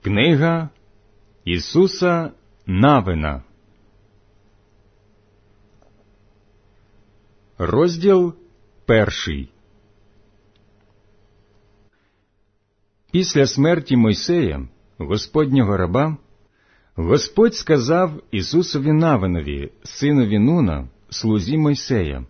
Книга Ісуса Навина. Розділ 1. Після смерті Мойсея, Господнього раба, Господь сказав Ісусові Навинові, синові Нуна, слузі Мойсея: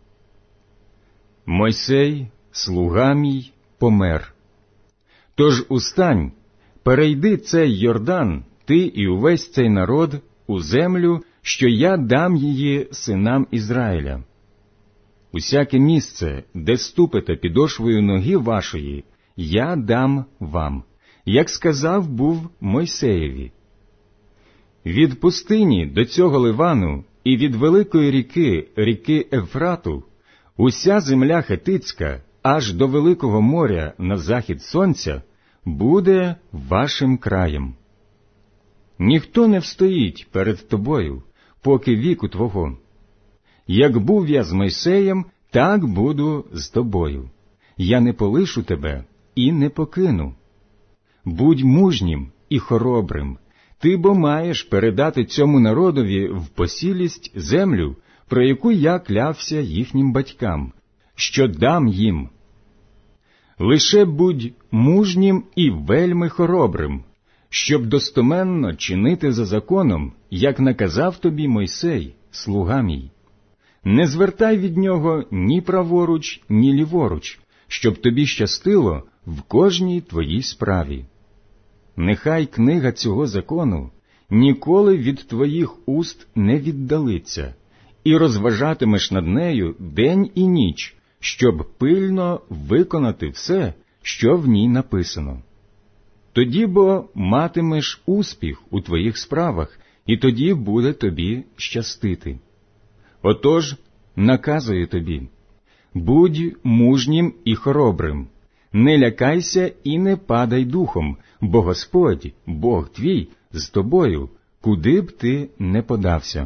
«Мойсей, слуга мій, помер. Тож устань, перейди цей Йордан, ти і увесь цей народ, у землю, що я дам її синам Ізраїля. Усяке місце, де ступите підошвою ноги вашої, я дам вам, як сказав був Мойсеєві. Від пустині до цього Ливану і від великої ріки, ріки Ефрату, уся земля хетицька, аж до великого моря на захід сонця, буде вашим краєм. Ніхто не встоїть перед тобою, поки віку твого. Як був я з Мойсеєм, так буду з тобою. Я не полишу тебе і не покину. Будь мужнім і хоробрим, ти бо маєш передати цьому народові в посілість землю, про яку я клявся їхнім батькам, що дам їм. Лише будь мужнім і вельми хоробрим, щоб достоменно чинити за законом, як наказав тобі Мойсей, слуга мій. Не звертай від нього ні праворуч, ні ліворуч, щоб тобі щастило в кожній твоїй справі. Нехай книга цього закону ніколи від твоїх уст не віддалиться, і розважатимеш над нею день і ніч, щоб пильно виконати все, що в ній написано. Тоді бо матимеш успіх у твоїх справах, і тоді буде тобі щастити. Отож, наказую тобі, будь мужнім і хоробрим, не лякайся і не падай духом, бо Господь, Бог твій, з тобою, куди б ти не подався».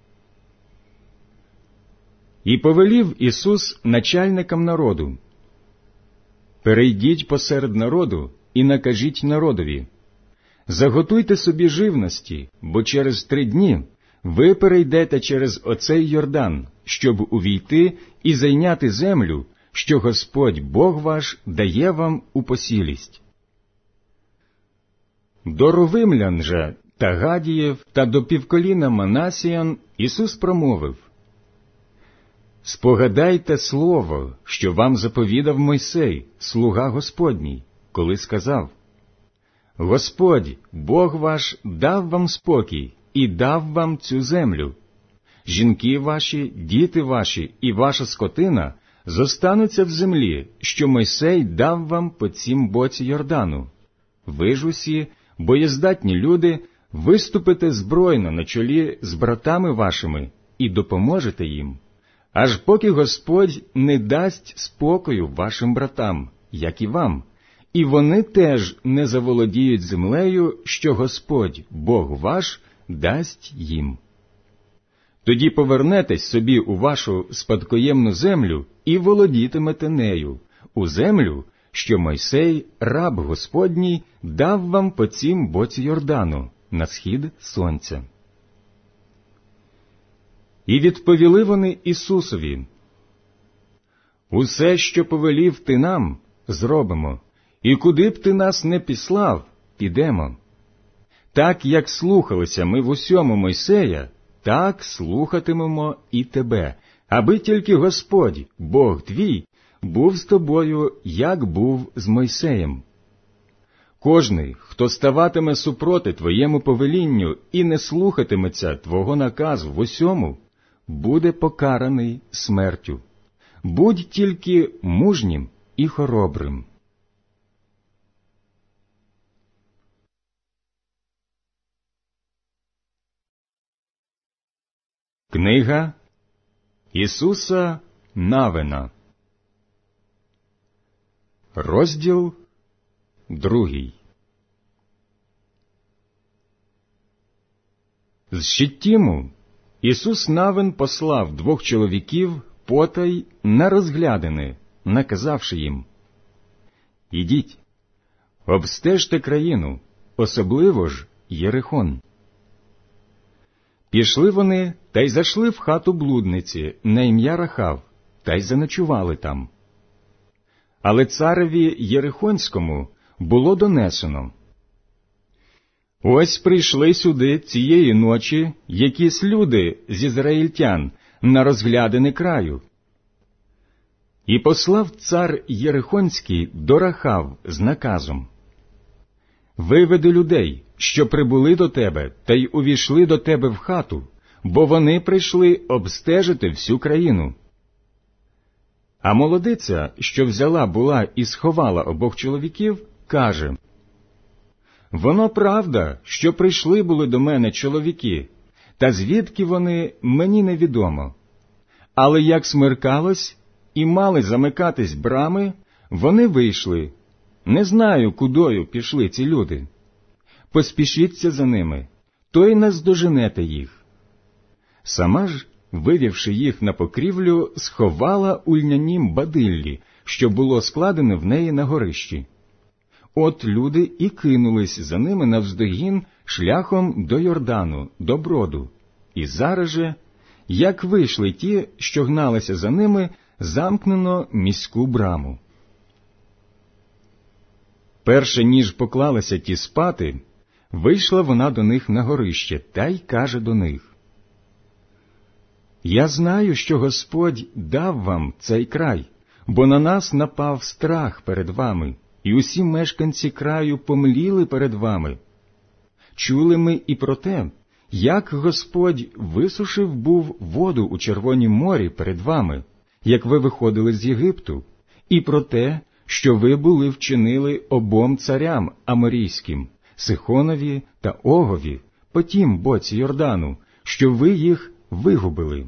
І повелів Ісус начальникам народу: «Перейдіть посеред народу і накажіть народові: заготуйте собі живності, бо через 3 дні ви перейдете через оцей Йордан, щоб увійти і зайняти землю, що Господь Бог ваш дає вам у посілість. До ровимлян же та Гадіїв та до півколіна Манасіян Ісус промовив: «Спогадайте слово, що вам заповідав Мойсей, слуга Господній, коли сказав: Господь, Бог ваш, дав вам спокій і дав вам цю землю. Жінки ваші, діти ваші і ваша скотина зостануться в землі, що Мойсей дав вам по цім боці Йордану. Ви ж усі, боєздатні люди, виступите збройно на чолі з братами вашими і допоможете їм, аж поки Господь не дасть спокою вашим братам, як і вам, і вони теж не заволодіють землею, що Господь, Бог ваш, дасть їм. Тоді повернетесь собі у вашу спадкоємну землю і володітимете нею, у землю, що Мойсей, раб Господній, дав вам по цім боці Йордану, на схід сонця». І відповіли вони Ісусові: «Усе, що повелів ти нам, зробимо, і куди б ти нас не післав, підемо. Так, як слухалися ми в усьому Мойсея, так слухатимемо і тебе, аби тільки Господь, Бог твій, був з тобою, як був з Мойсеєм. Кожний, хто ставатиме супроти твоєму повелінню і не слухатиметься твого наказу в усьому, буде покараний смертю. Будь тільки мужнім і хоробрим». Книга Ісуса Навина. Розділ 2. З Шиттіму Ісус Навин послав 2 чоловіків потай на розглядини, наказавши їм: «Ідіть, обстежте країну, особливо ж Єрихон. Пішли вони та й зайшли в хату блудниці на ім'я Рахав, та й заночували там. Але цареві Єрихонському було донесено: «Ось прийшли сюди цієї ночі якісь люди з ізраїльтян на розглядини краю». І послав цар Єрихонський до Рахав з наказом: «Виведи людей, що прибули до тебе, та й увійшли до тебе в хату, бо вони прийшли обстежити всю країну». А молодиця, що взяла була і сховала обох чоловіків, каже: «Воно правда, що прийшли були до мене чоловіки, та звідки вони, мені невідомо. Але як смеркалось і мали замикатись брами, вони вийшли. Не знаю, кудою пішли ці люди. Поспішіться за ними, то й наздоженете їх». Сама ж, вивівши їх на покрівлю, сховала у льнянім бадиллі, що було складене в неї на горищі. От люди і кинулись за ними навздогін шляхом до Йордану, до броду. І зараз же, як вийшли ті, що гналися за ними, замкнено міську браму. Перше, ніж поклалися ті спати, вийшла вона до них на горище та й каже до них: «Я знаю, що Господь дав вам цей край, бо на нас напав страх перед вами, і усі мешканці краю помліли перед вами. Чули ми і про те, як Господь висушив був воду у Червонім морі перед вами, як ви виходили з Єгипту, і про те, що ви були вчинили обом царям аморійським, Сихонові та Огові, по тім боці Йордану, що ви їх вигубили.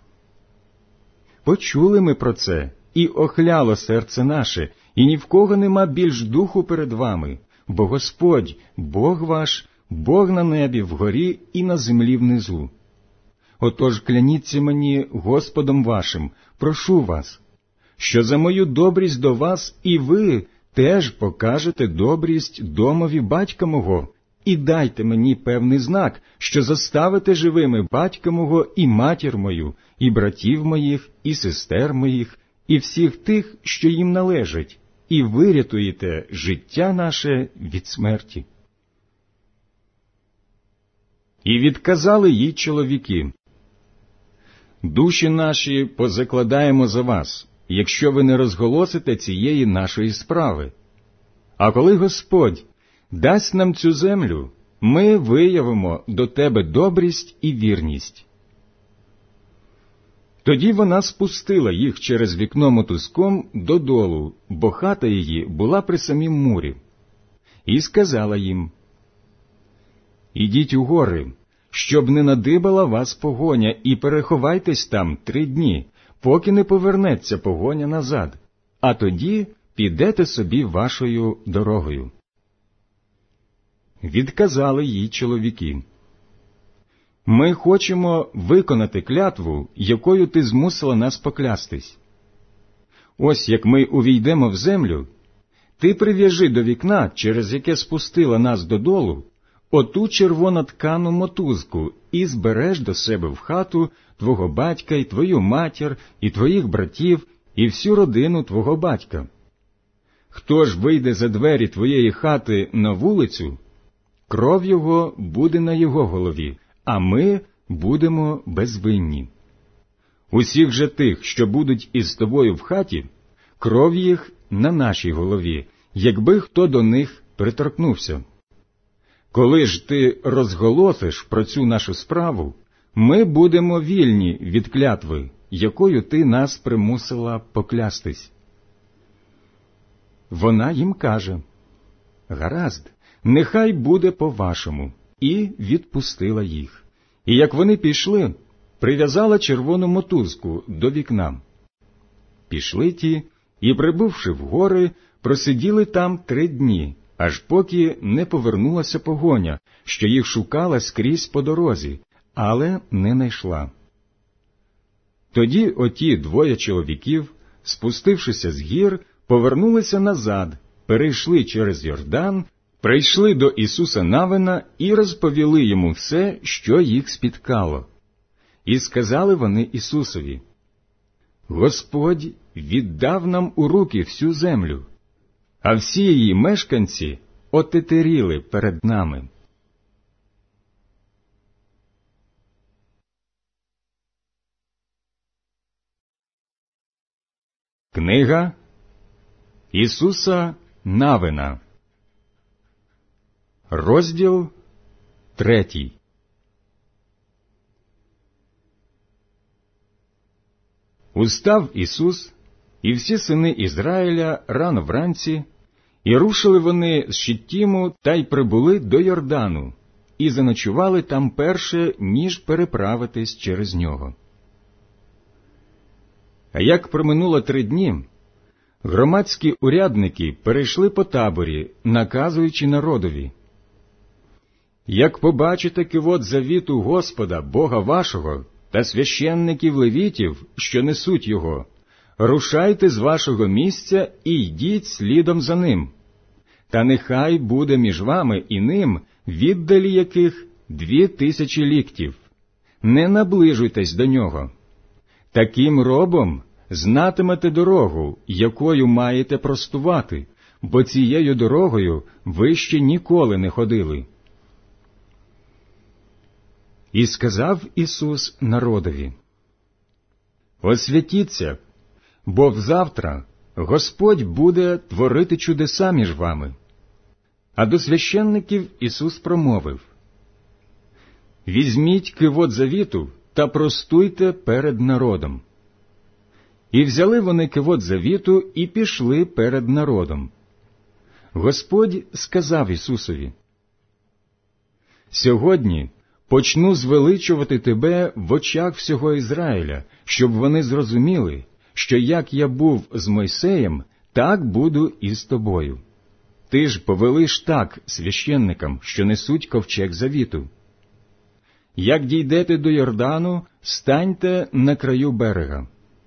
Почули ми про це, і охляло серце наше, і ні в кого нема більш духу перед вами, бо Господь, Бог ваш, Бог на небі вгорі і на землі внизу. Отож кляніться мені Господом вашим, прошу вас, що за мою добрість до вас і ви теж покажете добрість домові батька мого, і дайте мені певний знак, що заставите живими батька мого і матір мою, і братів моїх, і сестер моїх, і всіх тих, що їм належать, і вирятуєте життя наше від смерті». І відказали їй чоловіки: «Душі наші позакладаємо за вас, якщо ви не розголосите цієї нашої справи. А коли Господь дасть нам цю землю, ми виявимо до тебе добрість і вірність». Тоді вона спустила їх через вікно мотузком додолу, бо хата її була при самім мурі, і сказала їм: «Ідіть у гори, щоб не надибала вас погоня, і переховайтесь там 3 дні, поки не повернеться погоня назад, а тоді підете собі вашою дорогою». Відказали їй чоловіки: «Ми хочемо виконати клятву, якою ти змусила нас поклястись. Ось як ми увійдемо в землю, ти прив'яжи до вікна, через яке спустила нас додолу, оту червоноткану мотузку і збереш до себе в хату твого батька і твою матір, і твоїх братів, і всю родину твого батька. Хто ж вийде за двері твоєї хати на вулицю, кров його буде на його голові, а ми будемо безвинні. Усіх же тих, що будуть із тобою в хаті, кров їх на нашій голові, якби хто до них приторкнувся. Коли ж ти розголосиш про цю нашу справу, ми будемо вільні від клятви, якою ти нас примусила поклястись». Вона їм каже: «Гаразд, нехай буде по-вашому», і відпустила їх. І як вони пішли, прив'язала червону мотузку до вікна. Пішли ті, і, прибувши в гори, просиділи там 3 дні, аж поки не повернулася погоня, що їх шукала скрізь по дорозі, але не найшла. Тоді оті 2 чоловіків, спустившися з гір, повернулися назад, перейшли через Йордан, прийшли до Ісуса Навина і розповіли йому все, що їх спіткало. І сказали вони Ісусові: «Господь віддав нам у руки всю землю, а всі її мешканці отетеріли перед нами». Книга Ісуса Навина, розділ 3. Устав Ісус і всі сини Ізраїля рано вранці, і рушили вони з Шиттіму та й прибули до Йордану, і заночували там перше, ніж переправитись через нього. А як проминуло 3 дні, громадські урядники перейшли по таборі, наказуючи народові: «Як побачите кивот завіту Господа, Бога вашого, та священників левітів, що несуть його, рушайте з вашого місця і йдіть слідом за ним. Та нехай буде між вами і ним, віддалі яких 2000 ліктів. Не наближуйтесь до нього. Таким робом знатимете дорогу, якою маєте простувати, бо цією дорогою ви ще ніколи не ходили». І сказав Ісус народові: «Освятіться, бо взавтра Господь буде творити чудеса між вами». А до священників Ісус промовив: «Візьміть кивот завіту та простуйте перед народом». І взяли вони кивот завіту і пішли перед народом. Господь сказав Ісусові: «Сьогодні почну звеличувати тебе в очах всього Ізраїля, щоб вони зрозуміли, що як я був з Мойсеєм, так буду і з тобою. Ти ж повелиш так священникам, що несуть ковчег завіту. Як дійдете до Йордану, станьте на краю берега».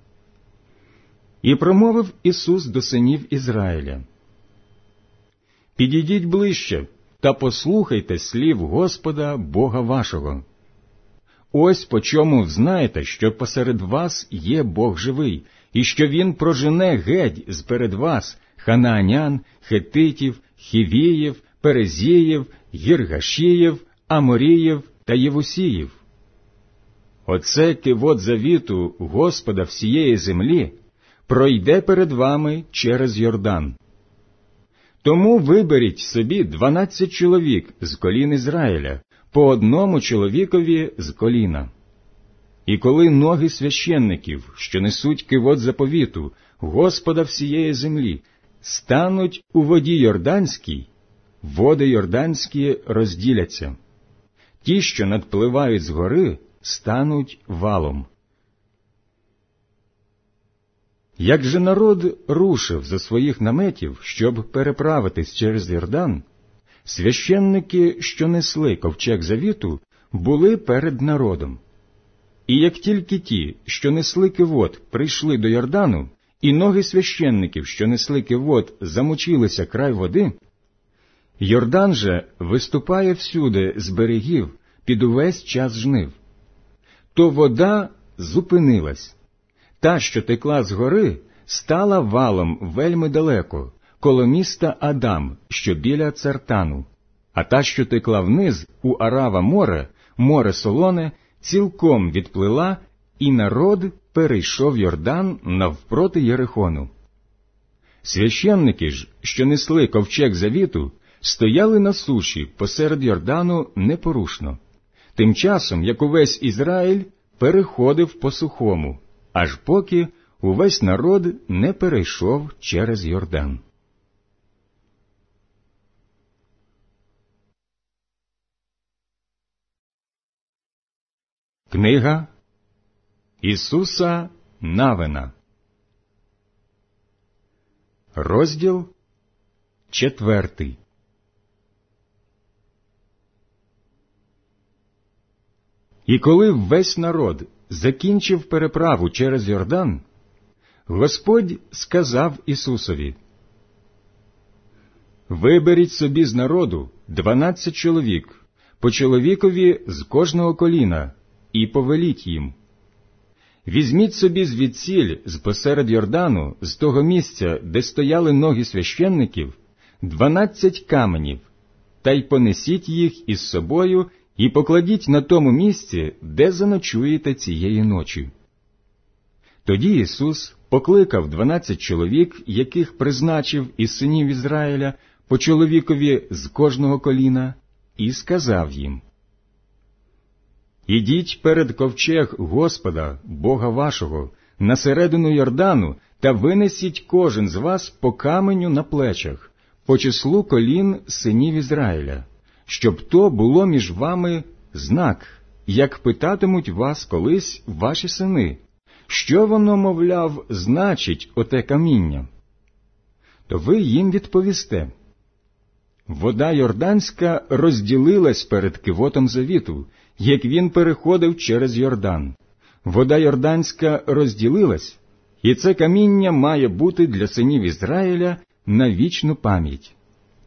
І промовив Ісус до синів Ізраїля: «Підійдіть ближче та послухайте слів Господа Бога вашого. Ось по чому взнаєте, що посеред вас є Бог живий, і що Він прожене геть зперед вас ханаанян, хетитів, хівіїв, перезіїв, гіргашіїв, аморіїв та євусіїв. Оце кивот завіту Господа всієї землі пройде перед вами через Йордан. Тому виберіть собі 12 чоловік з колін Ізраїля, по одному чоловікові з коліна. І коли ноги священників, що несуть кивот заповіту Господа всієї землі, стануть у воді Йорданській, води Йорданські розділяться. Ті, що надпливають з гори, стануть валом. Як же народ рушив зо своїх наметів, щоб переправитись через Йордан, священники, що несли ковчег завіту, були перед народом. І як тільки ті, що несли кивот, прийшли до Йордану, і ноги священників, що несли кивот, замочилися край води, Йордан же виступає всюди з берегів під увесь час жнив. То вода зупинилась. Та, що текла згори, стала валом вельми далеко, коло міста Адам, що біля Цартану, а та, що текла вниз у Арава море, море солоне, цілком відплила, і народ перейшов Йордан навпроти Єрихону. Священники ж, що несли ковчег завіту, стояли на суші посеред Йордану непорушно, тим часом, як увесь Ізраїль переходив по сухому, аж поки увесь народ не перейшов через Йордан. Книга Ісуса Навина, розділ 4. І коли весь народ закінчив переправу через Йордан, Господь сказав Ісусові: Виберіть собі з народу 12 чоловік, по чоловікові з кожного коліна, і повеліть їм. Візьміть собі звідсіль, з посеред Йордану, з того місця, де стояли ноги священників, 12 каменів, та й понесіть їх із собою і покладіть на тому місці, де заночуєте цієї ночі. Тоді Ісус покликав 12 чоловік, яких призначив із синів Ізраїля, по чоловікові з кожного коліна, і сказав їм: «Ідіть перед ковчег Господа, Бога вашого, на середину Йордану, та винесіть кожен з вас по каменю на плечах, по числу колін синів Ізраїля, щоб то було між вами знак, як питатимуть вас колись ваші сини, що воно, мовляв, значить оте каміння. То ви їм відповісте: вода Йорданська розділилась перед кивотом завіту, як він переходив через Йордан. Вода Йорданська розділилась, і це каміння має бути для синів Ізраїля на вічну пам'ять».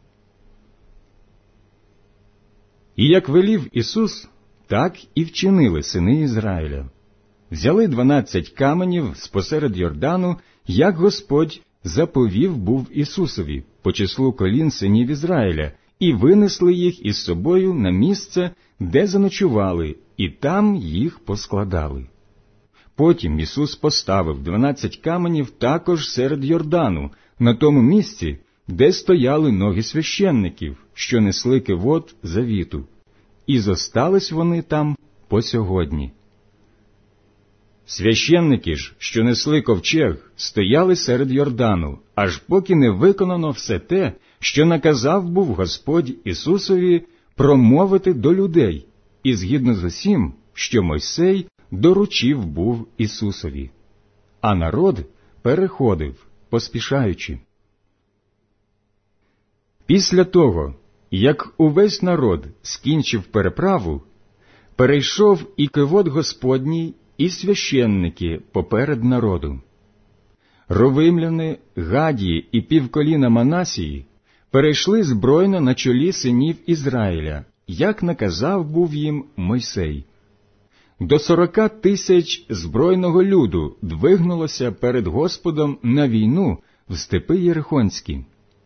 І як велів Ісус, так і вчинили сини Ізраїля. Взяли 12 каменів спосеред Йордану, як Господь заповів був Ісусові по числу колін синів Ізраїля, і винесли їх із собою на місце, де заночували, і там їх поскладали. Потім Ісус поставив 12 каменів також серед Йордану, на тому місці, де стояли ноги священників, що несли кивот завіту, і зостались вони там по сьогодні. Священники ж, що несли ковчег, стояли серед Йордану, аж поки не виконано все те, що наказав був Господь Ісусові промовити до людей, і згідно з усім, що Мойсей доручив був Ісусові. А народ переходив, поспішаючи. Після того, як увесь народ скінчив переправу, перейшов і кивот Господній, і священники поперед народу. Ровимляни, Гадії і півколіна Манасії перейшли збройно на чолі синів Ізраїля, як наказав був їм Мойсей. До 40 тисяч збройного люду двигнулося перед Господом на війну в степи Єрихонські.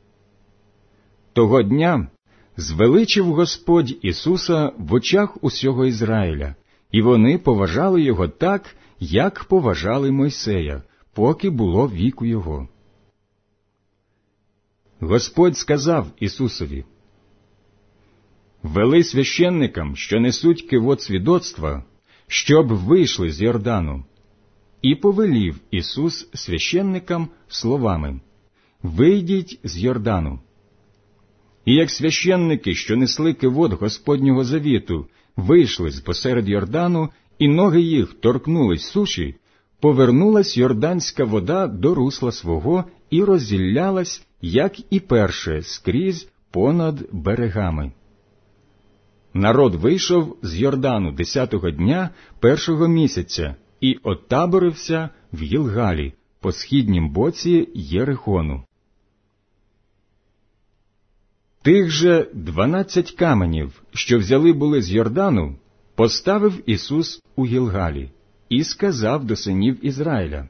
Того дня звеличив Господь Ісуса в очах усього Ізраїля, і вони поважали його так, як поважали Мойсея, поки було віку його. Господь сказав Ісусові: «Вели священникам, що несуть кивот свідоцтва, щоб вийшли з Йордану». І повелів Ісус священникам словами: «Вийдіть з Йордану». І як священники, що несли кивот Господнього завіту, вийшли з посеред Йордану, і ноги їх торкнулись суші, повернулась йорданська вода до русла свого і розділялась, як і перше, скрізь понад берегами. Народ вийшов з Йордану 10-го дня 1-го місяця і отаборився в Гілгалі, по східнім боці Єрихону. Тих же 12 каменів, що взяли були з Йордану, поставив Ісус у Гілгалі і сказав до синів Ізраїля: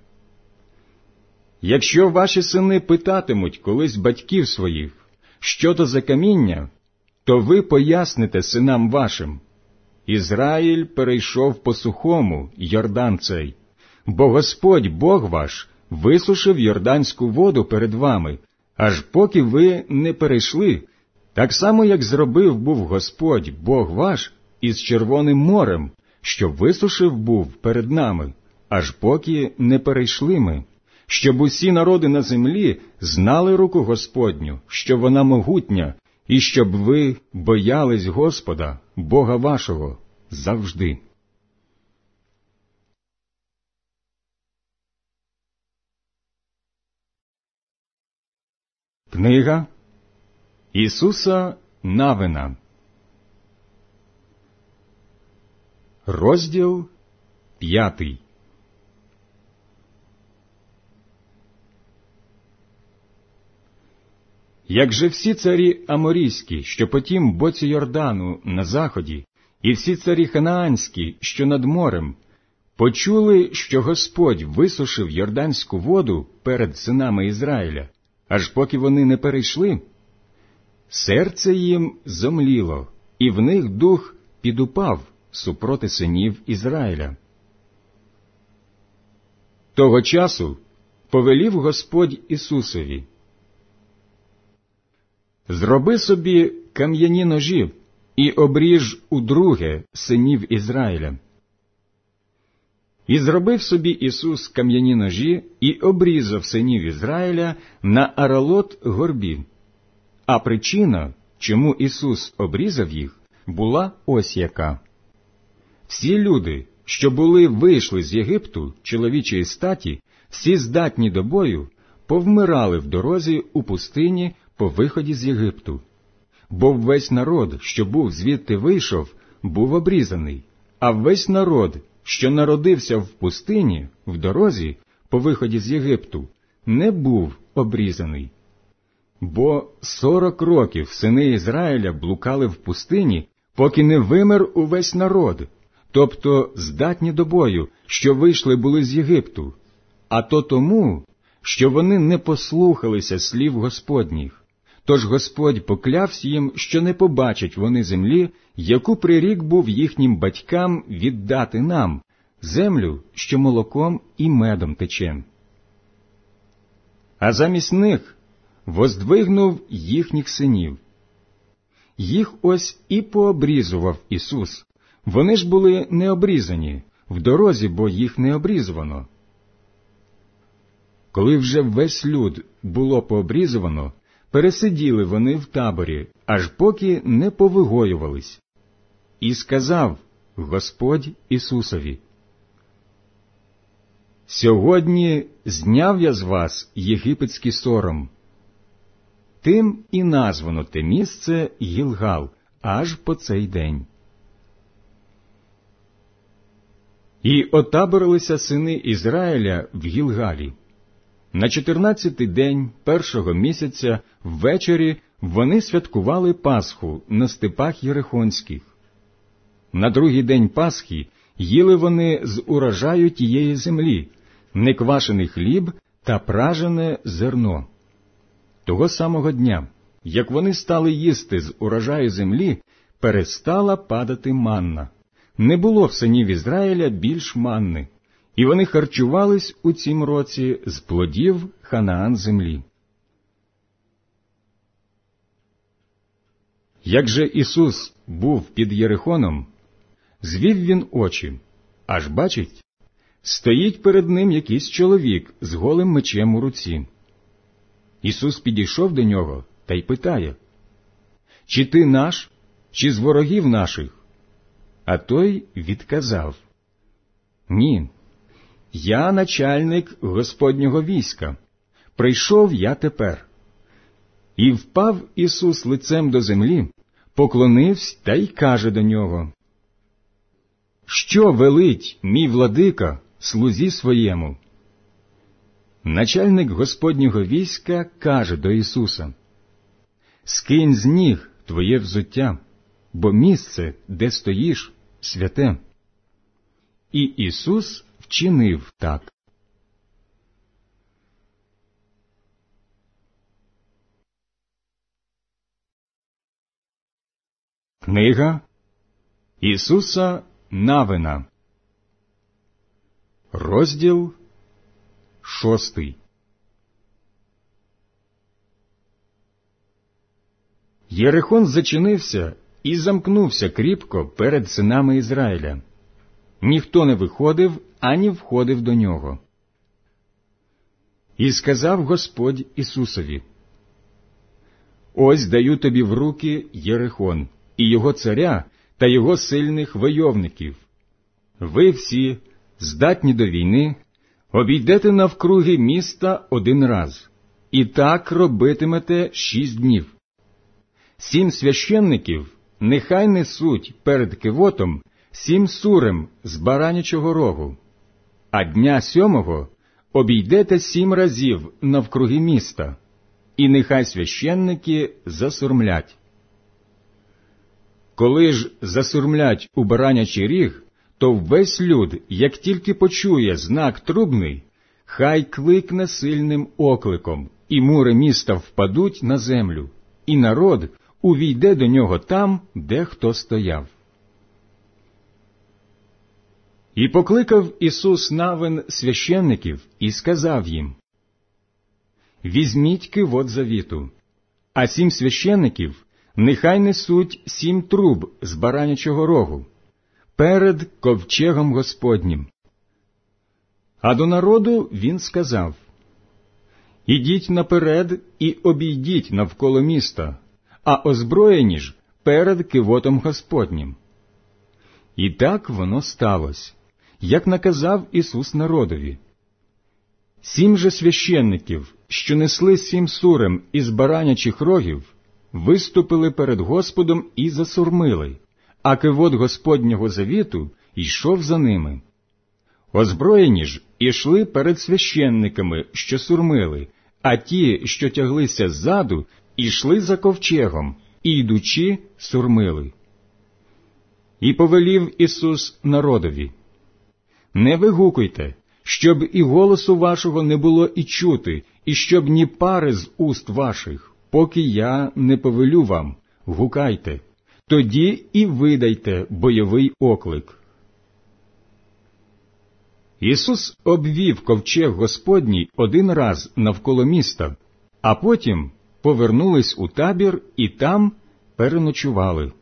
«Якщо ваші сини питатимуть колись батьків своїх, що то за каміння, то ви поясните синам вашим: Ізраїль перейшов по сухому Йордан цей, бо Господь Бог ваш висушив йорданську воду перед вами, аж поки ви не перейшли, так само, як зробив був Господь Бог ваш із Червоним морем, що висушив був перед нами, аж поки не перейшли ми, щоб усі народи на землі знали руку Господню, що вона могутня, і щоб ви боялись Господа, Бога вашого, завжди». Книга Ісуса Навина, розділ 5. Як же всі царі аморійські, що по тім боці Йордану на заході, і всі царі ханаанські, що над морем, почули, що Господь висушив йорданську воду перед синами Ізраїля, аж поки вони не перейшли, серце їм зомліло, і в них дух підупав супроти синів Ізраїля. Того часу повелів Господь Ісусові: «Зроби собі кам'яні ножі і обріж удруге синів Ізраїля». І зробив собі Ісус кам'яні ножі і обрізав синів Ізраїля на Аралот-горбі. А причина, чому Ісус обрізав їх, була ось яка. Всі люди, що вийшли з Єгипту, чоловічої статі, всі здатні до бою, повмирали в дорозі у пустині по виході з Єгипту. Бо весь народ, що був звідти вийшов, був обрізаний, а весь народ, що народився в пустині, в дорозі, по виході з Єгипту, не був обрізаний. Бо 40 років сини Ізраїля блукали в пустині, поки не вимер увесь народ, тобто здатні до бою, що вийшли були з Єгипту, а то тому, що вони не послухалися слів Господніх. Тож Господь поклявся їм, що не побачать вони землі, яку прирік був їхнім батькам віддати нам, землю, що молоком і медом тече. А замість них воздвигнув їхніх синів. Їх ось і пообрізував Ісус. Вони ж були не обрізані, в дорозі, бо їх не обрізувано. Коли вже весь люд було пообрізувано, пересиділи вони в таборі, аж поки не повигоювались. І сказав Господь Ісусові: «Сьогодні зняв я з вас єгипетський сором». Тим і названо те місце Гілгал аж по цей день. І отаборилися сини Ізраїля в Гілгалі. На 14-й день першого місяця ввечері вони святкували Пасху на степах Єрихонських. На другий день Пасхи їли вони з урожаю тієї землі неквашений хліб та пражене зерно. Того самого дня, як вони стали їсти з урожаю землі, перестала падати манна. Не було в синів Ізраїля більш манни, і вони харчувались у цім році з плодів Ханаан землі. Як же Ісус був під Єрихоном, звів він очі, аж бачить, стоїть перед ним якийсь чоловік з голим мечем у руці. Ісус підійшов до нього та й питає: «Чи ти наш, чи з ворогів наших?» А той відказав: «Ні, я начальник Господнього війська, прийшов я тепер». І впав Ісус лицем до землі, поклонився та й каже до нього: «Що велить мій владика слузі своєму?» Начальник Господнього війська каже до Ісуса: «Скинь з ніг твоє взуття, бо місце, де стоїш, святе». І Ісус вчинив так. Книга Ісуса Навина, розділ 6. Єрихон зачинився і замкнувся кріпко перед синами Ізраїля. Ніхто не виходив, ані входив до нього. І сказав Господь Ісусові: «Ось даю тобі в руки Єрихон, і його царя, та його сильних войовників. Ви всі, здатні до війни, обійдете навкруги міста 1 раз, і так робитимете 6 днів. 7 священників нехай несуть перед кивотом 7 сурем з баранячого рогу, а дня 7-го обійдете 7 разів навкруги міста, і нехай священники засурмлять. Коли ж засурмлять у баранячий ріг, то весь люд, як тільки почує знак трубний, хай кликне сильним окликом, і мури міста впадуть на землю, і народ увійде до нього там, де хто стояв. І покликав Ісус навин священників і сказав їм: «Візьміть кивот завіту, а 7 священників нехай несуть 7 труб з баранячого рогу перед ковчегом Господнім». А до народу він сказав: «Ідіть наперед і обійдіть навколо міста, а озброєні ж перед кивотом Господнім». І так воно сталося, як наказав Ісус народові. 7 же священників, що несли 7 сурем із баранячих рогів, виступили перед Господом і засурмили, а кивот Господнього завіту йшов за ними. Озброєні ж ішли перед священниками, що сурмили, а ті, що тяглися ззаду, ішли за ковчегом, і, йдучи, сурмили. І повелів Ісус народові: «Не вигукуйте, щоб і голосу вашого не було і чути, і щоб ні пари з уст ваших, поки я не повелю вам, гукайте, тоді і видайте бойовий оклик». Ісус обвів ковчег Господній 1 раз навколо міста, а потім повернулись у табір і там переночували.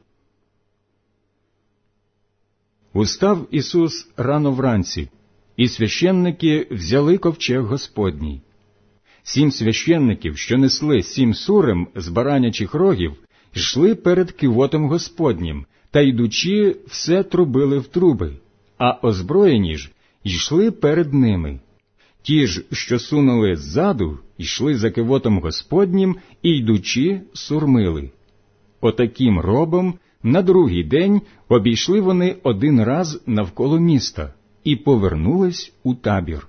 Устав Ісус рано вранці, і священники взяли ковчег Господній. 7 священників, що несли 7 сурем з баранячих рогів, йшли перед кивотом Господнім, та йдучи, все трубили в труби, а озброєні ж йшли перед ними. Ті ж, що сунули ззаду, йшли за кивотом Господнім і, йдучи, сурмили. Отаким робом на другий день обійшли вони 1 раз навколо міста і повернулись у табір.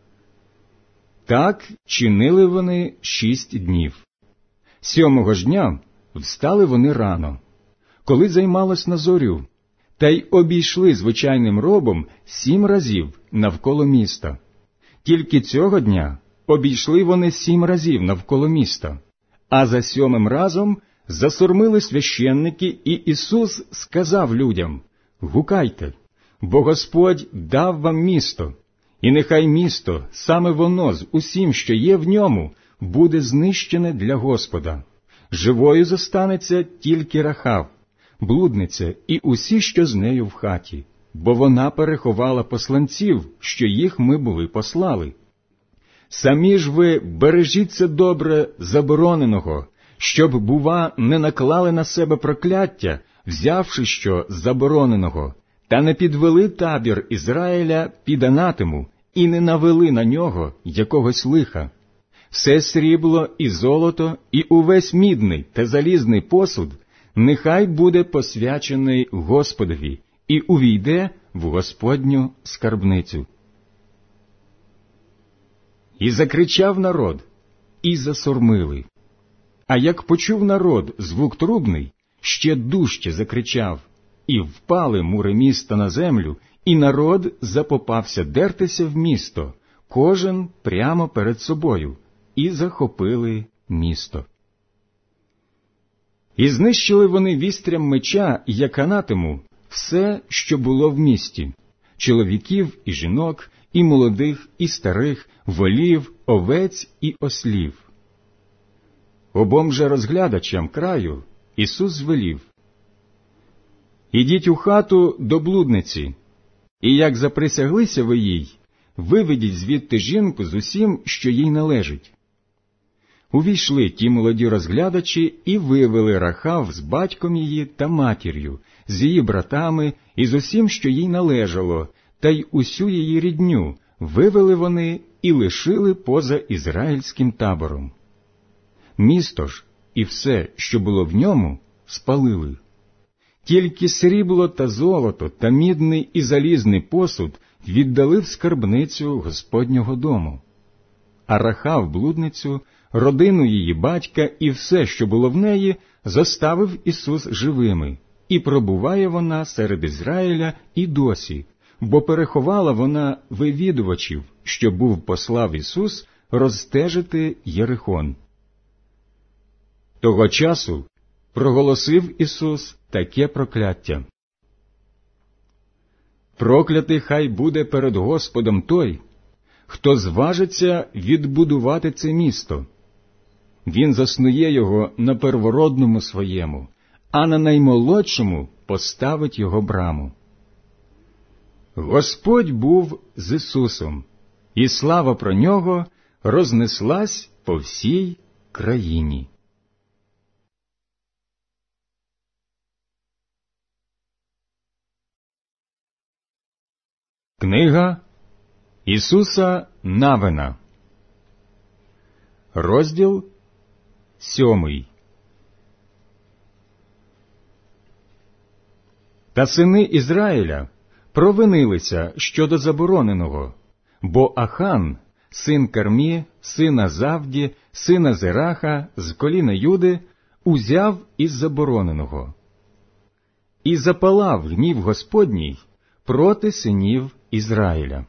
Так чинили вони 6 днів. 7-го ж дня встали вони рано, коли займалось на зорю, та й обійшли звичайним робом 7 разів навколо міста. Тільки цього дня обійшли вони 7 разів навколо міста, а за 7-м разом засурмили священники, і Ісус сказав людям: «Гукайте, бо Господь дав вам місто, і нехай місто, саме воно з усім, що є в ньому, буде знищене для Господа. Живою зостанеться тільки Рахав, блудниця і усі, що з нею в хаті, бо вона переховала посланців, що їх ми були послали. Самі ж ви бережіться добре забороненого, щоб, бува, не наклали на себе прокляття, взявши що забороненого, та не підвели табір Ізраїля під анатему і не навели на нього якогось лиха. Все срібло і золото, і увесь мідний та залізний посуд нехай буде посвячений Господові і увійде в Господню скарбницю». І закричав народ, і засурмили. А як почув народ звук трубний, ще дужче закричав, і впали мури міста на землю, і народ запопався дертися в місто, кожен прямо перед собою, і захопили місто. І знищили вони вістрям меча, як анатему, все, що було в місті, чоловіків і жінок, і молодих, і старих, волів, овець і ослів. Обом же розглядачам краю Ісус звелів: «Ідіть у хату до блудниці, і як заприсяглися ви їй, виведіть звідти жінку з усім, що їй належить». Увійшли ті молоді розглядачі і вивели Рахав з батьком її та матір'ю, з її братами і з усім, що їй належало, та й усю її рідню вивели вони і лишили поза ізраїльським табором. Місто ж і все, що було в ньому, спалили. Тільки срібло та золото та мідний і залізний посуд віддали в скарбницю Господнього дому. а Рахав блудницю, родину її батька і все, що було в неї, зоставив Ісус живими, і пробуває вона серед Ізраїля і досі, бо переховала вона вивідувачів, що був послав Ісус розстежити Єрихон. Того часу проголосив Ісус таке прокляття. Проклятий хай буде перед Господом той, хто зважиться відбудувати це місто. Він заснує його на первородному своєму, а на наймолодшому поставить його браму. Господь був з Ісусом, і слава про нього рознеслась по всій країні. Книга Ісуса Навина, розділ 7. Та сини Ізраїля провинилися щодо забороненого, бо Ахан, син Кармі, сина Завді, сина Зераха, з коліна Юди, узяв із забороненого. І запалав гнів Господній проти синів Ізраїля.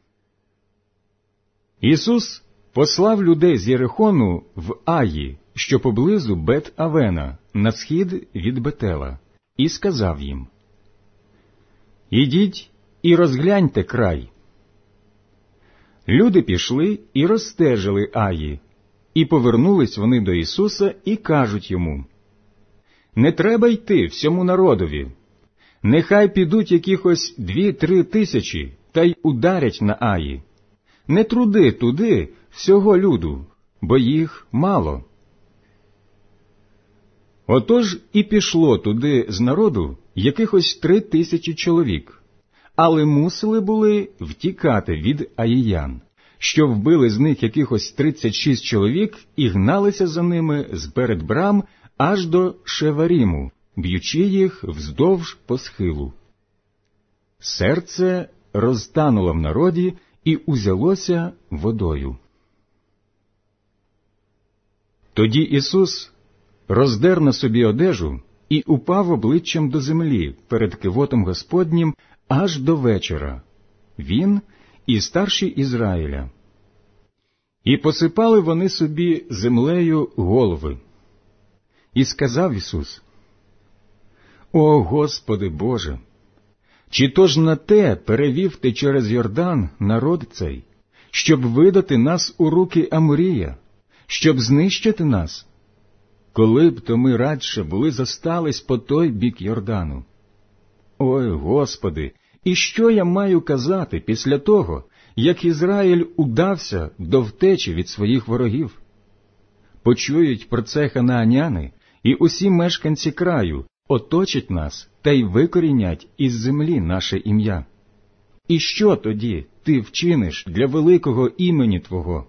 Ісус послав людей з Єрихону в Аї, що поблизу Бет-Авена, на схід від Бетела, і сказав їм: «Ідіть і розгляньте край». Люди пішли і розстежили Аї, і повернулись вони до Ісуса і кажуть йому: «Не треба йти всьому народові. Нехай підуть якихось 2-3 тисячі, та й ударять на Аї. Не труди туди всього люду, бо їх мало». Отож і пішло туди з народу якихось 3 тисячі чоловік, але мусили були втікати від аїян, що вбили з них якихось 36 чоловік і гналися за ними зперед брам аж до Шеваріму, б'ючи їх вздовж по схилу. Серце розтануло в народі і узялося водою. Тоді Ісус роздер на собі одежу і упав обличчям до землі перед кивотом Господнім аж до вечора, він і старші Ізраїля. І посипали вони собі землею голови. І сказав Ісус: «О Господи Боже, чи то ж на те перевів Ти через Йордан народ цей, щоб видати нас у руки Аморія, щоб знищити нас? Коли б то ми радше були зостались по той бік Йордану. Ой, Господи, і що я маю казати після того, як Ізраїль удався до втечі від своїх ворогів? Почують про це ханааняни, і усі мешканці краю оточать нас та й викорінять із землі наше ім'я. І що тоді Ти вчиниш для великого імені Твого?»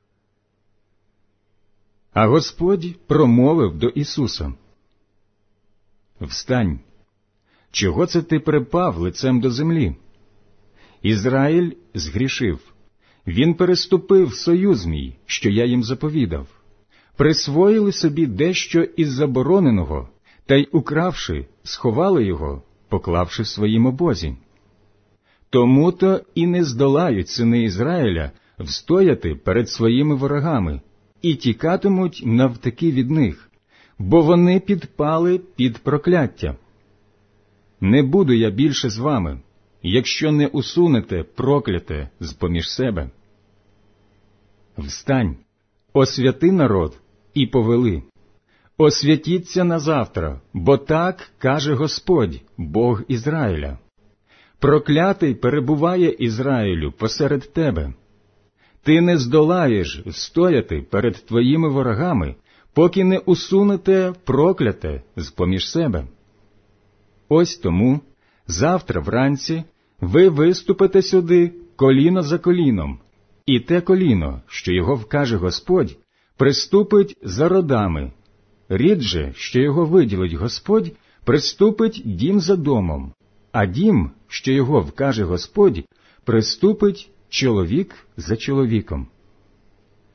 А Господь промовив до Ісуса: «Встань! Чого це ти припав лицем до землі? Ізраїль згрішив. Він переступив союз мій, що я їм заповідав. Присвоїли собі дещо із забороненого, та й, укравши, сховали його, поклавши в своїм обозі. Тому-то і не здолають сини Ізраїля встояти перед своїми ворогами, і тікатимуть навтаки від них, бо вони підпали під прокляття. Не буду я більше з вами, якщо не усунете прокляте з-поміж себе. Встань, освяти народ і повели. Освятіться на завтра, бо так каже Господь, Бог Ізраїля. Проклятий перебуває Ізраїлю посеред тебе. Ти не здолаєш стояти перед твоїми ворогами, поки не усунете прокляте з-поміж себе. Ось тому завтра вранці ви виступите сюди коліно за коліном, і те коліно, що його вкаже Господь, приступить за родами. Рід же, що його виділить Господь, приступить дім за домом, а дім, що його вкаже Господь, приступить чоловік за чоловіком.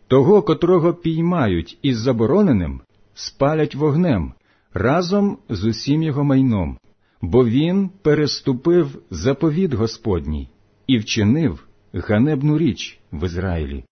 Того, котрого піймають із забороненим, спалять вогнем, разом з усім його майном, бо він переступив заповіт Господній і вчинив ганебну річ в Ізраїлі.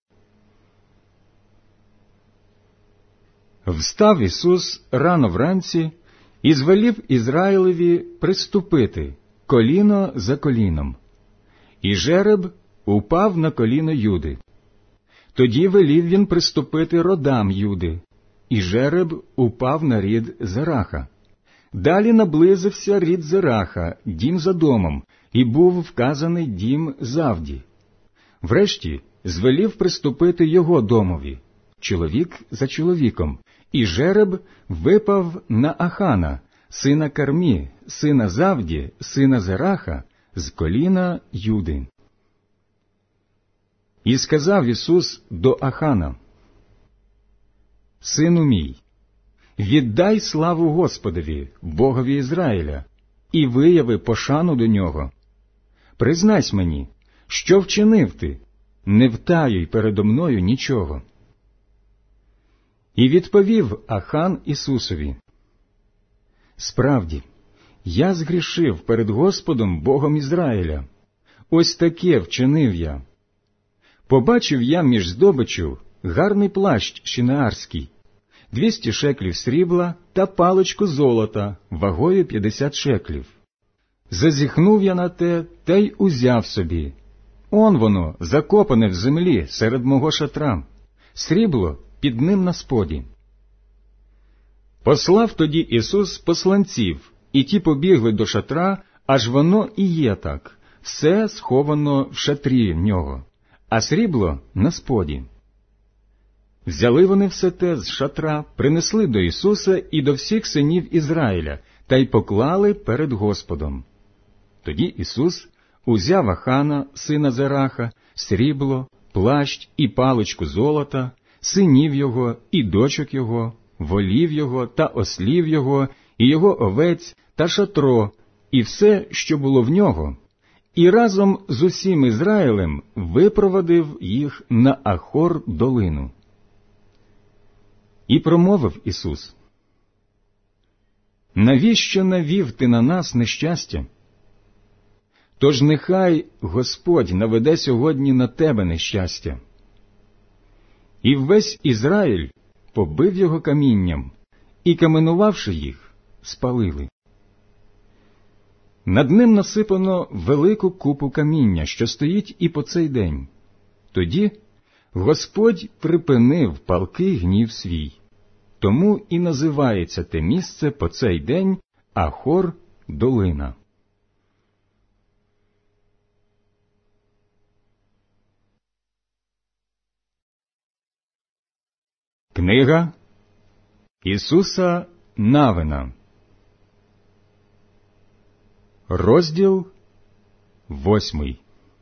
Встав Ісус рано вранці і звелів Ізраїлеві приступити коліно за коліном. І жереб упав на коліно Юди. Тоді велів він приступити родам Юди, і жереб упав на рід Зераха. Далі наблизився рід Зераха, дім за домом, і був вказаний дім Завді. Врешті звелів приступити його домові, чоловік за чоловіком, і жереб випав на Ахана, сина Кармі, сина Завді, сина Зераха, з коліна Юди. І сказав Ісус до Ахана: «Сину мій, віддай славу Господові, Богові Ізраїля, і вияви пошану до Нього. Признайся мені, що вчинив ти, не втаюй передо мною нічого». І відповів Ахан Ісусові: «Справді, я згрішив перед Господом Богом Ізраїля. Ось таке вчинив я. Побачив я між здобиччю гарний плащ шинеарський, 200 шеклів срібла та паличку золота вагою 50 шеклів. Зазіхнув я на те, та й узяв собі. Он воно, закопане в землі серед мого шатра, срібло під ним на споді». Послав тоді Ісус посланців, і ті побігли до шатра, аж воно і є так, все сховано в шатрі в нього, а срібло на споді. Взяли вони все те з шатра, принесли до Ісуса і до всіх синів Ізраїля, та й поклали перед Господом. Тоді Ісус узяв Ахана, сина Зераха, срібло, плащ і паличку золота, синів його і дочок його, волів його та ослів його, і його овець та шатро, і все, що було в нього, і разом з усім Ізраїлем випровадив їх на Ахор долину. І промовив Ісус: «Навіщо навів ти на нас нещастя? Тож нехай Господь наведе сьогодні на тебе нещастя». І весь Ізраїль побив його камінням, і, каменувавши їх, спалили. Над ним насипано велику купу каміння, що стоїть і по цей день. Тоді Господь припинив палкий гнів свій. Тому і називається те місце по цей день Ахор долина. Книга Ісуса Навина, розділ 8.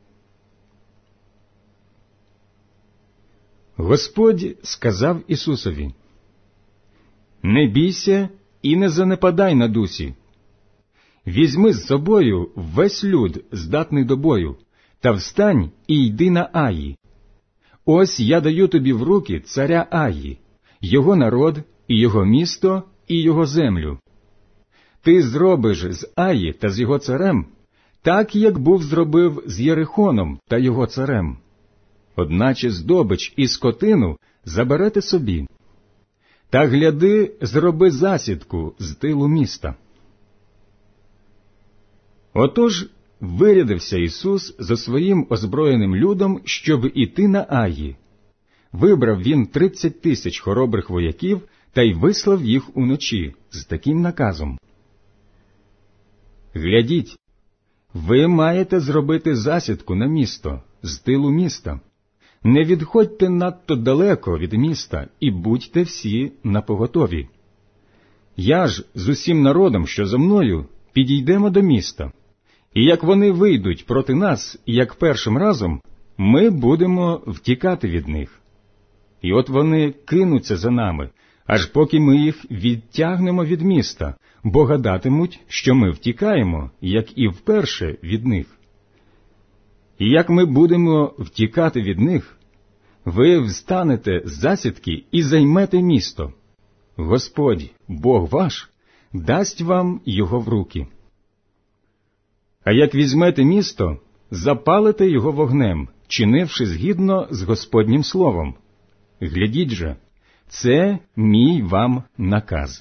Господь сказав Ісусові: «Не бійся і не занепадай на дусі. Візьми з собою весь люд, здатний до бою, та встань і йди на Аї. Ось я даю тобі в руки царя Аї, його народ, і його місто, і його землю. Ти зробиш з Аї та з його царем так, як був зробив з Єрихоном та його царем. Одначе здобич і скотину заберете собі. Та гляди, зроби засідку з тилу міста». Отож вирядився Ісус за своїм озброєним людом, щоб іти на Аї. Вибрав він 30 000 хоробрих вояків та й вислав їх уночі з таким наказом: «Глядіть, ви маєте зробити засідку на місто з тилу міста. Не відходьте надто далеко від міста і будьте всі напоготові. Я ж з усім народом, що зо мною, підійдемо до міста, і як вони вийдуть проти нас, як першим разом, ми будемо втікати від них. І от вони кинуться за нами, аж поки ми їх відтягнемо від міста, бо гадатимуть, що ми втікаємо, як і вперше від них. І як ми будемо втікати від них, ви встанете з засідки і займете місто. Господь, Бог ваш, дасть вам його в руки. А як візьмете місто, запалите його вогнем, чинивши згідно з Господнім словом. Глядіть же, це мій вам наказ.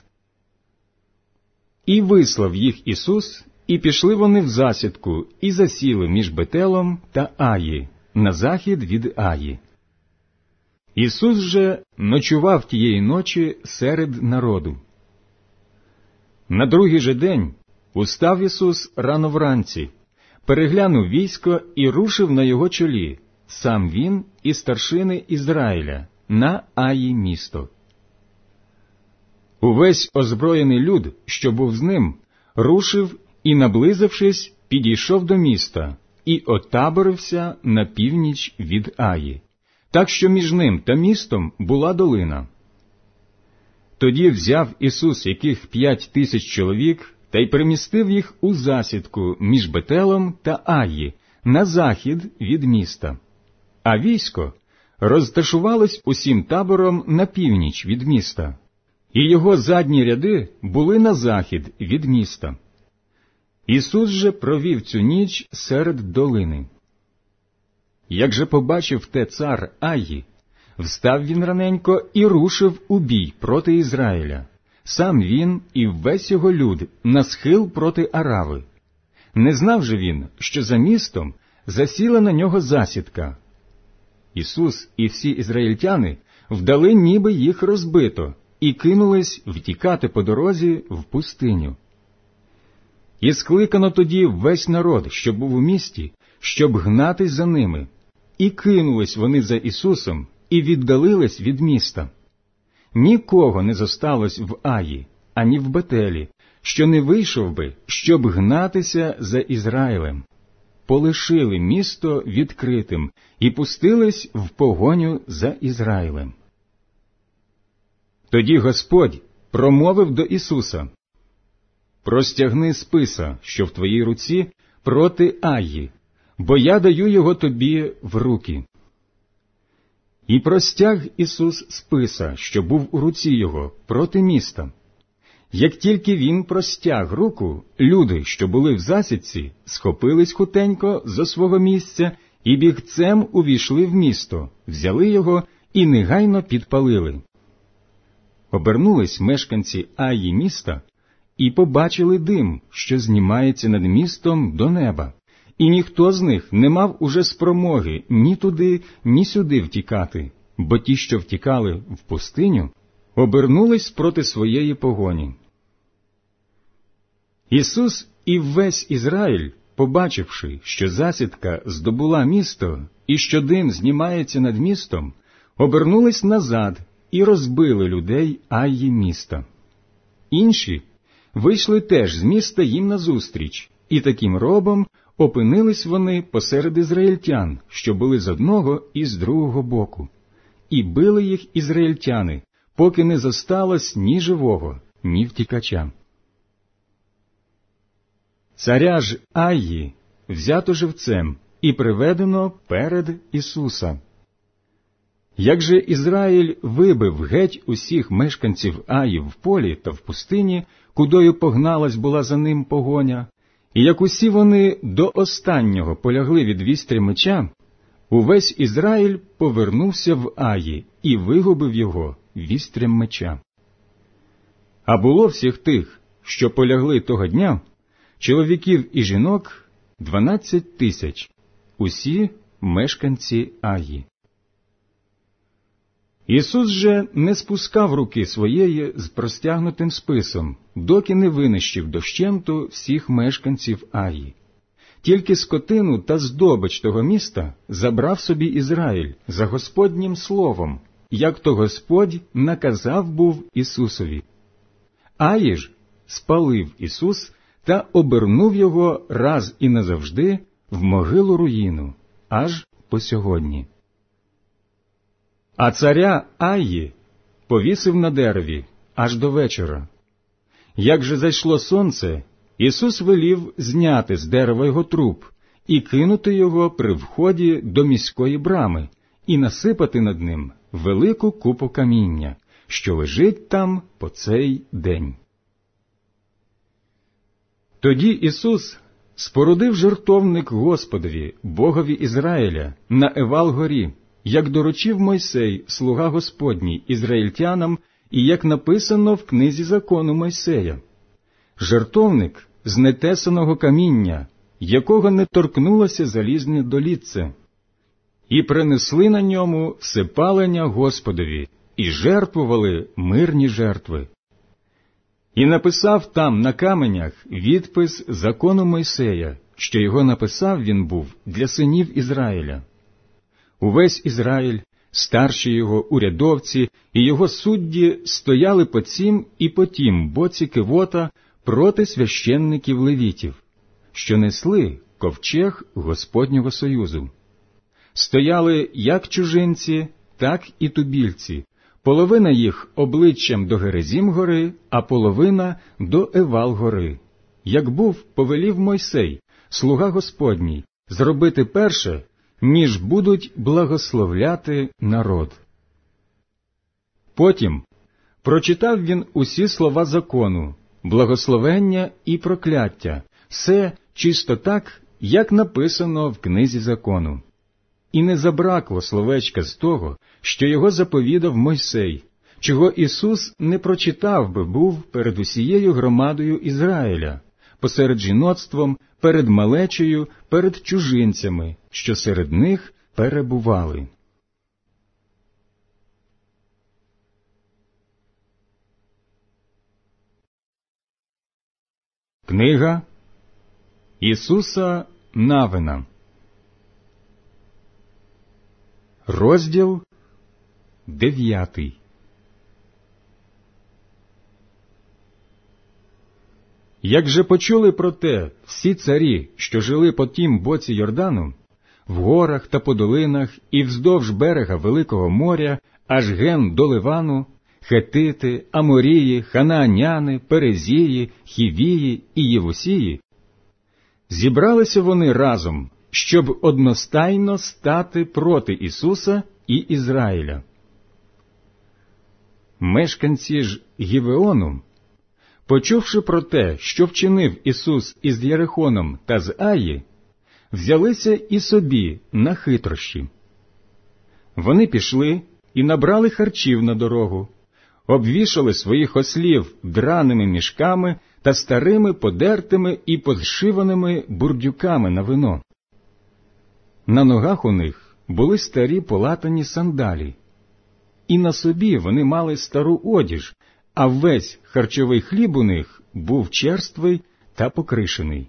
І вислав їх Ісус, і пішли вони в засідку, і засіли між Бетелом та Аї, на захід від Аї. Ісус же ночував тієї ночі серед народу. На другий же день устав Ісус рано вранці, переглянув військо і рушив на його чолі, сам він і старшини Ізраїля, на Аї місто. Увесь озброєний люд, що був з ним, рушив і, наблизившись, підійшов до міста і отаборився на північ від Аї, так що між ним та містом була долина. Тоді взяв Ісус яких 5000 чоловік та й примістив їх у засідку між Бетелом та Аї, на захід від міста. А військо розташувалось усім табором на північ від міста, і його задні ряди були на захід від міста. Ісус же провів цю ніч серед долини. Як же побачив те цар Аї, встав він раненько і рушив у бій проти Ізраїля, сам він і весь його люд на схил проти Арави. Не знав же він, що за містом засіла на нього засідка. Ісус і всі ізраїльтяни вдали, ніби їх розбито, і кинулись втікати по дорозі в пустиню. І скликано тоді весь народ, що був у місті, щоб гнатись за ними. І кинулись вони за Ісусом, і віддалились від міста. Нікого не зосталось в Аї, ані в Бетелі, що не вийшов би, щоб гнатися за Ізраїлем. Полишили місто відкритим і пустились в погоню за Ізраїлем. Тоді Господь промовив до Ісуса: «Простягни списа, що в твоїй руці, проти Аї, бо я даю його тобі в руки». І простяг Ісус списа, що був у руці його, проти міста. Як тільки він простяг руку, люди, що були в засідці, схопились хутенько зо свого місця і бігцем увійшли в місто, взяли його і негайно підпалили. Обернулись мешканці Аї міста і побачили дим, що знімається над містом до неба, і ніхто з них не мав уже спромоги ні туди, ні сюди втікати, бо ті, що втікали в пустиню, обернулись проти своєї погоні. Ісус і весь Ізраїль, побачивши, що засідка здобула місто і що дим знімається над містом, обернулись назад і розбили людей Аї міста. Інші вийшли теж з міста їм назустріч, і таким робом опинились вони посеред ізраїльтян, що були з одного і з другого боку. І били їх ізраїльтяни, поки не зосталось ні живого, ні втікача. Царя ж Аї взято живцем і приведено перед Ісуса. Як же Ізраїль вибив геть усіх мешканців Аї в полі та в пустині, кудою погналась була за ним погоня, і як усі вони до останнього полягли від вістря меча, увесь Ізраїль повернувся в Аї і вигубив його вістрям меча. А було всіх тих, що полягли того дня, чоловіків і жінок 12 000, усі мешканці Аї. Ісус же не спускав руки своєї з простягнутим списом, доки не винищив дощенту всіх мешканців Аї. Тільки скотину та здобич того міста забрав собі Ізраїль за Господнім словом, як то Господь наказав був Ісусові. Аї ж спалив Ісус та обернув його раз і назавжди в могилу руїну, аж по сьогодні. А царя Аї повісив на дереві аж до вечора. Як же зайшло сонце, Ісус велів зняти з дерева його труп і кинути його при вході до міської брами, і насипати над ним велику купу каміння, що лежить там по цей день. Тоді Ісус спорудив жертовник Господові, Богові Ізраїля, на Евал-горі, як доручив Мойсей, слуга Господній, ізраїльтянам, і як написано в книзі закону Мойсея. Жертовник з нетесаного каміння, якого не торкнулося залізне долітце. І принесли на ньому всепалення Господові, і жертвували мирні жертви. І написав там на каменях відпис закону Мойсея, що його написав він був для синів Ізраїля. Увесь Ізраїль, старші його урядовці і його судді стояли по цім і по тім боці кивота проти священників левітів, що несли ковчег Господнього союзу. Стояли як чужинці, так і тубільці, половина їх обличчям до Герезім-гори, а половина до Евал-гори, як був повелів Мойсей, слуга Господній, зробити перше, ніж будуть благословляти народ. Потім прочитав він усі слова закону, благословення і прокляття, все чисто так, як написано в книзі закону. І не забракло словечка з того, що його заповідав Мойсей, чого Ісус не прочитав би був перед усією громадою Ізраїля, посеред жіноцтвом, перед малечею, перед чужинцями, що серед них перебували. Книга Ісуса Навина, розділ 9. Як же почули про те всі царі, що жили по тім боці Йордану, в горах та по долинах і вздовж берега Великого моря, аж ген до Ливану, Хетити, Аморії, Ханааняни, Перезії, Хівії і Євусії, зібралися вони разом, щоб одностайно стати проти Ісуса і Ізраїля. Мешканці ж Гівеону, почувши про те, що вчинив Ісус із Єрихоном та з Аї, взялися і собі на хитрощі. Вони пішли і набрали харчів на дорогу, обвішали своїх ослів драними мішками та старими подертими і позшиваними бурдюками на вино. На ногах у них були старі полатані сандалі, і на собі вони мали стару одіж, а весь харчовий хліб у них був черствий та покришений.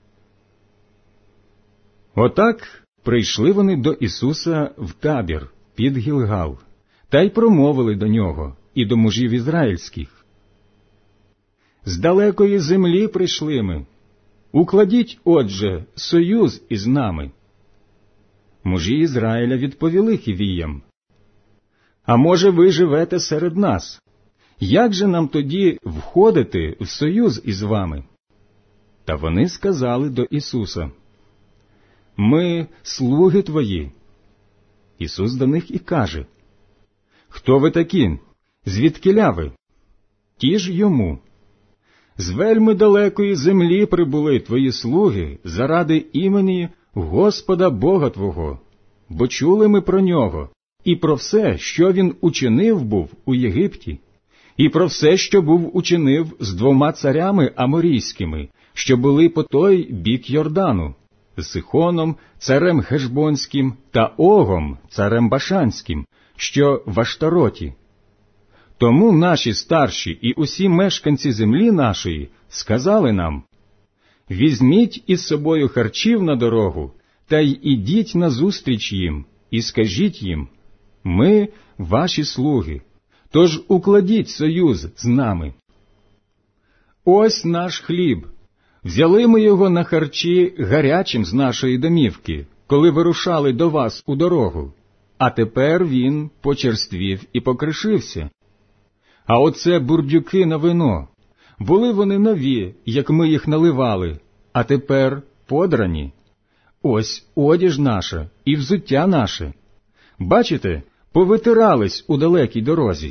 Отак прийшли вони до Ісуса в табір під Гілгал, та й промовили до нього і до мужів ізраїльських: «З далекої землі прийшли ми. Укладіть, отже, союз із нами». Мужі Ізраїля відповіли хівіям: «А може, ви живете серед нас? Як же нам тоді входити в союз із вами?» Та вони сказали до Ісуса: «Ми слуги твої». Ісус до них і каже: «Хто ви такі? Звідкіля ви?» Ті ж йому: «З вельми далекої землі прибули твої слуги заради імені Господа Бога твого, бо чули ми про нього, і про все, що він учинив був у Єгипті, і про все, що був учинив з 2 царями аморійськими, що були по той бік Йордану, з Сихоном, царем Хешбонським, та Огом, царем Башанським, що в Аштароті. Тому наші старші і усі мешканці землі нашої сказали нам: візьміть із собою харчів на дорогу, та й ідіть назустріч їм, і скажіть їм: ми ваші слуги, тож укладіть союз з нами. Ось наш хліб. Взяли ми його на харчі гарячим з нашої домівки, коли вирушали до вас у дорогу, а тепер він почерствів і покришився. А оце бурдюки на вино. Були вони нові, як ми їх наливали, а тепер подрані. Ось одіж наша і взуття наше. Бачите, повитирались у далекій дорозі.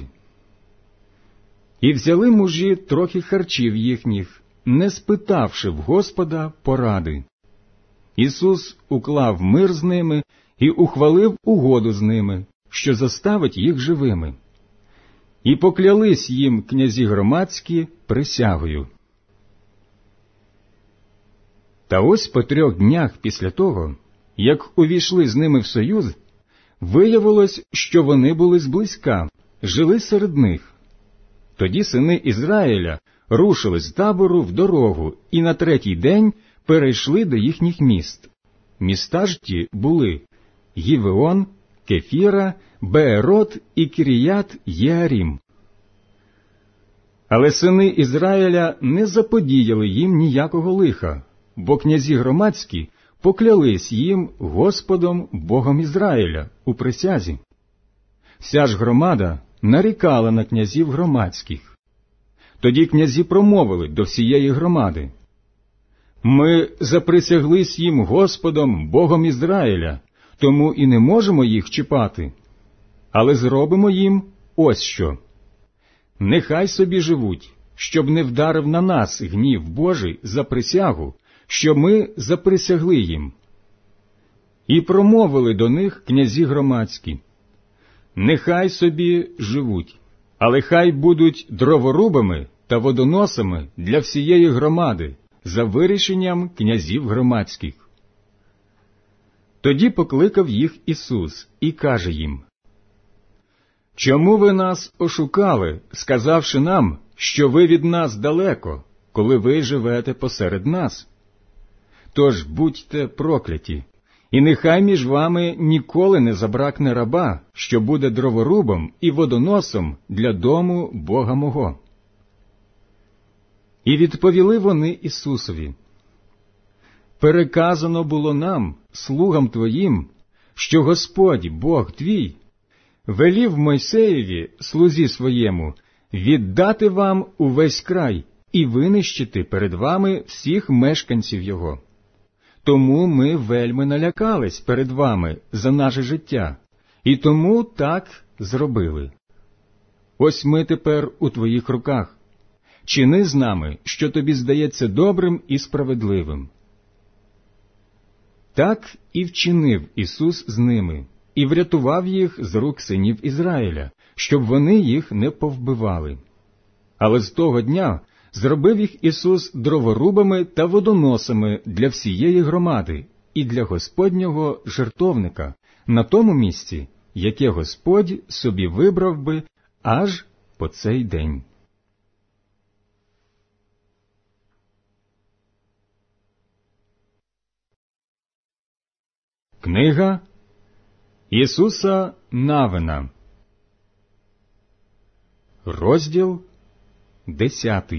І взяли мужі трохи харчів їхніх, не спитавши в Господа поради. Ісус уклав мир з ними і ухвалив угоду з ними, що заставить їх живими. І поклялись їм князі громадські присягою. Та ось по 3 днях після того, як увійшли з ними в союз, виявилось, що вони були зблизька, жили серед них. Тоді сини Ізраїля рушили з табору в дорогу і на 3-й день перейшли до їхніх міст. Міста ж ті були Гівеон, Кефіра, Беерот і Кіріят Єарім. Але сини Ізраїля не заподіяли їм ніякого лиха, бо князі громадські поклялись їм Господом Богом Ізраїля у присязі. Вся ж громада нарікала на князів громадських. Тоді князі промовили до всієї громади: «Ми заприсяглись їм Господом Богом Ізраїля, тому і не можемо їх чіпати. Але зробимо їм ось що. Нехай собі живуть, щоб не вдарив на нас гнів Божий за присягу, що ми заприсягли їм». І промовили до них князі громадські: «Нехай собі живуть, але хай будуть дроворубами та водоносами для всієї громади, за вирішенням князів громадських». Тоді покликав їх Ісус і каже їм: «Чому ви нас ошукали, сказавши нам, що ви від нас далеко, коли ви живете посеред нас? Тож будьте прокляті, і нехай між вами ніколи не забракне раба, що буде дроворубом і водоносом для дому Бога мого». І відповіли вони Ісусові: «Переказано було нам, слугам Твоїм, що Господь, Бог Твій, велів Мойсеєві, слузі своєму, віддати вам увесь край і винищити перед вами всіх мешканців його. Тому ми вельми налякались перед вами за наше життя, і тому так зробили. Ось ми тепер у Твоїх руках. Чини з нами, що Тобі здається добрим і справедливим». Так і вчинив Ісус з ними, і врятував їх з рук синів Ізраїля, щоб вони їх не повбивали. Але з того дня зробив їх Ісус дроворубами та водоносами для всієї громади і для Господнього жертовника на тому місці, яке Господь собі вибрав би аж по цей день. Книга Ісуса Навина, розділ 10.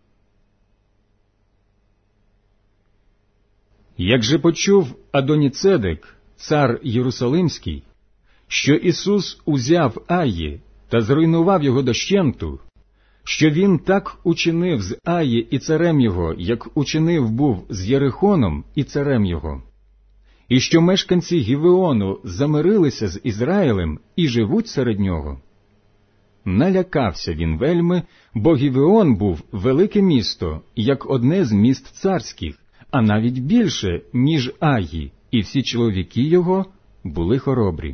Як же почув Адоніцедек, цар Єрусалимський, що Ісус узяв Аї та зруйнував його дощенту, що він так учинив з Аї і царем його, як учинив був з Єрихоном і царем його, і що мешканці Гівеону замирилися з Ізраїлем і живуть серед нього, налякався він вельми, бо Гівеон був велике місто, як одне з міст царських, а навіть більше, ніж Аї, і всі чоловіки його були хоробрі.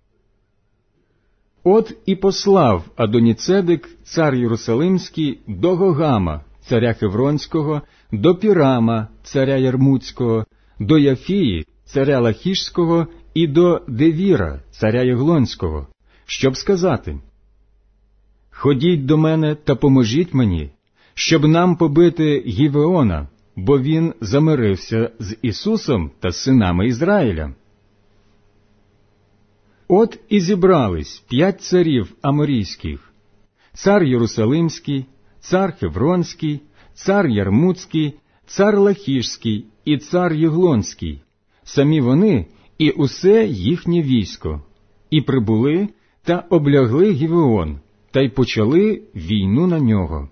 От і послав Адоніцедек, цар Єрусалимський, до Гогама, царя Хевронського, до Пірама, царя Ярмуцького, до Яфії, царя Лахішського, і до Девіра, царя Єглонського, щоб сказати: «Ходіть до мене та поможіть мені, щоб нам побити Гівеона, бо він замирився з Ісусом та синами Ізраїля». От і зібрались 5 царів аморійських: цар Єрусалимський, цар Хевронський, цар Ярмуцький, цар Лахішський і цар Єглонський, самі вони і усе їхнє військо, і прибули та облягли Гівеон, та й почали війну на нього.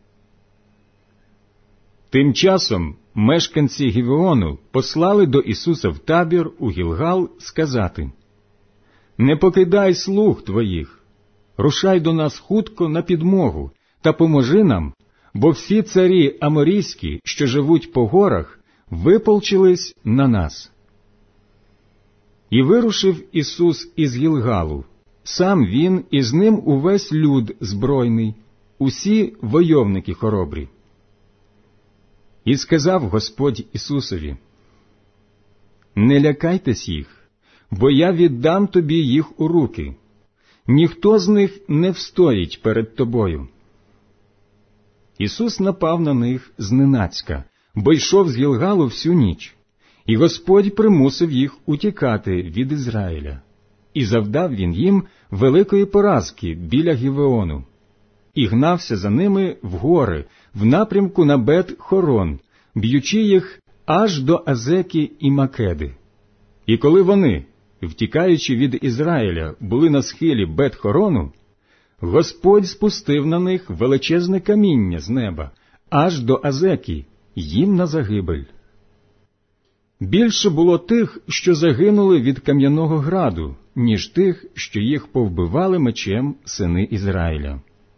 Тим часом мешканці Гівеону послали до Ісуса в табір у Гілгал сказати: не покидай слуг твоїх, рушай до нас хутко на підмогу та поможи нам, бо всі царі аморійські, що живуть по горах, виполчились на нас». І вирушив Ісус із Гілгалу, сам він і з ним увесь люд збройний, усі войовники хоробрі. І сказав Господь Ісусові: «Не лякайтесь їх, бо я віддам тобі їх у руки. Ніхто з них не встоїть перед тобою». Ісус напав на них зненацька, бо йшов з Гілгалу всю ніч, і Господь примусив їх утікати від Ізраїля. І завдав він їм великої поразки біля Гівеону, і гнався за ними в гори, в напрямку на Бет-Хорон, б'ючи їх аж до Азеки і Македи. І коли вони, втікаючи від Ізраїля, були на схилі Бет-Хорону, Господь спустив на них величезне каміння з неба, аж до Азеки, їм на загибель. Більше було тих, що загинули від кам'яного граду, ніж тих, що їх повбивали мечем сини Ізраїля.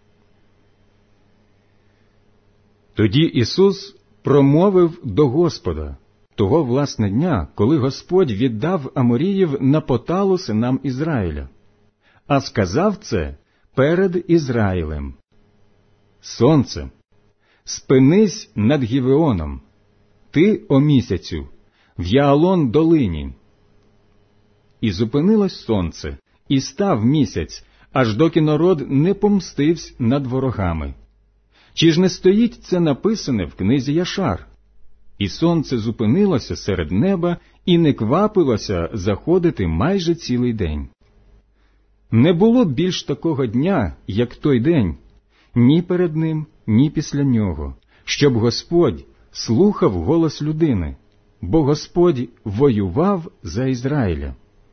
Тоді Ісус промовив до Господа, того власне дня, коли Господь віддав Аморіїв на поталу синам Ізраїля, а сказав це перед Ізраїлем: «Сонце, спинись над Гівеоном, ти, о місяцю, в Яалон долині». І зупинилось сонце, і став місяць, аж доки народ не помстився над ворогами. Чи ж не стоїть це написане в книзі Яшар? І сонце зупинилося серед неба і не квапилося заходити майже цілий день. Не було більш такого дня, як той день, ні перед ним, ні після нього, щоб Господь слухав голос людини, бо Господь воював за Ізраїля.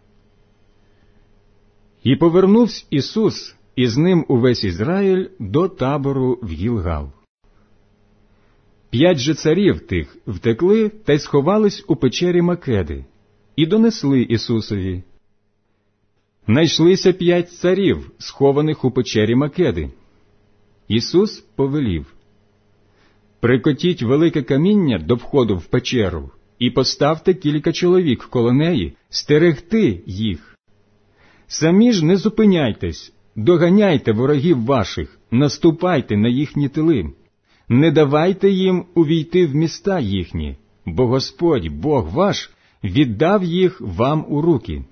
І повернувся Ісус, і з ним увесь Ізраїль до табору в Гілгал. 5 же царів тих втекли та й сховались у печері Македи, і донесли Ісусові: «Найшлися 5 царів, схованих у печері Македи». Ісус повелів: «Прикотіть велике каміння до входу в печеру і поставте кілька чоловік коло неї стерегти їх. Самі ж не зупиняйтесь, доганяйте ворогів ваших, наступайте на їхні тили. Не давайте їм увійти в міста їхні, бо Господь, Бог ваш, віддав їх вам у руки».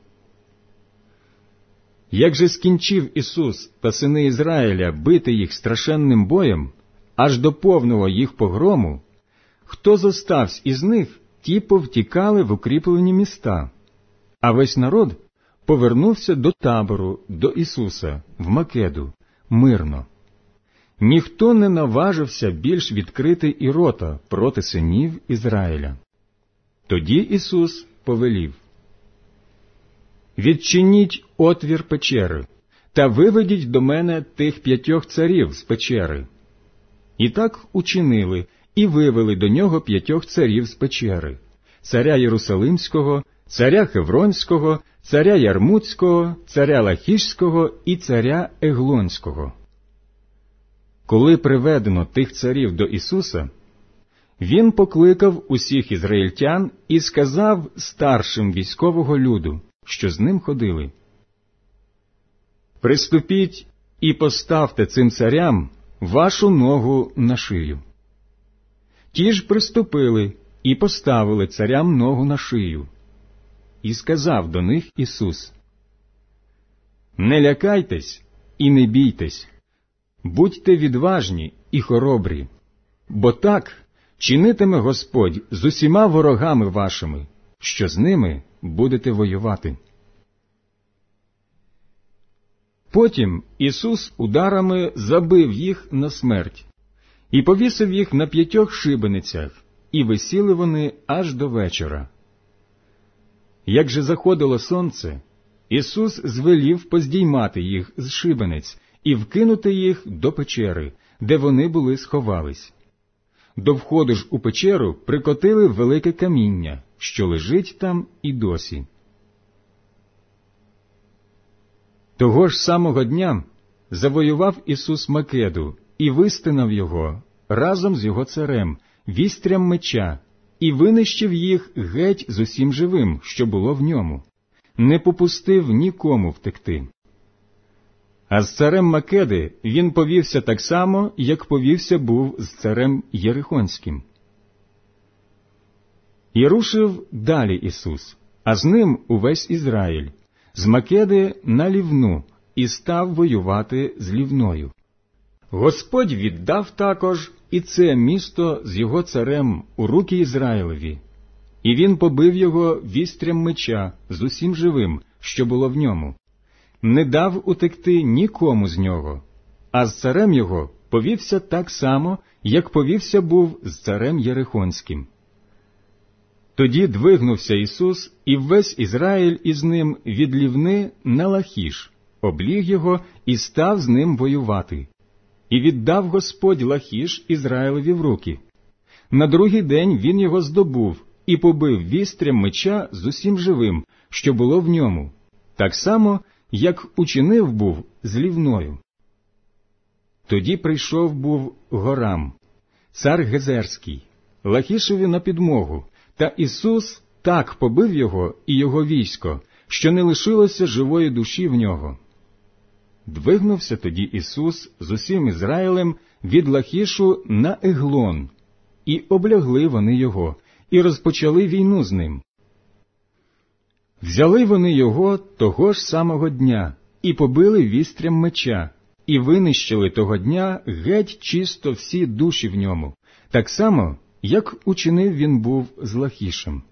Як же скінчив Ісус та сини Ізраїля бити їх страшенним боєм, аж до повного їх погрому, хто зостався із них, ті повтікали в укріплені міста, а весь народ повернувся до табору, до Ісуса, в Македу, мирно. Ніхто не наважився більш відкрити і рота проти синів Ізраїля. Тоді Ісус повелів: «Відчиніть отвір печери та виведіть до мене тих 5 царів з печери». І так учинили, і вивели до нього 5 царів з печери: царя Єрусалимського, царя Хевронського, царя Ярмутського, царя Лахішського і царя Еглонського. Коли приведено тих царів до Ісуса, Він покликав усіх ізраїльтян і сказав старшим військового люду, що з ним ходили: «Приступіть і поставте цим царям вашу ногу на шию». Ті ж приступили і поставили царям ногу на шию. І сказав до них Ісус: «Не лякайтесь і не бійтесь, будьте відважні і хоробрі, бо так чинитиме Господь з усіма ворогами вашими, що з ними будете воювати». Потім Ісус ударами забив їх на смерть і повісив їх на 5 шибеницях, і висіли вони аж до вечора. Як же заходило сонце, Ісус звелів поздіймати їх з шибениць і вкинути їх до печери, де вони були сховались. До входу ж у печеру прикотили велике каміння, що лежить там і досі. Того ж самого дня завоював Ісус Македу і вистинав його разом з його царем, вістрям меча, і винищив їх геть з усім живим, що було в ньому, не попустив нікому втекти. А з царем Македи він повівся так само, як повівся був з царем Єрихонським. І рушив далі Ісус, а з ним увесь Ізраїль, з Македи на Лівну, і став воювати з Лівною. Господь віддав також і це місто з його царем у руки Ізраїлеві, і він побив його вістрям меча з усім живим, що було в ньому, не дав утекти нікому з нього, а з царем його повівся так само, як повівся був з царем Єрихонським. Тоді двигнувся Ісус, і весь Ізраїль із ним від Лівни на Лахіш, обліг його і став з ним воювати. І віддав Господь Лахіш Ізраїлеві в руки. На другий день він його здобув і побив вістрям меча з усім живим, що було в ньому, так само, як учинив був з Лівною. Тоді прийшов був Горам, цар Гезерський, Лахішеві на підмогу, та Ісус так побив його і його військо, що не лишилося живої душі в нього. Двигнувся тоді Ісус з усім Ізраїлем від Лахішу на Еглон, і облягли вони його, і розпочали війну з ним. Взяли вони його того ж самого дня, і побили вістрям меча, і винищили того дня геть чисто всі душі в ньому, так само, як учинив він був з Лахішем.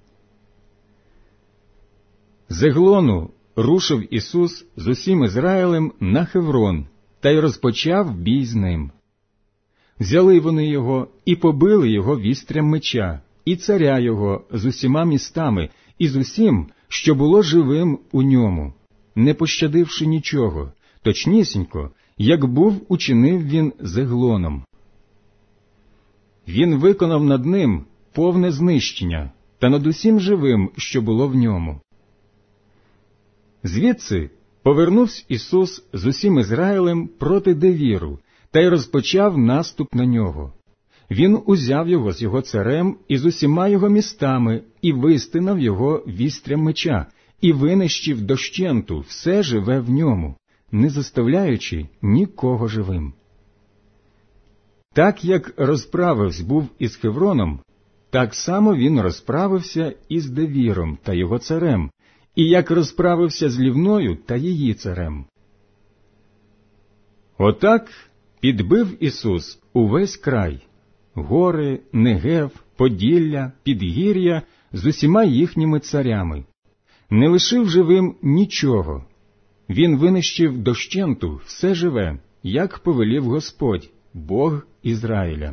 З Еглону рушив Ісус з усім Ізраїлем на Хеврон, та й розпочав бій з ним. Взяли вони його і побили його вістрям меча, і царя його з усіма містами, і з усім, що було живим у ньому, не пощадивши нічого, точнісінько, як був учинив він з Еглоном. Він виконав над ним повне знищення та над усім живим, що було в ньому. Звідси повернувся Ісус з усім Ізраїлем проти Девіру, та й розпочав наступ на нього. Він узяв його з його царем і з усіма його містами, і вистинав його вістрям меча, і винищив дощенту все живе в ньому, не заставляючи нікого живим. Так як розправився був із Хевроном, так само він розправився із Девіром та його царем, і як розправився з Лівною та її царем. Отак підбив Ісус увесь край, гори, Негев, Поділля, Підгір'я з усіма їхніми царями. Не лишив живим нічого. Він винищив дощенту все живе, як повелів Господь, Бог Ізраїля.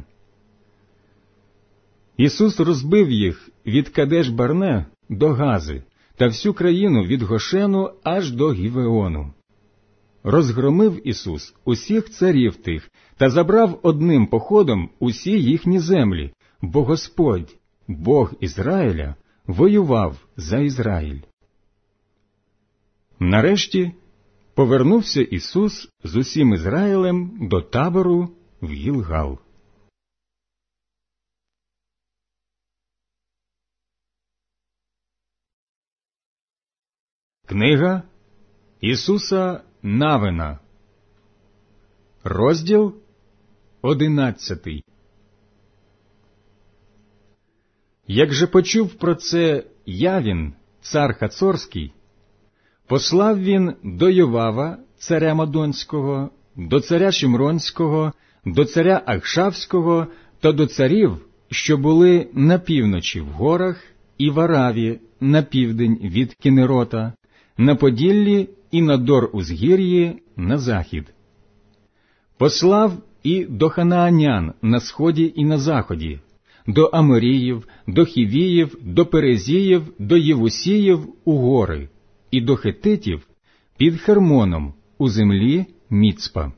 Ісус розбив їх від Кадеш-Барне до Гази, та всю країну від Гошену аж до Гівеону. Розгромив Ісус усіх царів тих та забрав одним походом усі їхні землі, бо Господь, Бог Ізраїля, воював за Ізраїль. Нарешті повернувся Ісус з усім Ізраїлем до табору в Гілгал. Книга Ісуса Навина, розділ 11. Як же почув про це Явін, цар Хацорський, послав він до Йовава, царя Мадонського, до царя Шимронського, до царя Ахшавського та до царів, що були на півночі в горах і в Араві на південь від Кінерота, на Поділлі і на Дор-Узгір'ї на захід. Послав і до ханаанян на сході і на заході, до Аморіїв, до Хівіїв, до Перезіїв, до Євусіїв у гори, і до хетитів під Хермоном у землі Міцпа.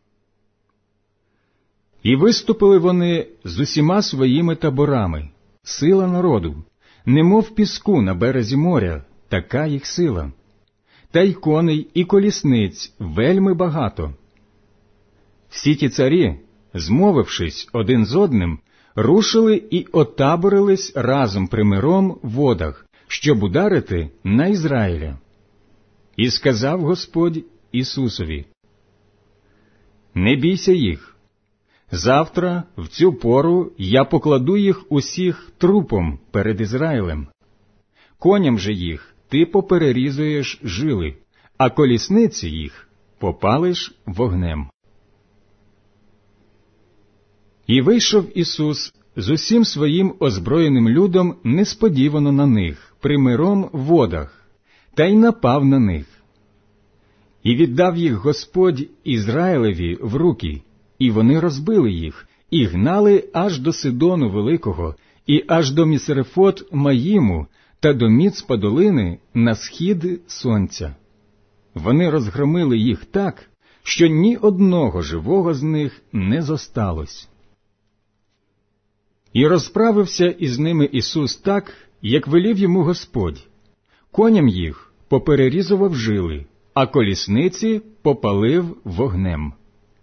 І виступили вони з усіма своїми таборами, сила народу, немов піску на березі моря, така їх сила. та й коней і колісниць вельми багато. Всі ті царі, змовившись один з одним, рушили і отаборились разом при миром водах, щоб ударити на Ізраїля. І сказав Господь Ісусові: «Не бійся їх. Завтра в цю пору я покладу їх усіх трупом перед Ізраїлем. Коням же їх ти поперерізуєш жили, а колісниці їх попалиш вогнем». І вийшов Ісус з усім своїм озброєним людом несподівано на них при миром водах, та й напав на них. І віддав їх Господь Ізраїлеві в руки, і вони розбили їх, і гнали аж до Сидону Великого, і аж до Місерефот Маїму, та до Міцпа долини на схід сонця. Вони розгромили їх так, що ні одного живого з них не зосталось. І розправився із ними Ісус так, як велів йому Господь. Коням їх поперерізував жили, а колісниці попалив вогнем.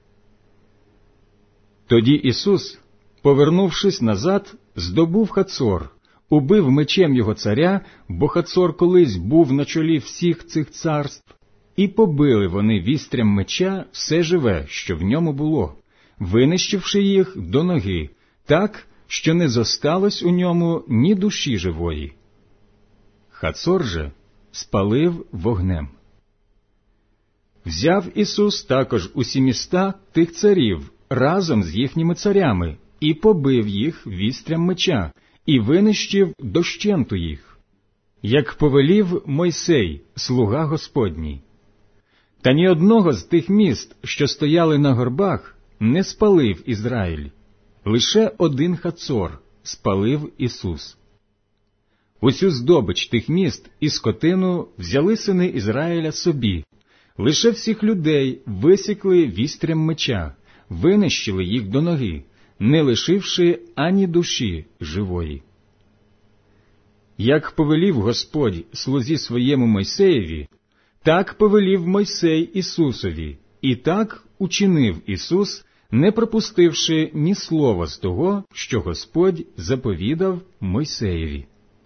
Тоді Ісус, повернувшись назад, здобув Хацор, убив мечем його царя, бо Хацор колись був на чолі всіх цих царств, і побили вони вістрям меча все живе, що в ньому було, винищивши їх до ноги, так, що не зосталось у ньому ні душі живої. Хацор же спалив вогнем. Взяв Ісус також усі міста тих царів разом з їхніми царями і побив їх вістрям меча, і винищив дощенту їх, як повелів Мойсей, слуга Господній. Та ні одного з тих міст, що стояли на горбах, не спалив Ізраїль. Лише один Хацор спалив Ісус. Усю здобич тих міст і скотину взяли сини Ізраїля собі. Лише всіх людей висікли вістрям меча, винищили їх до ноги, не лишивши ані душі живої. Як повелів Господь слузі своєму Мойсеєві, так повелів Мойсей Ісусові, і так учинив Ісус, не пропустивши ні слова з того, що Господь заповідав Мойсеєві.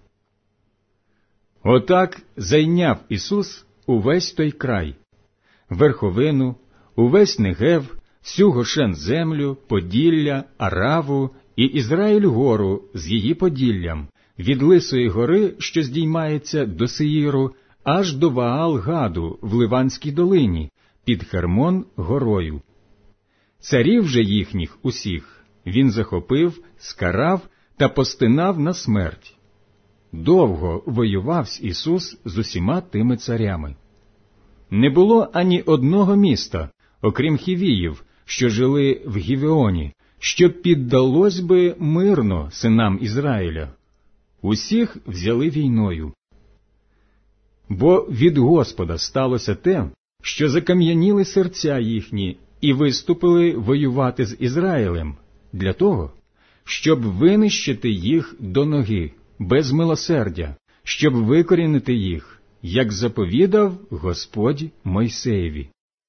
Отак зайняв Ісус увесь той край, верховину, увесь Негев, всю Гошен-землю, Поділля, Араву і Ізраїль-гору з її поділлям, від Лисої гори, що здіймається до Сеїру, аж до Ваал-Гаду в Ливанській долині, під Хермон-горою. Царів же їхніх усіх він захопив, скарав та постинав на смерть. Довго воював Ісус з усіма тими царями. Не було ані одного міста, окрім хівіїв, що жили в Гівеоні, що піддалось би мирно синам Ізраїля. Усіх взяли війною. Бо від Господа сталося те, що закам'яніли серця їхні і виступили воювати з Ізраїлем, для того, щоб винищити їх до ноги, без милосердя, щоб викорінити їх, як заповідав Господь Мойсеєві.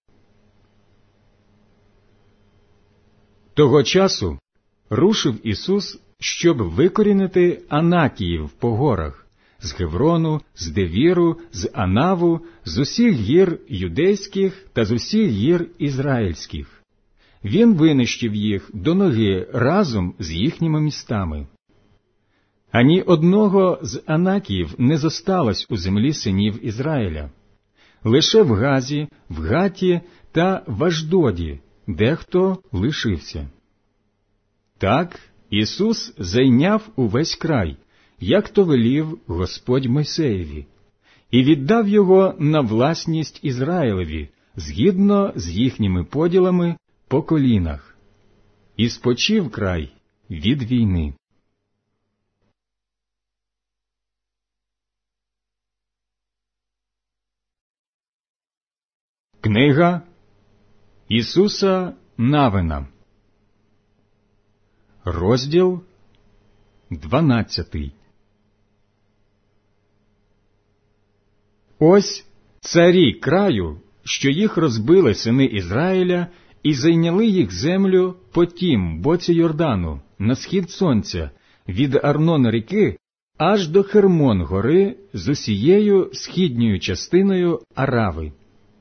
Того часу рушив Ісус, щоб викорінити Анакіїв по горах, з Геврону, з Девіру, з Анаву, з усіх гір юдейських та з усіх гір ізраїльських. Він винищив їх до ноги разом з їхніми містами. Ані одного з Анакіїв не зосталось у землі синів Ізраїля. Лише в Газі, в Гаті та в Аждоді дехто лишився. Так Ісус зайняв увесь край, як то велів Господь Мойсеєві, і віддав його на власність Ізраїлеві, згідно з їхніми поділами по колінах. І спочив край від війни. Книга Ісуса Навина, розділ 12. Ось царі краю, що їх розбили сини Ізраїля, і зайняли їх землю по тім боці Йордану, на схід сонця, від Арнон ріки, аж до Хермон гори з усією східньою частиною Арави.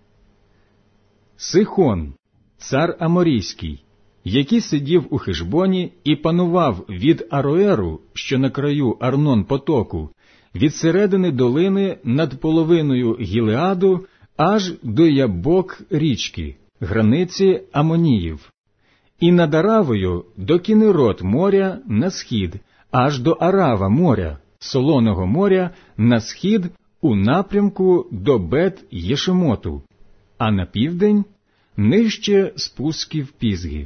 Сихон, цар Аморійський, який сидів у Хешбоні і панував від Ароеру, що на краю Арнон-потоку, від середини долини над половиною Гілеаду, аж до Ябок річки, границі Амоніїв, і над Аравою до Кінерот моря на схід, аж до Арава моря, Солоного моря на схід у напрямку до Бет-Єшемоту, а на південь нижче спусків Пізги.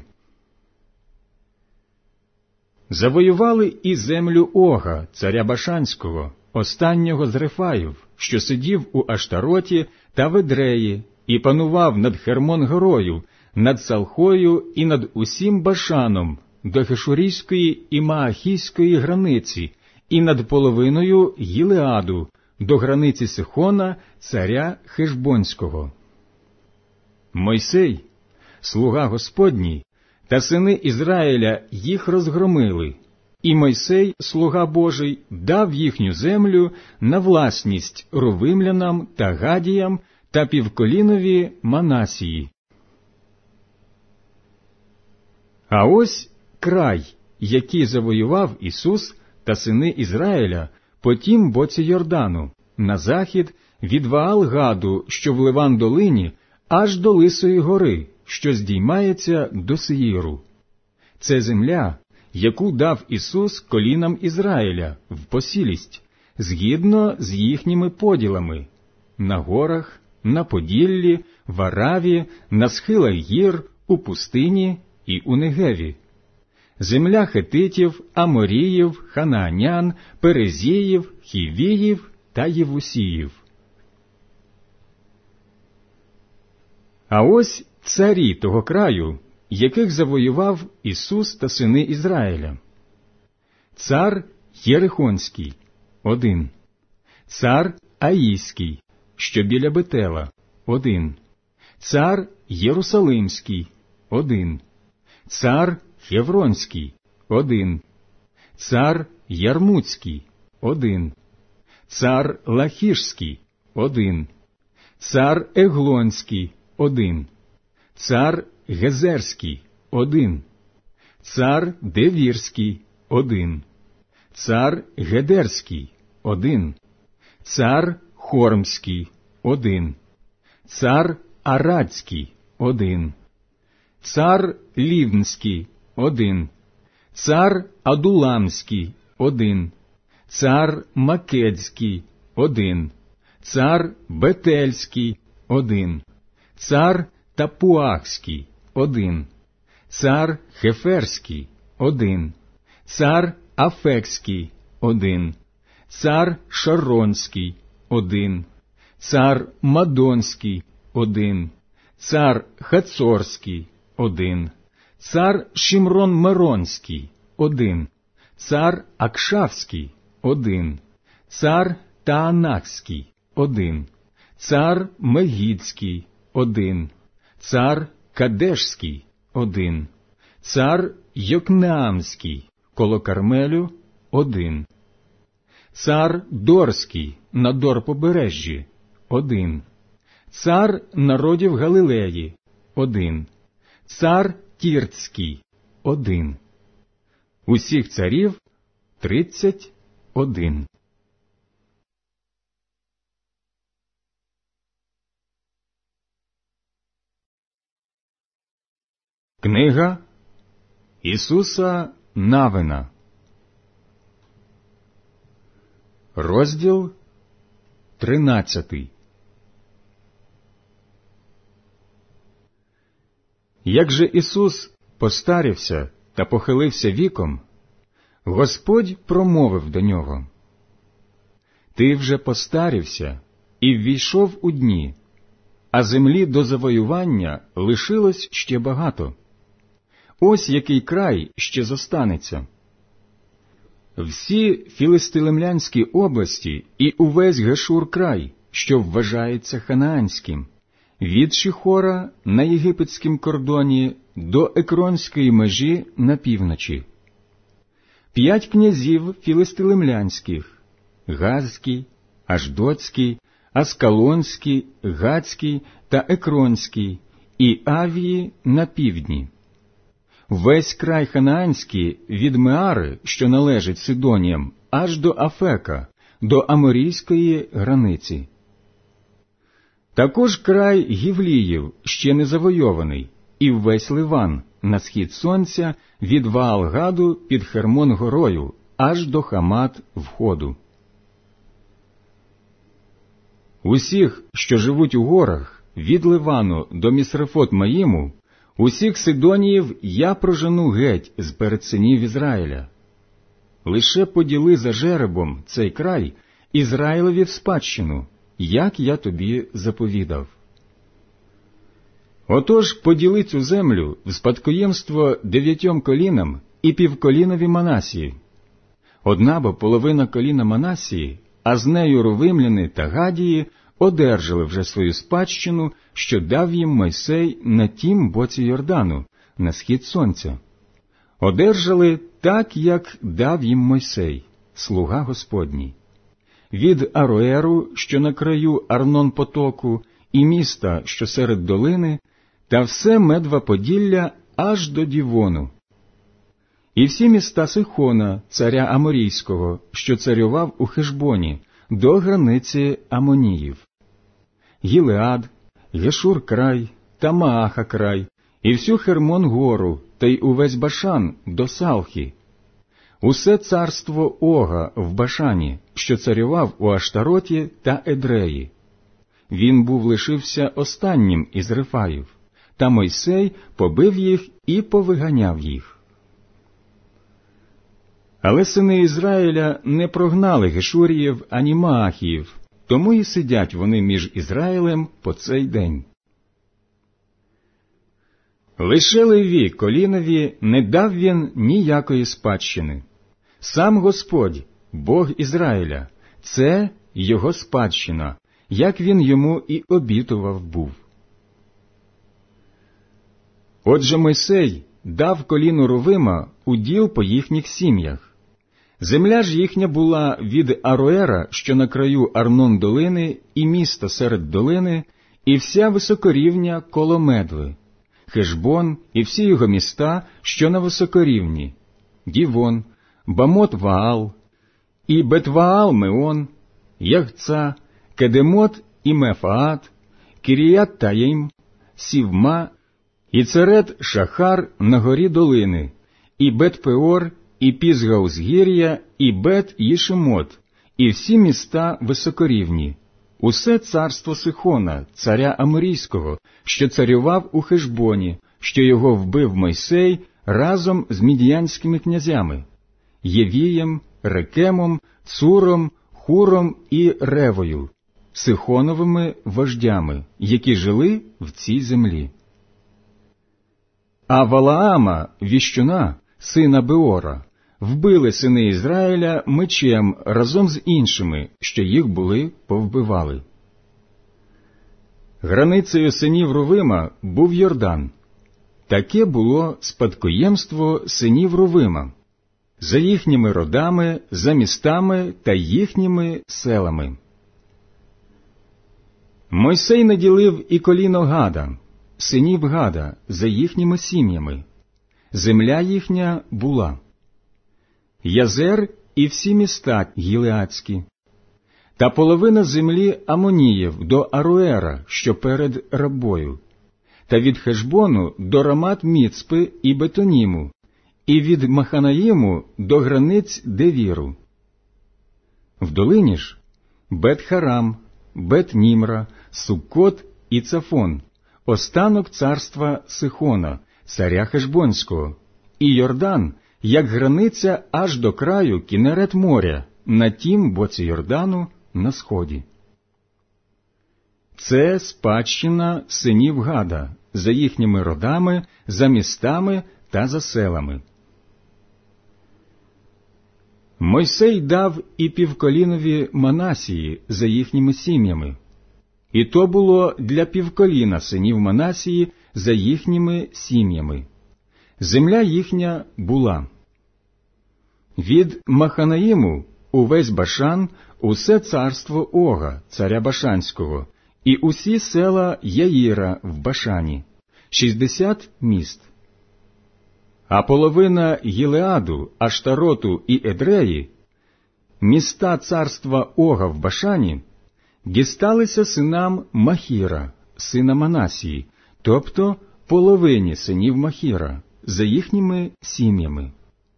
Завоювали і землю Ога, царя Башанського, останнього з Рефаїв, що сидів у Аштароті та в Едреї, і панував над Хермон-горою, над Салхою і над усім Башаном, до Хешурійської і Маахійської границі, і над половиною Гілеаду, до границі Сихона, царя Хешбонського. Мойсей, слуга Господній, та сини Ізраїля їх розгромили, і Мойсей, слуга Божий, дав їхню землю на власність рувимлянам та гадіям та півколінові Манасії. А ось край, який завоював Ісус та сини Ізраїля по тім боці Йордану, на захід від Ваал-Гаду, що в Ливан-долині, аж до Лисої гори, що здіймається до Сеїру. Це земля, яку дав Ісус колінам Ізраїля в посілість, згідно з їхніми поділами, на горах, на Поділлі, в Араві, на схилах гір, у пустині і у Негеві. Земля хетитів, аморіїв, ханаанян, перезіїв, хівіїв та євусіїв. А ось царі того краю, яких завоював Ісус та сини Ізраїля. Цар Єрихонський – 1. Цар Аїський, що біля Бетела – 1. Цар Єрусалимський – 1. Цар Хевронський – 1. Цар Ярмуцький – 1. Цар Лахішський – 1. Цар Еглонський – 1. Цар Гезерський – 1. Цар Девірський – 1. Цар Гедерський – 1. Цар Хормський – 1. Цар Арадський – 1. Цар Лівнський – 1. Цар Адуламський – 1. Цар Македський – 1. Цар Бетельський – 1. Цар Тапуахський – 1. Цар Хеферський – 1. Цар Афекський – 1. Цар Шаронський – 1. Цар Мадонський – 1. Цар Хацорський – 1. Цар Шимрон-Меронський – 1. Цар Акшавський – 1. Цар Таанахський – 1. Цар Мегідський – 1. Цар Кадешський – 1. Цар Йокнеамський коло Кармелю – 1. Цар Дорський на Дорпобережжі – 1. Цар народів Галилеї – 1. Цар Тірцький – 1. Усіх царів 31. Книга Ісуса Навина. Розділ 13. Як же Ісус постарівся та похилився віком, Господь промовив до нього: «Ти вже постарівся і ввійшов у дні, а землі до завоювання лишилось ще багато. Ось який край ще зостанеться. Всі філистилемлянські області і увесь Гешур край, що вважається ханаанським, від Шихора на єгипетськім кордоні до Екронської межі на півночі. 5 князів філистилимлянських – Газький, Аждотський, Аскалонський, Гацький та Екронський, і Авії на півдні. Весь край ханаанський від Меари, що належить Сидоніям, аж до Афека, до Аморійської границі. Також край Гівліїв ще не завойований, і весь Ливан на схід сонця від Ваалгаду під Хермон-горою, аж до Хамат входу. Усіх, що живуть у горах, від Ливану до Місрефот-Маїму, усіх Сидоніїв я прожену геть з перед синів Ізраїля. Лише поділи за жеребом цей край Ізраїлеві в спадщину, як я тобі заповідав. Отож поділи цю землю в спадкоємство 9 колінам і півколінові Манасії. Одна бо половина коліна Манасії, а з нею рувимляни та Гадії, одержали вже свою спадщину, що дав їм Мойсей на тім боці Йордану, на схід сонця. Одержали так, як дав їм Мойсей, слуга Господній. Від Ароеру, що на краю Арнон-потоку, і міста, що серед долини, та все Медва-Поділля аж до Дівону. І всі міста Сихона, царя Аморійського, що царював у Хешбоні, до границі Амоніїв. Гілеад, Гешур-край та Мааха-край, і всю Хермон-гору, та й увесь Башан до Салхі. Усе царство Ога в Башані, що царював у Аштароті та Едреї. Він лишився останнім із Рефаїв, та Мойсей побив їх і повиганяв їх. Але сини Ізраїля не прогнали Гешуріїв ані Маахіїв, тому і сидять вони між Ізраїлем по цей день. Лише Леві колінові не дав він ніякої спадщини. Сам Господь, Бог Ізраїля, це його спадщина, як він йому і обітував був. Отже Мойсей дав коліну Рувима уділ по їхніх сім'ях. Земля ж їхня була від Ароера, що на краю Арнон-долини, і місто серед долини, і вся високорівня коло Медви, Хешбон і всі його міста, що на високорівні, Дівон, Бамот-Ваал, і Бет-Ваал-Меон, Ягца, Кедемот і Мефаат, Кіріят-Таїм, Сівма, і Церет-Шахар на горі долини, і Бет-Пеор, і Пізгаузгір'я, і Бет-Їшемот, і всі міста високорівні, усе царство Сихона, царя Аморійського, що царював у Хешбоні, що його вбив Мойсей разом з мідіянськими князями – Євієм, Рекемом, Цуром, Хуром і Ревою, Сихоновими вождями, які жили в цій землі. А Валаама, віщуна, сина Беора, вбили сини Ізраїля мечем разом з іншими, що їх були повбивали. Границею синів Рувима був Йордан. Таке було спадкоємство синів Рувима, за їхніми родами, за містами та їхніми селами. Мойсей наділив і коліно Гада, синів Гада, за їхніми сім'ями. Земля їхня була Язер і всі міста гілеадські, та половина землі Амоніїв до Аруера, що перед Рабою, та від Хешбону до Рамат-Міцпи і Бетоніму, і від Маханаїму до границь Девіру. В долині ж Бет-Харам, Бет-Німра, Суккот і Цафон, останок царства Сихона, царя Хешбонського, і Йордан, як границя аж до краю Кінерет моря, на тім боці Йордану на сході. Це спадщина синів Гада, за їхніми родами, за містами та за селами. Мойсей дав і півколінові Манасії за їхніми сім'ями, і то було для півколіна синів Манасії за їхніми сім'ями. Земля їхня була від Маханаїму увесь Башан, усе царство Ога, царя Башанського, і усі села Яїра в Башані, 60 міст. А половина Гілеаду, Аштароту і Едреї, міста царства Ога в Башані, дісталися синам Махіра, сина Манасії, тобто половині синів Махіра, за їхніми сім'ями.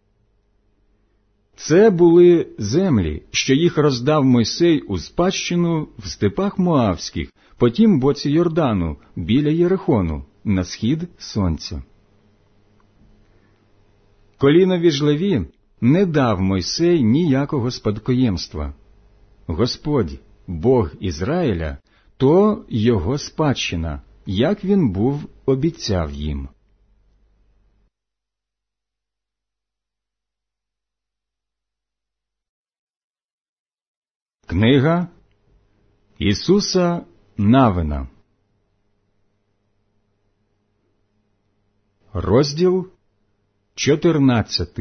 Це були землі, що їх роздав Мойсей у спадщину в степах Моавських, по тім боці Йордану, біля Єрихону, на схід сонця. Колінові ж Леві не дав Мойсей ніякого спадкоємства. Господь, Бог Ізраїля, то його спадщина, як він був обіцяв їм. Книга Ісуса Навина. Розділ 14.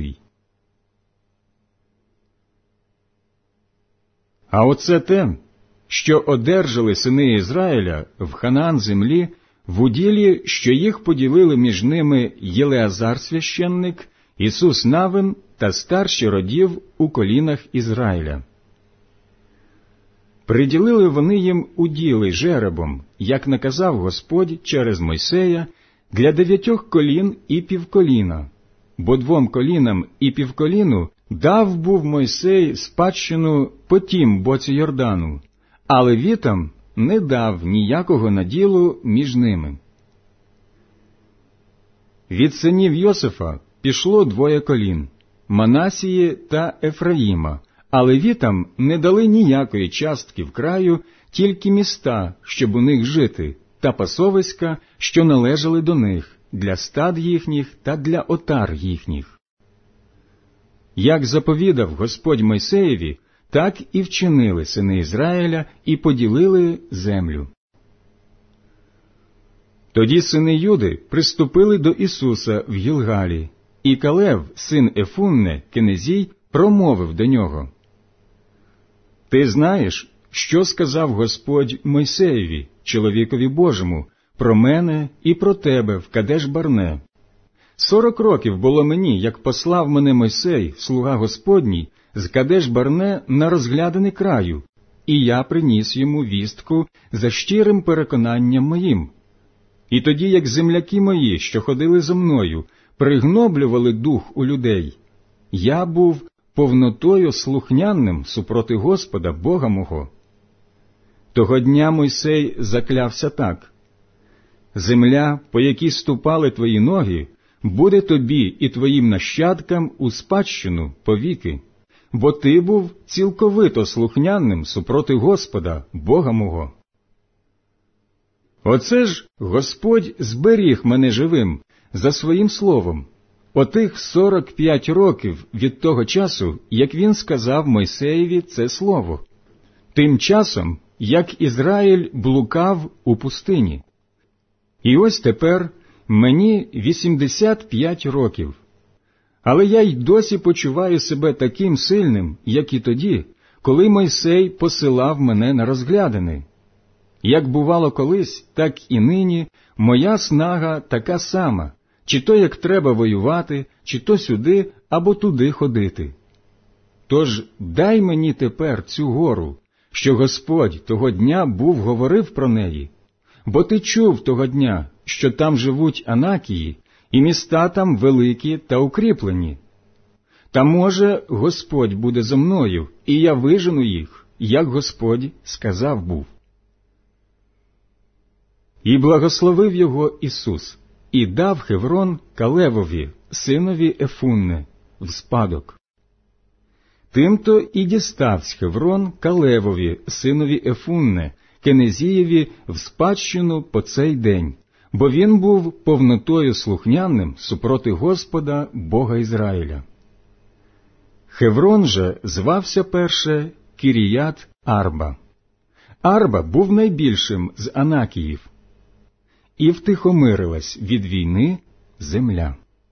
А оце те, що одержали сини Ізраїля в Ханаан землі, в уділі, що їх поділили між ними Єлеазар священник, Ісус Навин та старші родів у колінах Ізраїля. Приділили вони їм уділи жеребом, як наказав Господь через Мойсея, для 9 колін і півколіна, бо 2 колінам і півколіну дав був Мойсей спадщину по тім боці Йордану, а левітам не дав ніякого наділу між ними. Від синів Йосифа пішло 2 колін – Манасії та Ефраїма, а левітам не дали ніякої частки в краю, тільки міста, щоб у них жити, та пасовиська, що належали до них, для стад їхніх та для отар їхніх. Як заповідав Господь Мойсеєві, так і вчинили сини Ізраїля і поділили землю. Тоді сини Юди приступили до Ісуса в Гілгалі, і Калев, син Ефунне, кенезій, промовив до нього: «Ти знаєш, що сказав Господь Мойсеєві, чоловікові Божому, про мене і про тебе в Кадеш-Барне. 40 років було мені, як послав мене Мойсей, слуга Господній, з Кадеш-Барне на розгляданий краю, і я приніс йому вістку за щирим переконанням моїм. І тоді, як земляки мої, що ходили зо мною, пригноблювали дух у людей, я був повнотою слухняним супроти Господа, Бога мого. Того дня Мойсей заклявся так: земля, по якій ступали твої ноги, буде тобі і твоїм нащадкам у спадщину повіки, бо ти був цілковито слухняним супроти Господа, Бога мого. Оце ж Господь зберіг мене живим за своїм словом, отих 45 років від того часу, як він сказав Мойсеєві це слово, тим часом, як Ізраїль блукав у пустині. І ось тепер мені 85 років, але я й досі почуваю себе таким сильним, як і тоді, коли Мойсей посилав мене на розглядини. Як бувало колись, так і нині моя снага така сама, чи то як треба воювати, чи то сюди або туди ходити. Тож дай мені тепер цю гору, що Господь того дня був говорив про неї, бо ти чув того дня, що там живуть Анакії, і міста там великі та укріплені. Та може Господь буде зо мною, і я вижену їх, як Господь сказав був. І благословив його Ісус, і дав Хеврон Калевові, синові Ефунне, в спадок. Тимто і діставсь Хеврон Калевові, синові Ефунне, кенезієві, в спадщину по цей день, бо він був повнотою слухняним супроти Господа, Бога Ізраїля. Хеврон же звався перше Кіріят Арба, Арба був найбільшим з Анакіїв. І втихомирилась від війни земля.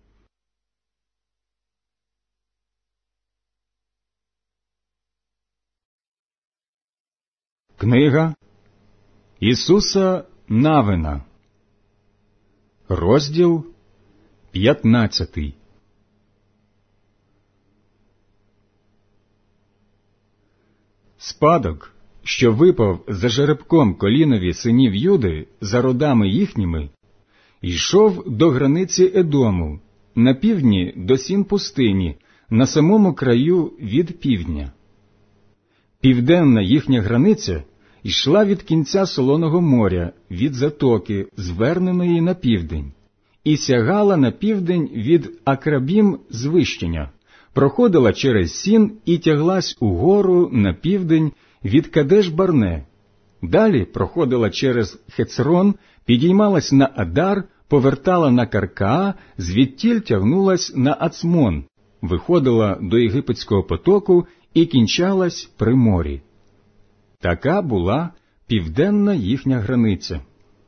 Книга Ісуса Навина, розділ 15. Спадок, що випав за жеребком колінові синів Юди за родами їхніми, йшов до границі Едому, на півдні до сін пустині, на самому краю від півдня. Південна їхня границя йшла від кінця Солоного моря, від затоки, зверненої на південь, і сягала на південь від Акрабім звищення, проходила через Сін і тяглась угору на південь від Кадеш-Барне. Далі проходила через Хецрон, підіймалась на Адар, повертала на Каркаа, звідтіль тягнулась на Ацмон, виходила до Єгипетського потоку і кінчалась при морі. Така була південна їхня границя.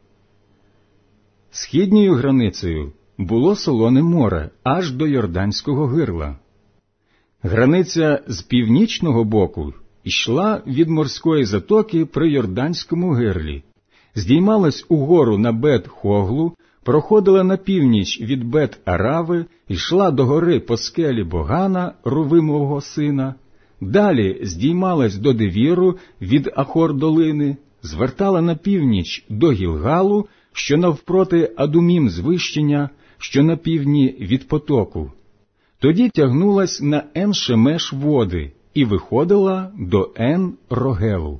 Східньою границею було Солоне море аж до Йорданського гирла. Границя з північного боку йшла від морської затоки при Йорданському гирлі, здіймалась угору на Бет-Хоглу, проходила на північ від Бет-Арави, йшла до гори по скелі Богана, Рувимового сина, далі здіймалась до Девіру від Ахор-долини, звертала на північ до Гілгалу, що навпроти Адумім звищення, що на півдні від потоку. Тоді тягнулась на Ен-Шемеш води і виходила до Ен-Рогелу.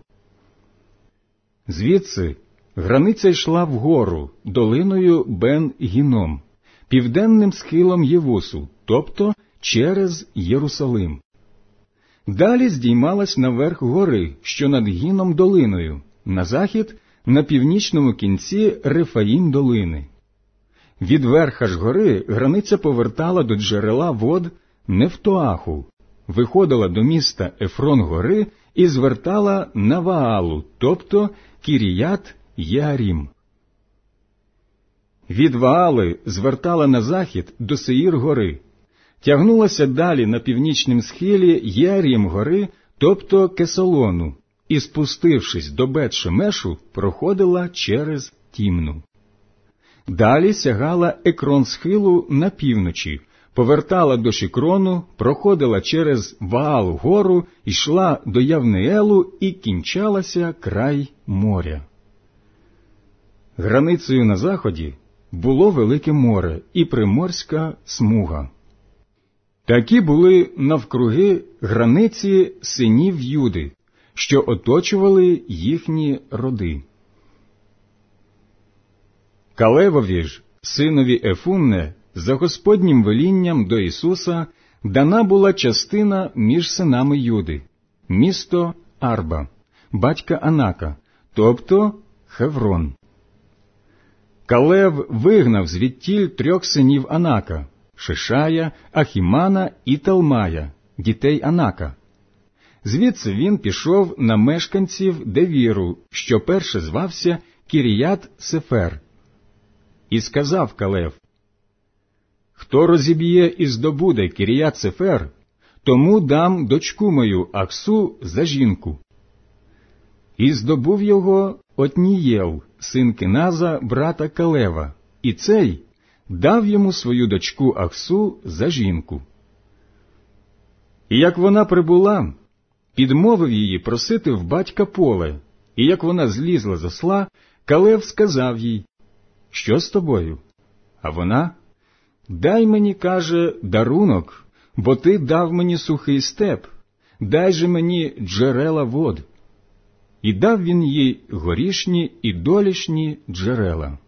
Звідси границя йшла вгору долиною Бен-Гіном, південним схилом Євусу, тобто через Єрусалим. Далі здіймалась наверх гори, що над Гіном долиною, на захід, на північному кінці Рефаїм долини. Від верха ж гори границя повертала до джерела вод Нефтоаху, виходила до міста Ефрон-гори і звертала на Ваалу, тобто Кіріят-Єарім. Від Ваали звертала на захід до Сеїр-гори, тягнулася далі на північнім схилі Єарім-гори, тобто Кесалону, і, спустившись до Бет-Шемешу, проходила через Тімну. Далі сягала Екрон-схилу на півночі, повертала до Шикрону, проходила через Ваал-гору, йшла до Явнеелу і кінчалася край моря. Границею на заході було Велике море і приморська смуга. Такі були навкруги границі синів Юди, що оточували їхні роди. Калевові ж, синові Ефунне, за Господнім велінням до Ісуса, дана була частина між синами Юди, місто Арба, батька Анака, тобто Хеврон. Калев вигнав звідтіль 3 синів Анака – Шишая, Ахімана і Талмая, дітей Анака. Звідси він пішов на мешканців Девіру, що перше звався Кіріят-Сефер. І сказав Калев: «Хто розіб'є і здобуде Кіріят-Сефер, тому дам дочку мою Аксу за жінку». І здобув його Отнієл, син Кеназа, брата Калева, і цей дав йому свою дочку Аксу за жінку. І як вона прибула, підмовив її просити в батька поле, і як вона злізла з осла, Калев сказав їй: «Що з тобою?» А вона: «Дай мені, каже, дарунок, бо ти дав мені сухий степ, дай же мені джерела вод». І дав він їй горішні і долішні джерела.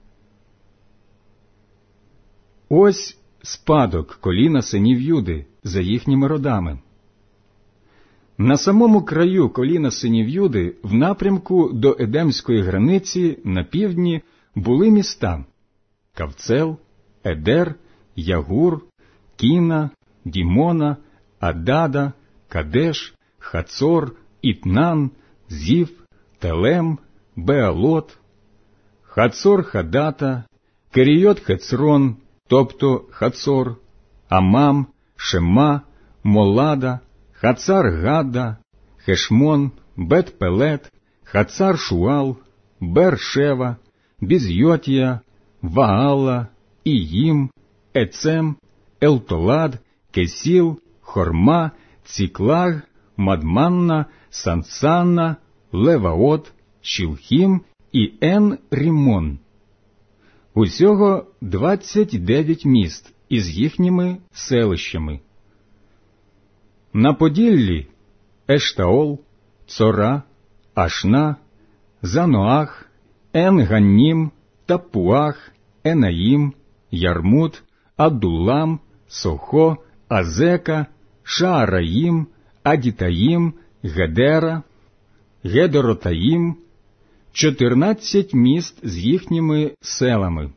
Ось спадок коліна синів Юди за їхніми родами. На самому краю коліна синів Юди, в напрямку до Едемської границі на півдні, були міста Кавцел, Едер, Ягур, Кіна, Дімона, Адада, Кадеш, Хацор, Ітнан, Зів, Телем, Беалот, Хацор-Хадата, Керійот-Хецрон, тобто Хацор, Амам, Шема, Молада, Хацар-Гада, Хешмон, Бет-Пелет, Хацар-Шуал, Бер-Шева, Бізйотія, Ваала, Іїм, Ецем, Елтолад, Кесіл, Хорма, Ціклаг, Мадманна, Сансанна, Леваот, Шілхім і Ен-Рімон. Усього 29 міст із їхніми селищами. На Поділлі Ештаол, Цора, Ашна, Заноах, Ен-Ганнім, Таппуах, Енаїм, Ярмут, Адуллам, Сохо, Азека, Шаараїм, Адітаїм, Гедера, Гедеротаїм, 14 міст з їхніми селами.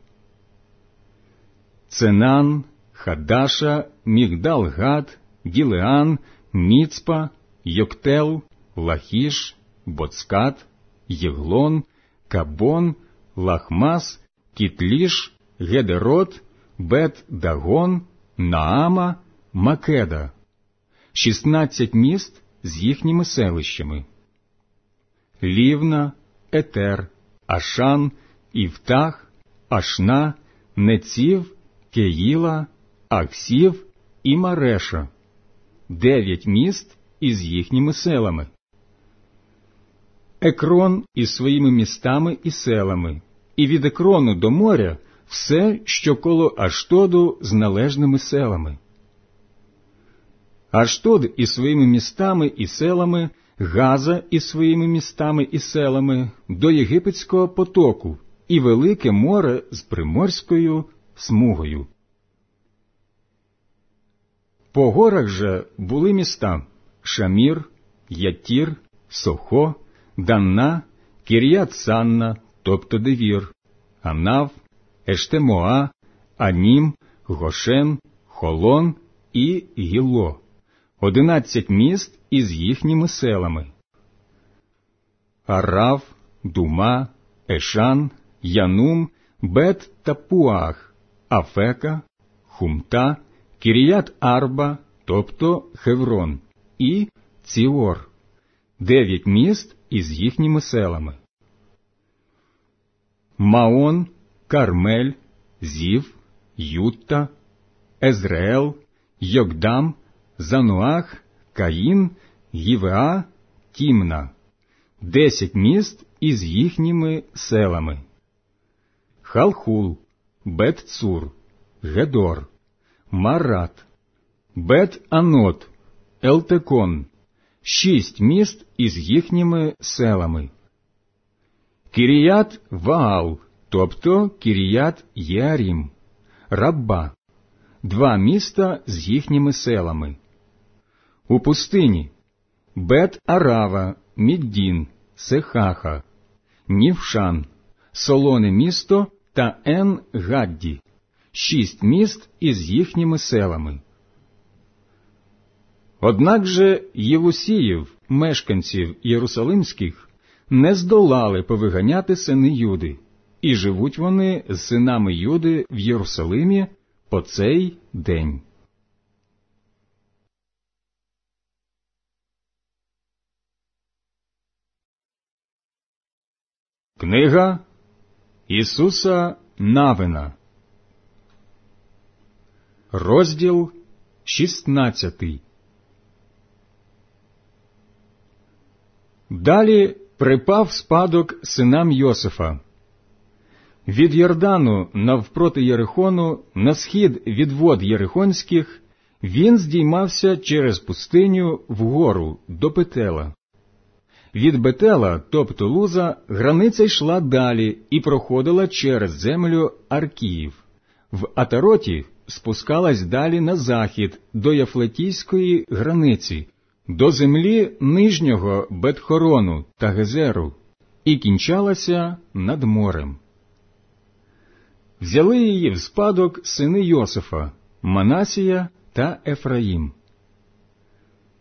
Ценан, Хадаша, Мігдал-Гад, Гілеан, Міцпа, Йоктел, Лахіш, Боцкат, Єглон, Кабон, Лахмас, Кітліш, Гедерот, Бет-Дагон, Наама, Македа. 16 міст з їхніми селищами. Лівна, Етер, Ашан, Івтах, Ашна, Неців, Кеїла, Аксів і Мареша. 9 міст із їхніми селами. Екрон із своїми містами і селами, і від Екрону до моря все, що коло Аштоду з належними селами. Аштод із своїми містами і селами, Газа із своїми містами і селами до Єгипетського потоку і Велике море з приморською смугою. По горах же були міста Шамір, Ятір, Сохо, Данна, Кір'ят-Санна, тобто Девір, Анав, Ештемоа, Анім, Гошен, Холон і Гіло. 11 міст із їхніми селами. Арав, Дума, Ешан, Янум, Бет-Таппуах, Афека, Хумта, Кір'ят-Арба, тобто Хеврон, і Ціор. 9 міст із їхніми селами. Маон, Кармель, Зів, Ютта, Езреел, Йокдам, Зануах, Каїн, Гівеа, Тімна. 10 міст із їхніми селами. Халхул, Бет-Цур, Гедор, Марат, Бет-Анот, Елтекон. 6 міст із їхніми селами. Кіріят-Ваал, тобто Кіріят-Єарім, Рабба. 2 міста з їхніми селами. У пустині Бет-Арава, Міддін, Сехаха, Нівшан, Солоне місто та Ен-Гадді. 6 міст із їхніми селами. Однак же Євусіїв, мешканців Єрусалимських, не здолали повиганяти сини Юди, і живуть вони з синами Юди в Єрусалимі по цей день. Книга Ісуса Навина, розділ 16. Далі припав спадок синам Йосифа. Від Йордану навпроти Єрихону, на схід від вод Єрихонських, він здіймався через пустиню вгору до Бетела. Від Бетела, тобто Луза, границя йшла далі і проходила через землю Аркіїв. В Атароті спускалась далі на захід до Яфлетійської границі, до землі нижнього Бет-Хорону та Гезеру, і кінчалася над морем. Взяли її в спадок сини Йосифа, Манасія та Ефраїм.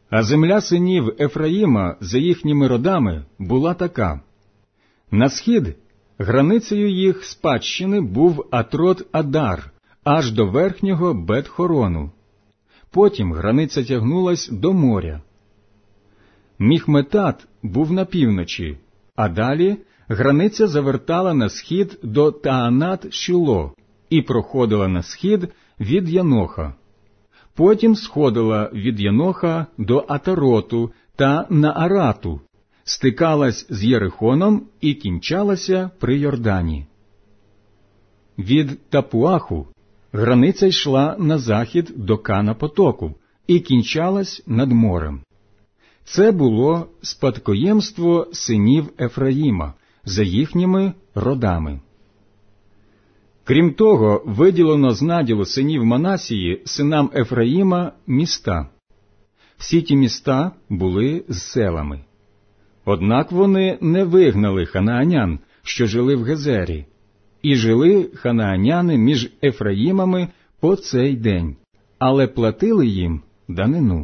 А земля синів Ефраїма за їхніми родами була така. На схід границею їх спадщини був Атрот-Адар, аж до верхнього Бет-Хорону. Потім границя тягнулась до моря. Міхметат був на півночі, а далі границя завертала на схід до Таанат-Шіло і проходила на схід від Яноха. Потім сходила від Яноха до Атароту та Наарату, стикалась з Єрихоном і кінчалася при Йордані. Від Тапуаху границя йшла на захід до Кана-потоку і кінчалась над морем. Це було спадкоємство синів Ефраїма за їхніми родами. Крім того, виділено з наділу синів Манасії синам Ефраїма міста. Всі ті міста були з селами. Однак вони не вигнали ханаанян, що жили в Гезері, і жили ханааняни між Ефраїмами по цей день, але платили їм данину.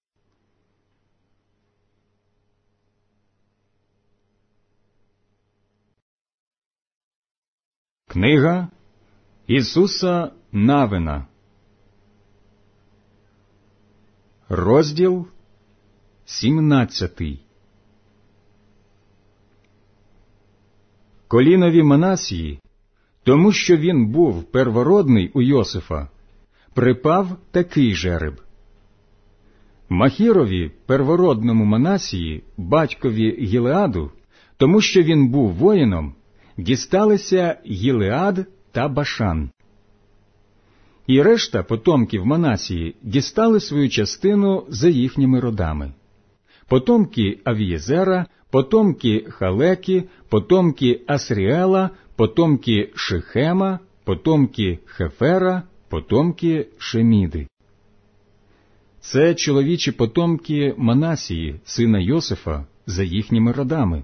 Книга Ісуса Навина, розділ 17. Колінові Манасії, тому що він був первородний у Йосифа, припав такий жереб. Махірові, первородному Манасії, батькові Гілеаду, тому що він був воїном, дісталися Гілеад та Башан. І решта потомків Манасії дістали свою частину за їхніми родами. Потомки Авієзера, потомки Халекі, потомки Асріела, потомки Шихема, потомки Хефера, потомки Шеміди. Це чоловічі потомки Манасії, сина Йосифа, за їхніми родами.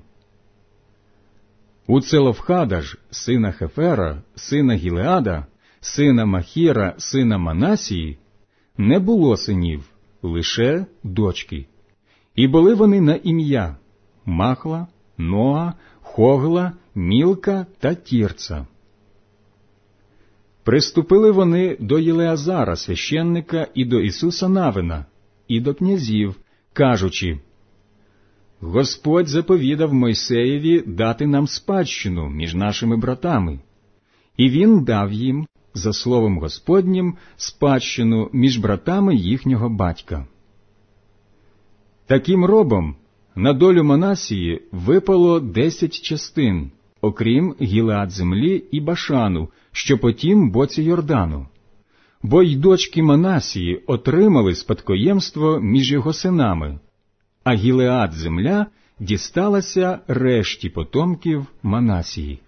У Целофхада ж, сина Хефера, сина Гілеада, сина Махіра, сина Манасії, не було синів, лише дочки. І були вони на ім'я Махла, Ноа, Хогла, Мілка та Тірца. Приступили вони до Єлеазара, священника, і до Ісуса Навина, і до князів, кажучи: «Господь заповідав Мойсеєві дати нам спадщину між нашими братами, і він дав їм, за словом Господнім, спадщину між братами їхнього батька». Таким робом на долю Манасії випало 10 частин, окрім Гілеад землі і Башану, що по тім боці Йордану. Бо й дочки Манасії отримали спадкоємство між його синами, а Гілеад земля дісталася решті потомків Манасії.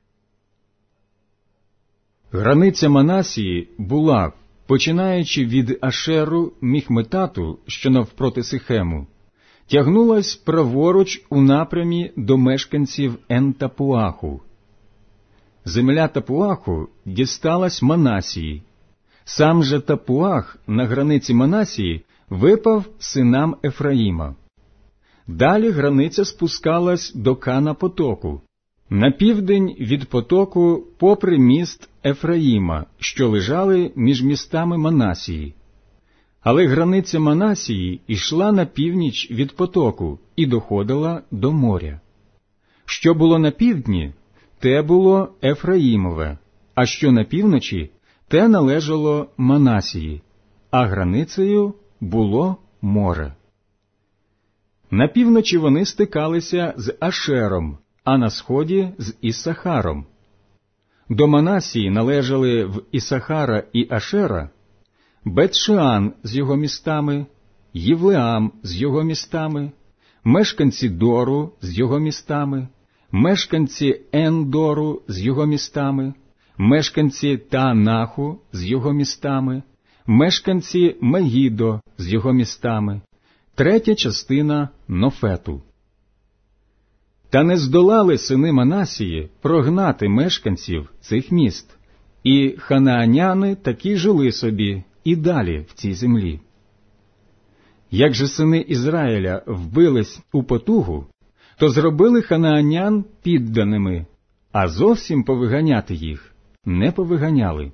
Границя Манасії була, починаючи від Ашеру Міхметату, що навпроти Сихему, тягнулась праворуч у напрямі до мешканців Ен-Тапуаху. Земля Тапуаху дісталась Манасії. Сам же Тапуах на границі Манасії випав синам Ефраїма. Далі границя спускалась до Кана-потоку, на південь від потоку попри міст Ефраїма, що лежали між містами Манасії. Але границя Манасії йшла на північ від потоку і доходила до моря. Що було на півдні, те було Ефраїмове, а що на півночі, те належало Манасії, а границею було море. На півночі вони стикалися з Ашером, а на сході з Іссахаром. До Манасії належали в Іссахара і Ашера Бет-Шеан з його містами, Євлеам з його містами, мешканці Дору з його містами, мешканці Ен-Дору з його містами, мешканці Таанаху з його містами, мешканці Мегідо з його містами, третя частина Нофету. Та не здолали сини Манасії прогнати мешканців цих міст, і ханааняни таки жили собі і далі в цій землі. Як же сини Ізраїля вбились у потугу, то зробили ханаанян підданими, а зовсім повиганяти їх не повиганяли.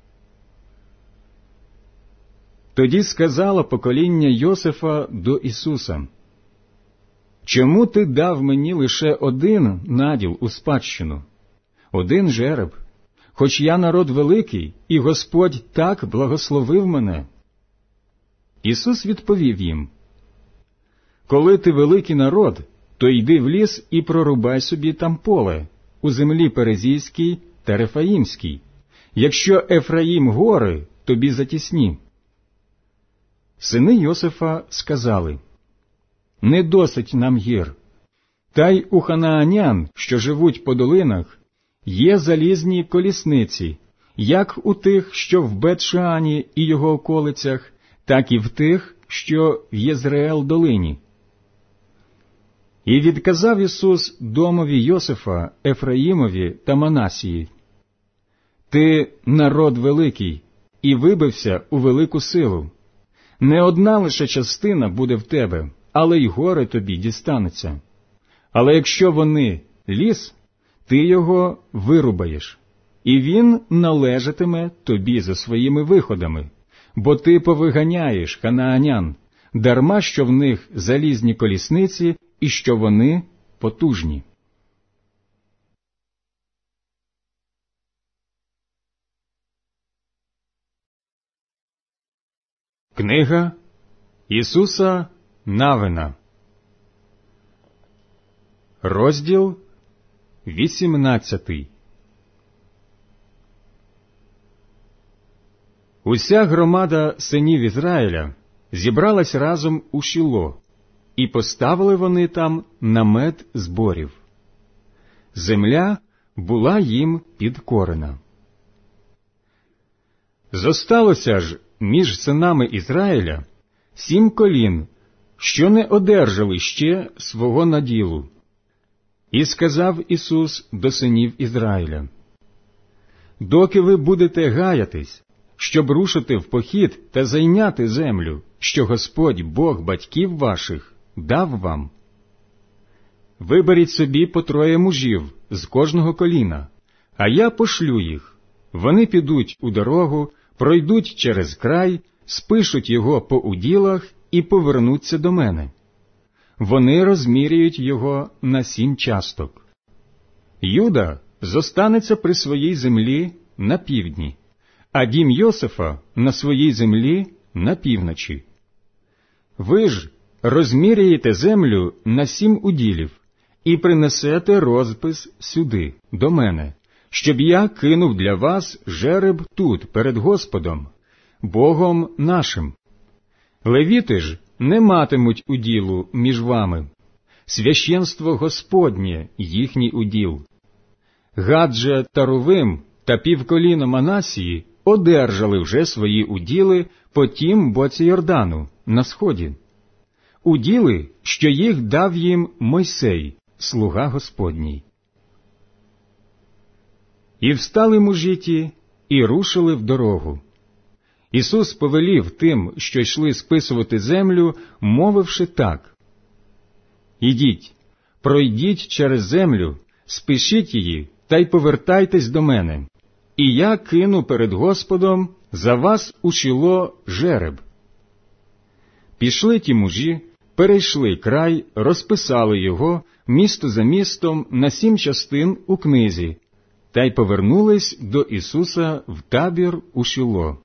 Тоді сказало покоління Йосифа до Ісуса: «Чому ти дав мені лише один наділ у спадщину, один жереб, хоч я народ великий, і Господь так благословив мене?» Ісус відповів їм: «Коли ти великий народ, то йди в ліс і прорубай собі там поле, у землі Перезійській та Рефаїмській, якщо Ефраїм гори тобі затісні». Сини Йосифа сказали: «Не досить нам гір, та й у ханаанян, що живуть по долинах, є залізні колісниці, як у тих, що в Бет-Шаані і його околицях, так і в тих, що в Єзреел-долині». І відказав Ісус домові Йосифа, Ефраїмові та Манасії: «Ти народ великий, і вибився у велику силу. Не одна лише частина буде в тебе, але й гори тобі дістануться. Але якщо вони ліс, ти його вирубаєш, і він належатиме тобі за своїми виходами, бо ти повиганяєш ханаанян, дарма що в них залізні колісниці і що вони потужні». Книга Ісуса Навина, розділ 18. Уся громада синів Ізраїля зібралась разом у Шіло, і поставили вони там намет зборів. Земля була їм підкорена. Зосталося ж між синами Ізраїля 7 колін, що не одержали ще свого наділу. І сказав Ісус до синів Ізраїля: «Доки ви будете гаятись, щоб рушити в похід та зайняти землю, що Господь, Бог батьків ваших, дав вам, виберіть собі по 3 мужів з кожного коліна, а я пошлю їх. Вони підуть у дорогу, пройдуть через край, спишуть його по уділах і повернуться до мене. Вони розміряють його на 7 часток. Юда зостанеться при своїй землі на півдні, а дім Йосифа на своїй землі на півночі. Ви ж розміряєте землю на 7 уділів і принесете розпис сюди, до мене, щоб я кинув для вас жереб тут, перед Господом, Богом нашим. Левіти ж не матимуть уділу між вами, священство Господнє їхній уділ. Гад же та Рувим та півколіна Манасії одержали вже свої уділи по тім боці Йордану, на сході. Уділи, що їх дав їм Мойсей, слуга Господній. І встали мужі ті, і рушили в дорогу. Ісус повелів тим, що йшли списувати землю, мовивши так: «Ідіть, пройдіть через землю, спишіть її, та й повертайтесь до мене, і я кину перед Господом за вас у Шіло жереб». Пішли ті мужі, перейшли край, розписали його, місто за містом, на 7 частин у книзі, та й повернулись до Ісуса в табір у Шіло.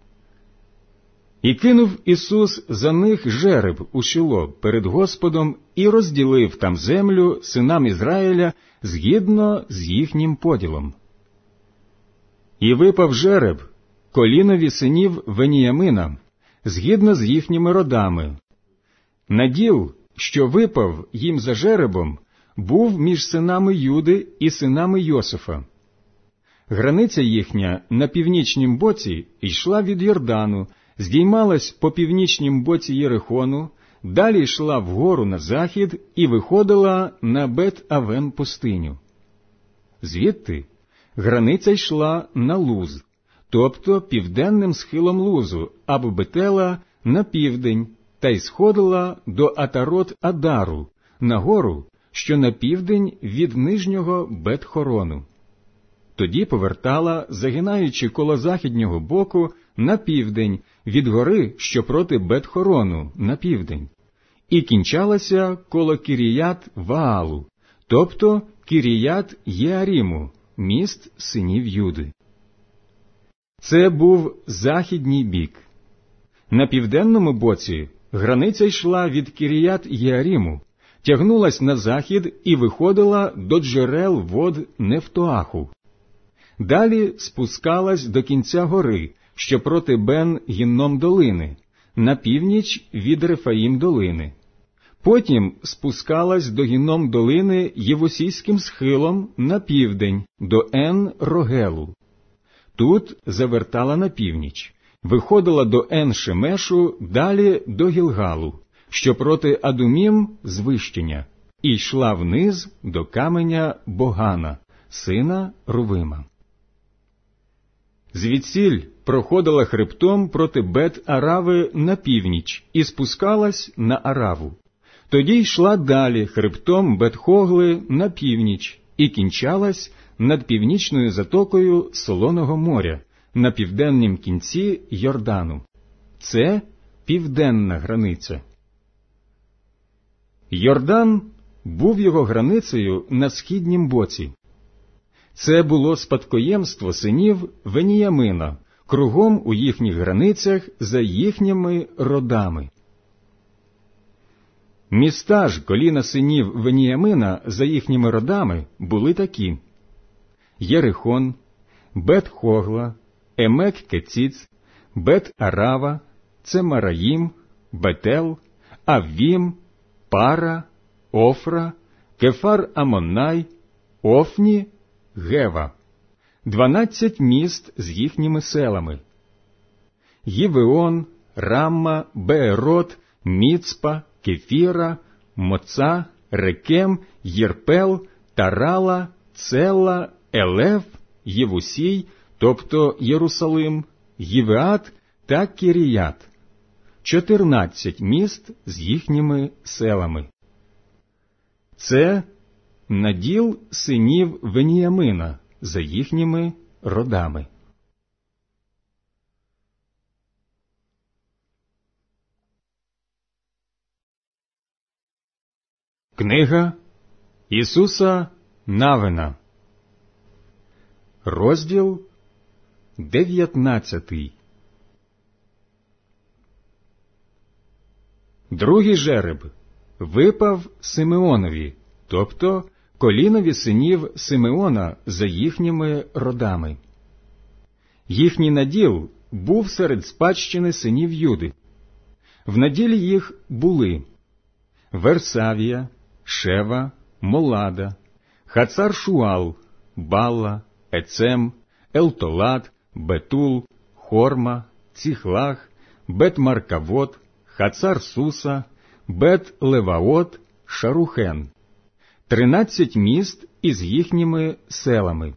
І кинув Ісус за них жереб у Шіло перед Господом і розділив там землю синам Ізраїля згідно з їхнім поділом. І випав жереб колінові синів Веніямина, згідно з їхніми родами. Наділ, що випав їм за жеребом, був між синами Юди і синами Йосифа. Границя їхня на північнім боці йшла від Йордану, здіймалась по північнім боці Єрихону, далі йшла вгору на захід і виходила на Бет-Авен пустиню. Звідти границя йшла на Луз, тобто південним схилом Лузу, або Бетела на південь, та й сходила до Атарот-Адару, на гору, що на південь від нижнього Бет-хорону. Тоді повертала, загинаючи коло західнього боку, на південь, від гори, що проти Бет-хорону, на південь, і кінчалася коло Кіріят-Ваалу, тобто Кіріят-Єаріму, міст синів Юди. Це був західній бік. На південному боці границя йшла від Кіріят-Єаріму, тягнулась на захід і виходила до джерел вод Нефтоаху. Далі спускалась до кінця гори, що проти Бен-Гінном долини, на північ від Рефаїм-долини. Потім спускалась до Гінном долини Євусійським схилом на південь, до Ен-Рогелу. Тут завертала на північ, виходила до Ен-Шемешу, далі до Гілгалу, що проти Адумім звищення, і йшла вниз до каменя Богана, сина Рувима. Звідсіль проходила хребтом проти Бет-Арави на північ і спускалась на Араву. Тоді йшла далі хребтом Бет-Хогли на північ і кінчалась над північною затокою Солоного моря, на південнім кінці Йордану. Це південна границя. Йордан був його границею на східнім боці. Це було спадкоємство синів Веніямина, кругом у їхніх границях за їхніми родами. Міста ж коліна синів Веніямина за їхніми родами були такі: Єрихон, Бет-Хогла, Емек-Кеціц, Бет-Арава, Цемараїм, Бетел, Аввім, Пара, Офра, Кефар-Амоннай, Офні, Гева, 12 міст з їхніми селами: Гівеон, Рамма, Беерот, Міцпа, Кефіра, Моца, Рекем, Єрпел, Тарала, Цела, Елев, Євусій, тобто Єрусалим, Гівеат та Кіріят, 14 міст з їхніми селами. Це наділ синів Веніямина за їхніми родами. Книга Ісуса Навина, розділ 19. Другий жереб випав Симеонові, тобто колінові синів Симеона за їхніми родами. Їхній наділ був серед спадщини синів Юди. В наділі їх були Версавія, Шева, Молада, Хацар-Шуал, Балла, Ецем, Елтолад, Бетул, Хорма, Ціхлах, Бет-Маркавот, Хацар-Суса, Бет-Леваот, Шарухен. 13 міст із їхніми селами: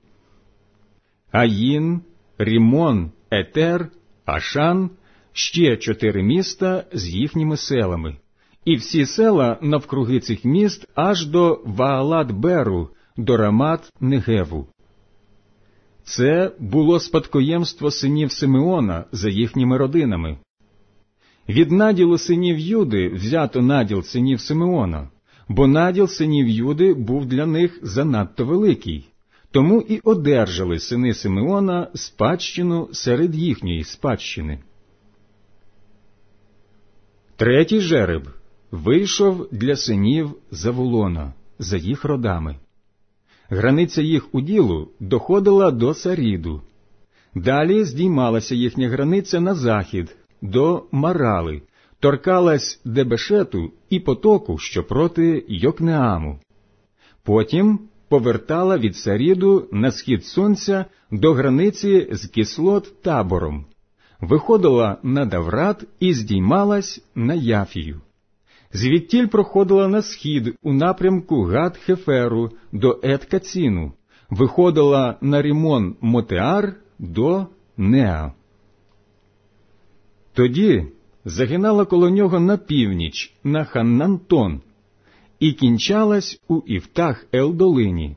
Аїн, Рімон, Етер, Ашан, ще 4 міста з їхніми селами, і всі села навкруги цих міст аж до Ваалат-Беру, до Рамат-Негеву. Це було спадкоємство синів Симеона за їхніми родинами. Від наділу синів Юди взято наділ синів Симеона, бо наділ синів Юди був для них занадто великий, тому і одержали сини Симеона спадщину серед їхньої спадщини. Третій жереб вийшов для синів Завулона за їх родами. Границя їх уділу доходила до Саріду. Далі здіймалася їхня границя на захід, до Марали, торкалась Дебешету і потоку, що проти Йокнеаму. Потім повертала від Саріду на схід сонця до границі з Кислот-Табором, виходила на Даврат і здіймалась на Яфію. Звідтіль проходила на схід у напрямку Гат-Хеферу до Ет-Каціну, виходила на Рімон-Мотеар до Неа. Тоді загинала коло нього на північ, на Ханнантон, і кінчалась у Іфтах-Ел-долині.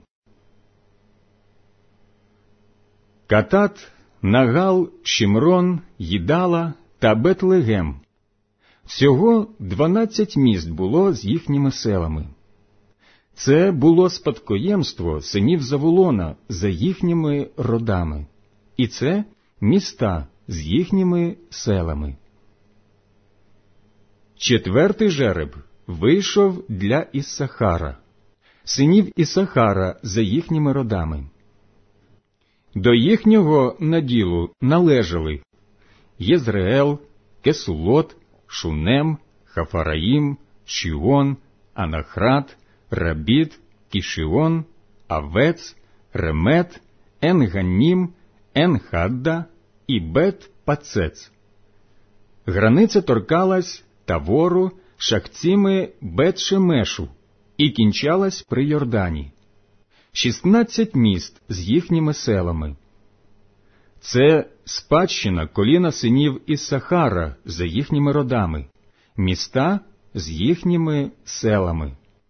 Катат, Нагал, Шімрон, Їдала та Бетлегем. Всього 12 міст було з їхніми селами. Це було спадкоємство синів Завулона за їхніми родами. І це міста з їхніми селами. Четвертий жереб вийшов для Іссахара, синів Іссахара за їхніми родами. До їхнього наділу належали Єзреел, Кесулот, Шунем, Хафараїм, Шіон, Анахрат, Рабіт, Кішіон, Авец, Ремет, Енганнім, Енхадда і Бет-Пацец. Границя торкалась Тавору, Шахціми, Бет-Шемешу і кінчалась при Йордані. 16 міст з їхніми селами. Це спадщина коліна синів Іссахара за їхніми родами, міста з їхніми селами.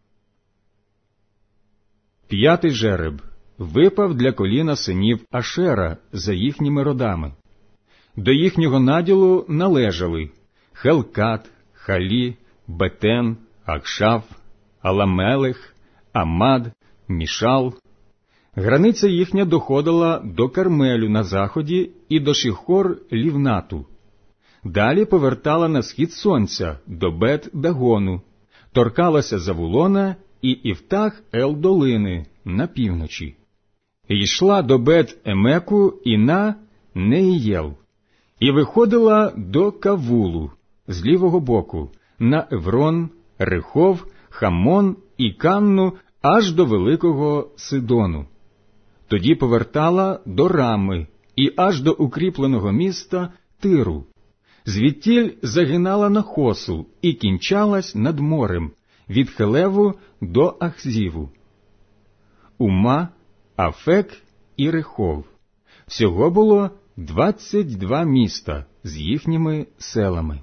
П'ятий жереб випав для коліна синів Ашера за їхніми родами. До їхнього наділу належали Хелкат, Халі, Бетен, Акшаф, Аламелех, Амад, Мішал. Границя їхня доходила до Кармелю на заході і до Шихор-Лівнату. Далі повертала на схід сонця до Бет-Дагону, торкалася Завулона і Іфтах-Ел-долини на півночі. Йшла до Бет-Емеку і на Неїєл, і виходила до Кавулу з лівого боку, на Еврон, Рехов, Хамон і Канну аж до Великого Сидону. Тоді повертала до Рами і аж до укріпленого міста Тиру. Звідтіль загинала на Хосу і кінчалась над морем, від Хелеву до Ахзіву. Ума, Афек і Рехов. Всього було 22 міста з їхніми селами.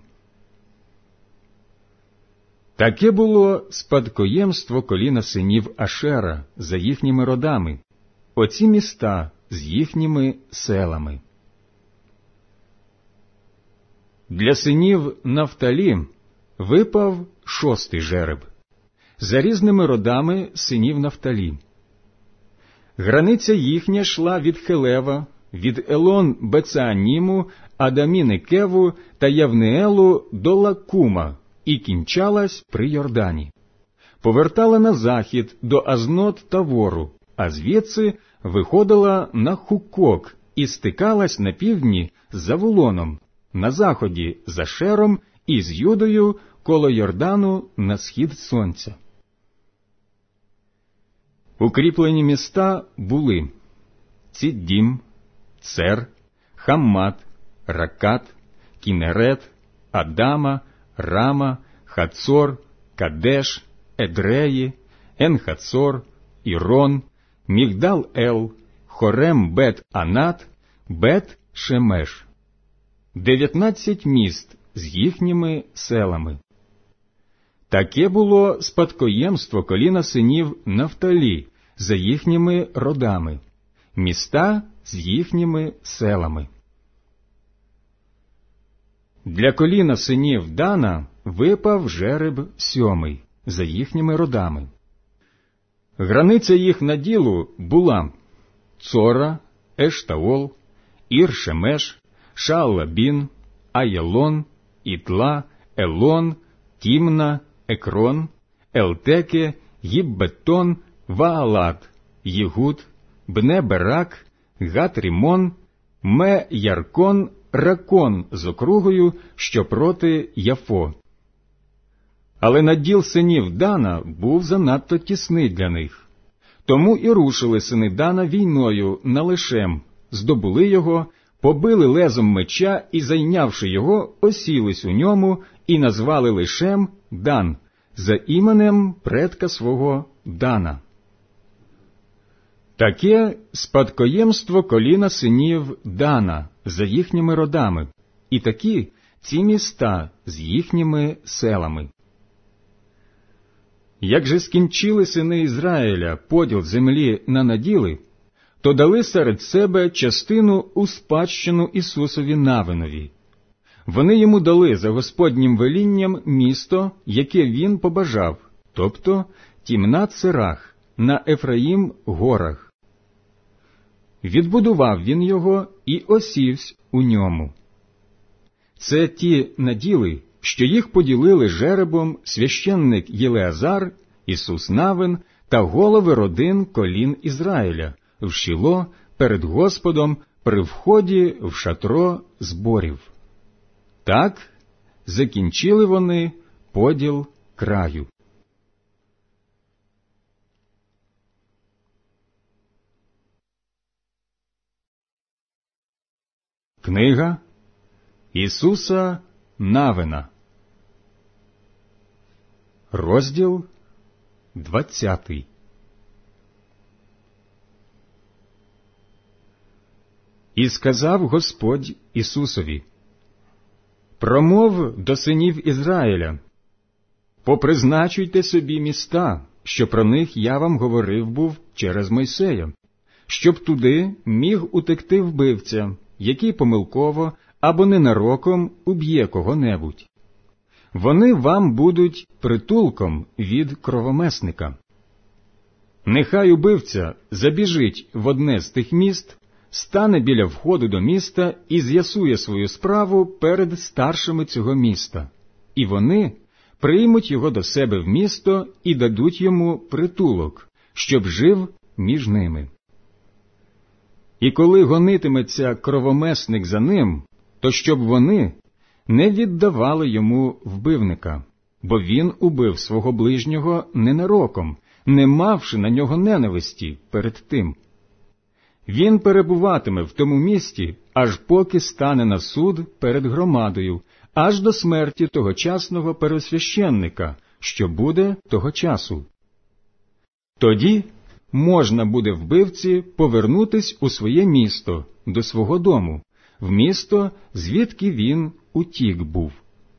Таке було спадкоємство коліна синів Ашера за їхніми родами, оці міста з їхніми селами. Для синів Нафталі випав шостий жереб, за різними родами синів Нафталі. Границя їхня йшла від Хелева, від Елон-Бецеаніму, Адамі-Некеву та Явнеелу до Лакума і кінчалась при Йордані. Повертала на захід до Азнот-Тавору, а звідси виходила на Хукок і стикалась на півдні з Завулоном, на заході з Ашером і з Юдою коло Йордану на схід сонця. Укріплені міста були Ціддім, Цер, Хаммат, Ракат, Кінерет, Адама, Рама, Хацор, Кадеш, Едреї, Енхацор, Ірон, Мігдал-Ел, Хорем-Бет-Анат, Бет-Шемеш. 19 міст з їхніми селами. Таке було спадкоємство коліна синів Нафталі за їхніми родами, міста з їхніми селами. Для коліна синів Дана випав жереб сьомий за їхніми родами. Границя їх наділу була Цора, Ештаол, Ір-Шемеш, Шаалабін, Аялон, Ітла, Елон, Тімна, Екрон, Елтеке, Гіббетон, Ваалат, Єгуд, Бне-Берак, Гат-Рімон, Ме-Яркон, Ракон з округою, що проти Яфо. Але наділ синів Дана був занадто тісний для них. Тому і рушили сини Дана війною на Лешем, здобули його, побили лезом меча і, зайнявши його, осілись у ньому і назвали Лешем Дан, за іменем предка свого Дана. Таке спадкоємство коліна синів Дана за їхніми родами, і такі ці міста з їхніми селами. Як же скінчили сини Ізраїля поділ землі на наділи, то дали серед себе частину у спадщину Ісусові Навинові. Вони йому дали за Господнім велінням місто, яке він побажав, тобто Тімнат-Серах на Ефраїм горах. Відбудував він його і осівсь у ньому. Це ті наділи, що їх поділили жеребом священник Єлеазар, Ісус Навин та голови родин колін Ізраїля в Шіло перед Господом при вході в шатро зборів. Так закінчили вони поділ краю. Книга Ісуса Навина, розділ 20. І сказав Господь Ісусові: «Промов до синів Ізраїля: попризначуйте собі міста, що про них я вам говорив був через Мойсея, щоб туди міг утекти вбивця, який помилково або ненароком уб'є кого-небудь. Вони вам будуть притулком від кровомесника. Нехай убивця забіжить в одне з тих міст, стане біля входу до міста і з'ясує свою справу перед старшими цього міста, і вони приймуть його до себе в місто і дадуть йому притулок, щоб жив між ними. І коли гонитиметься кровомесник за ним, то щоб вони не віддавали йому вбивника, бо він убив свого ближнього ненароком, не мавши на нього ненависті перед тим. Він перебуватиме в тому місті, аж поки стане на суд перед громадою, аж до смерті тогочасного первосвященника, що буде того часу. Тоді можна буде вбивці повернутись у своє місто, до свого дому, в місто, звідки він утік був.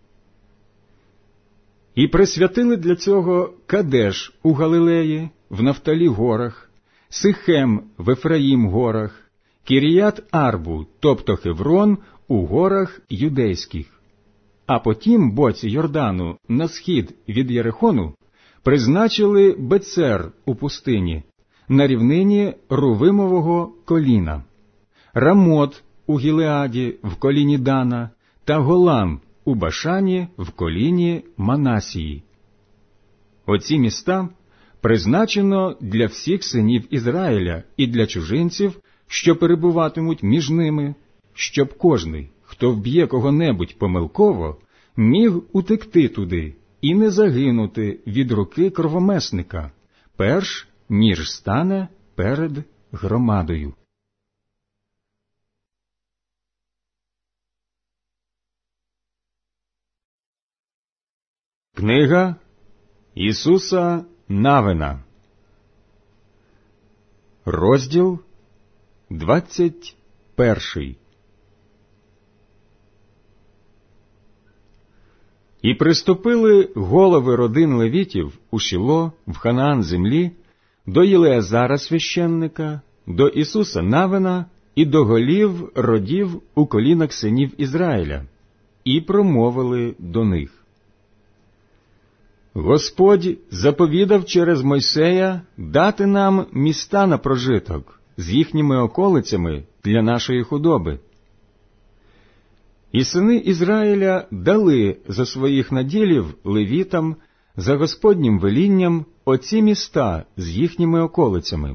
І присвятили для цього Кадеш у Галилеї, в Нафталі горах, Сихем в Ефраїм горах, Кіріят-Арбу, тобто Хеврон, у горах юдейських. А по тім боці Йордану, на схід від Єрихону, призначили Бецер у пустині, на рівнині Рувимового коліна, Рамот у Гілеаді в коліні Дана та Голан у Башані в коліні Манасії. Оці міста призначено для всіх синів Ізраїля і для чужинців, що перебуватимуть між ними, щоб кожний, хто вб'є кого-небудь помилково, міг утекти туди і не загинути від руки кровомесника, перш ніж стане перед громадою. Книга Ісуса Навина, розділ 21. І приступили голови родин левітів у Шіло, в Ханаан землі, до Єлеазара священника, до Ісуса Навина і до голів родів у колінах синів Ізраїля, і промовили до них: Господь заповідав через Мойсея дати нам міста на прожиток з їхніми околицями для нашої худоби. І сини Ізраїля дали за своїх наділів левітам за Господнім велінням оці міста з їхніми околицями.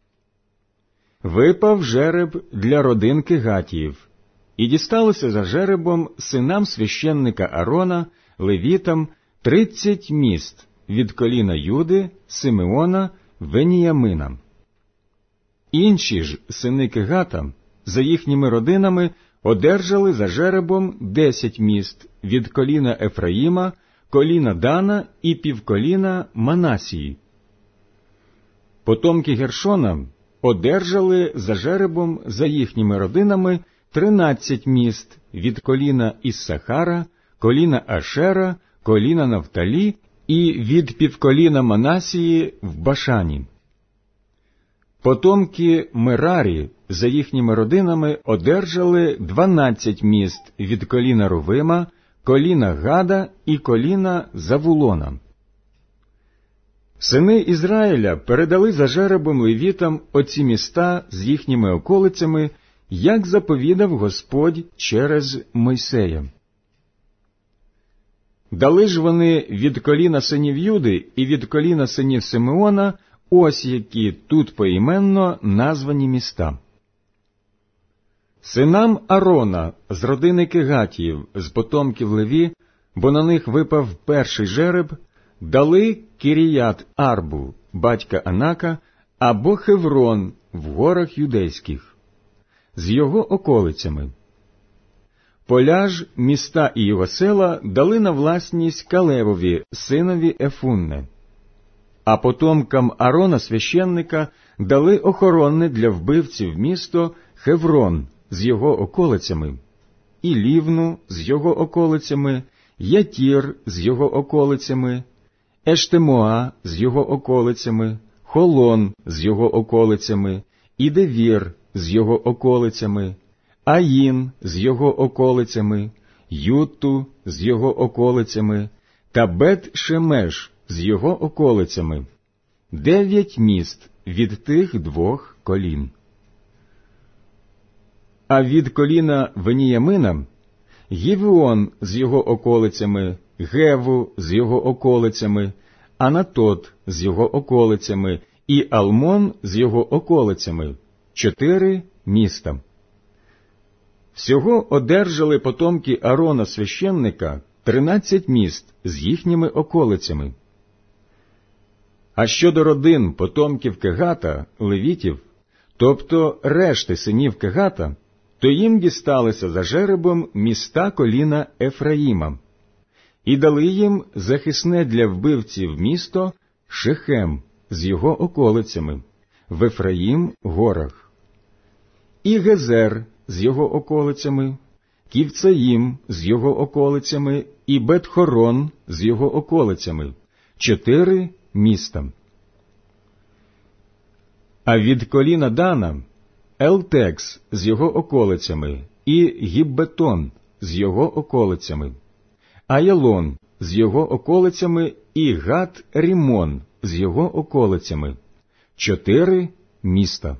Випав жереб для родин Кегатіїв, і дісталося за жеребом синам священника Аарона, левітам, 30 міст від коліна Юди, Симеона, Веніямина. Інші ж сини Кегата за їхніми родинами одержали за жеребом 10 міст від коліна Ефраїма, коліна Дана і півколіна Манасії. Потомки Гершона одержали за жеребом за їхніми родинами 13 міст від коліна Іссахара, коліна Ашера, коліна Нафталі і від півколіна Манасії в Башані. Потомки Мерарі за їхніми родинами одержали 12 міст від коліна Рувима, коліна Гада і коліна Завулона. Сини Ізраїля передали за жеребом левітам оці міста з їхніми околицями, як заповідав Господь через Мойсея. Дали ж вони від коліна синів Юди і від коліна синів Симеона ось які тут поіменно названі міста. Синам Арона з родини Кегатіїв, з потомків Леві, бо на них випав перший жереб, дали Кіріят Арбу, батька Анака, або Хеврон в горах юдейських, з його околицями. Поля ж, міста і його села дали на власність Калевові, синові Ефунне. А потомкам Арона священника дали охоронне для вбивців місто Хеврон з його околицями, і Лівну з його околицями, Ятір з його околицями, Ештемоа з його околицями, Холон з його околицями, і Девір з його околицями, Аїн з його околицями, Ютту з його околицями та Бет-Шемеш з його околицями. 9 міст від тих двох колін. А від коліна Веніямина Гівеон з його околицями, Геву з його околицями, Анатот з його околицями і Алмон з його околицями. 4 міста. Всього одержали потомки Арона священника 13 міст з їхніми околицями. А щодо родин потомків Кегата, левітів, тобто решти синів Кегата, то їм дісталися за жеребом міста коліна Ефраїма, і дали їм захисне для вбивців місто Шехем з його околицями, в Ефраїм горах, і Гезер з його околицями, Ківцаїм з його околицями і Бет-Хорон з його околицями. 4 міста. А від коліна Дана Елтекс з його околицями і Гіббетон з його околицями, Аялон з його околицями і Гат-Рімон з його околицями. 4 міста.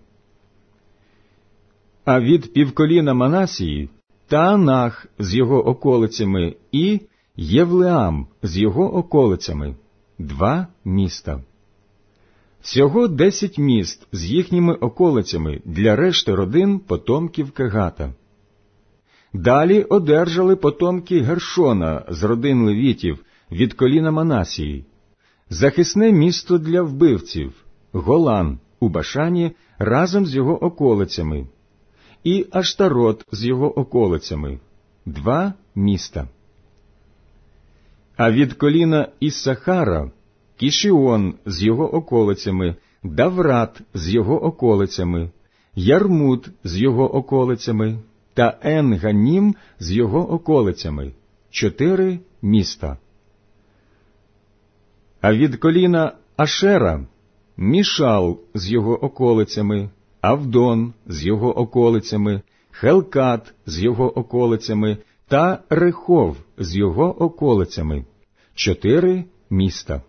А від півколіна Манасії Таанах з його околицями і Євлеам з його околицями. 2 міста. Всього 10 міст з їхніми околицями для решти родин потомків Кегата. Далі одержали потомки Гершона з родин левітів від коліна Манасії, захисне місто для вбивців, Голан у Башані разом з його околицями, і Аштарот з його околицями. 2 міста. А від коліна Іссахара Кішіон з його околицями, Даврат з його околицями, Ярмут з його околицями та Ен-Ганім з його околицями. 4 міста. А від коліна Ашера Мішал з його околицями, Авдон з його околицями, Хелкат з його околицями та Рехов з його околицями. 4 міста.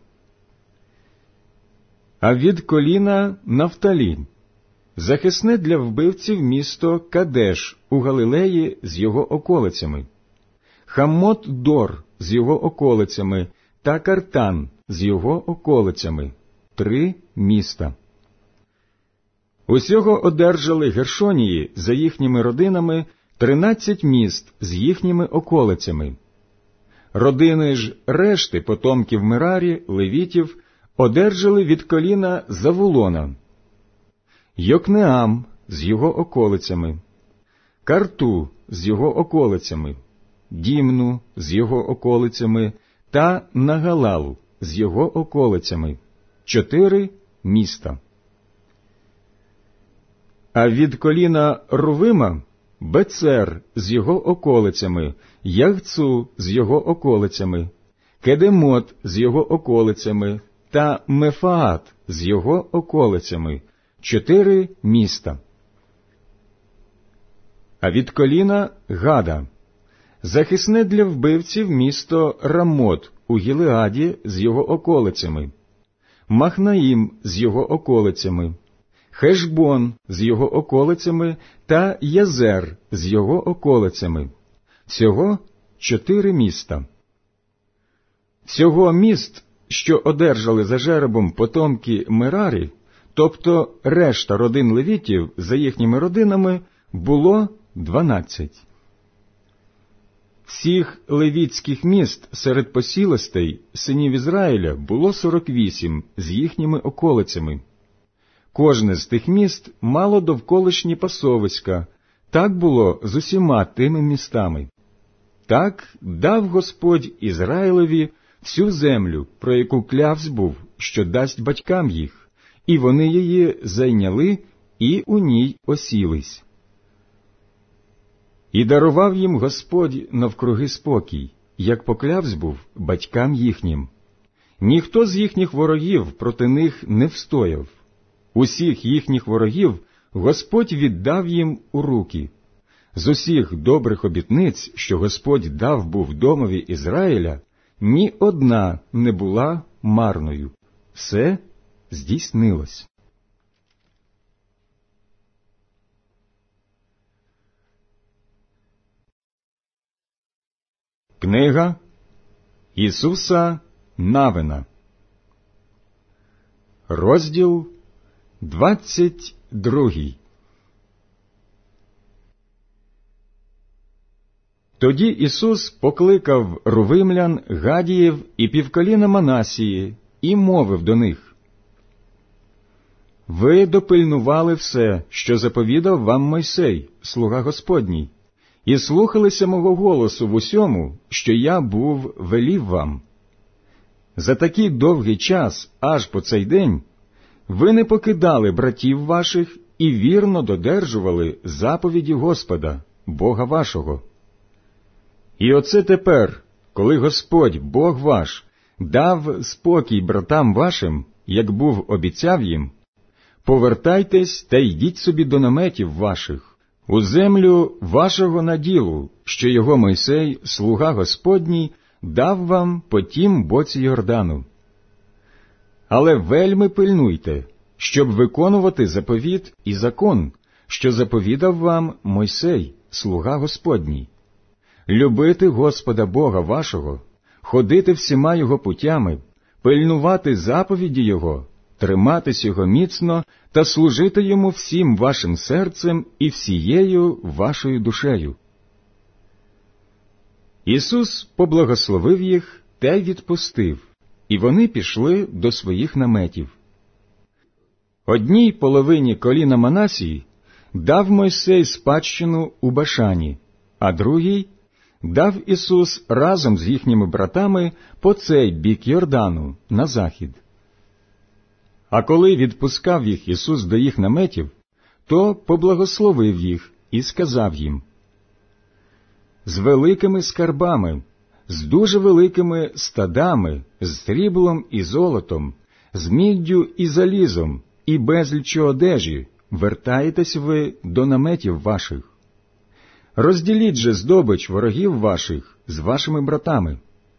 А від коліна Нафталі захисне для вбивців місто Кадеш у Галилеї з його околицями, Хамот-Дор з його околицями та Картан з його околицями. 3 міста. Усього одержали Гершонії за їхніми родинами 13 міст з їхніми околицями. Родини ж решти потомків Мерарі, левітів, одержали від коліна Завулона Йокнеам з його околицями, Карту з його околицями, Дімну з його околицями та Нагалал з його околицями. 4 міста. А від коліна Рувима Бецер з його околицями, Ягцу з його околицями, Кедемот з його околицями та Мефаат з його околицями, 4 міста. А від коліна Гада захисне для вбивців місто Рамот у Гілеаді з його околицями, Махнаїм з його околицями, Хешбон з його околицями та Язер з його околицями. Всього 4 міста. Всього міст, що одержали за жеребом потомки Мерарі, тобто решта родин левітів за їхніми родинами, було 12. Всіх левітських міст серед посілостей синів Ізраїля було 48 з їхніми околицями. Кожне з тих міст мало довколишні пасовиська, так було з усіма тими містами. Так дав Господь Ізраїлеві всю землю, про яку клявсь був, що дасть батькам їх, і вони її зайняли і у ній осілись. І дарував їм Господь навкруги спокій, як поклявсь був батькам їхнім. Ніхто з їхніх ворогів проти них не встояв. Усіх їхніх ворогів Господь віддав їм у руки. З усіх добрих обітниць, що Господь дав був домові Ізраїля, ні одна не була марною. Все здійснилось. Книга Ісуса Навина, розділ 22. Тоді Ісус покликав рувимлян, Гадіїв і півколіна Манасії і мовив до них: «Ви допильнували все, що заповідав вам Мойсей, слуга Господній, і слухалися мого голосу в усьому, що я був велів вам. За такий довгий час, аж по цей день, ви не покидали братів ваших і вірно додержували заповіді Господа, Бога вашого. І оце тепер, коли Господь, Бог ваш, дав спокій братам вашим, як був обіцяв їм, повертайтесь та йдіть собі до наметів ваших, у землю вашого наділу, що його Мойсей, слуга Господній, дав вам по тім боці Йордану. Але вельми пильнуйте, щоб виконувати заповіт і закон, що заповідав вам Мойсей, слуга Господній. Любити Господа Бога вашого, ходити всіма Його путями, пильнувати заповіді Його, триматись Його міцно та служити Йому всім вашим серцем і всією вашою душею». Ісус поблагословив їх та й відпустив, і вони пішли до своїх наметів. Одній половині коліна Манасії дав Мойсей спадщину у Башані, а другій дав Ісус разом з їхніми братами по цей бік Йордану, на захід. А коли відпускав їх Ісус до їх наметів, то поблагословив їх і сказав їм: «З великими скарбами, з дуже великими стадами, з сріблом і золотом, з міддю і залізом, і безліччю одежі вертаєтесь ви до наметів ваших. Розділіть же здобич ворогів ваших з вашими братами».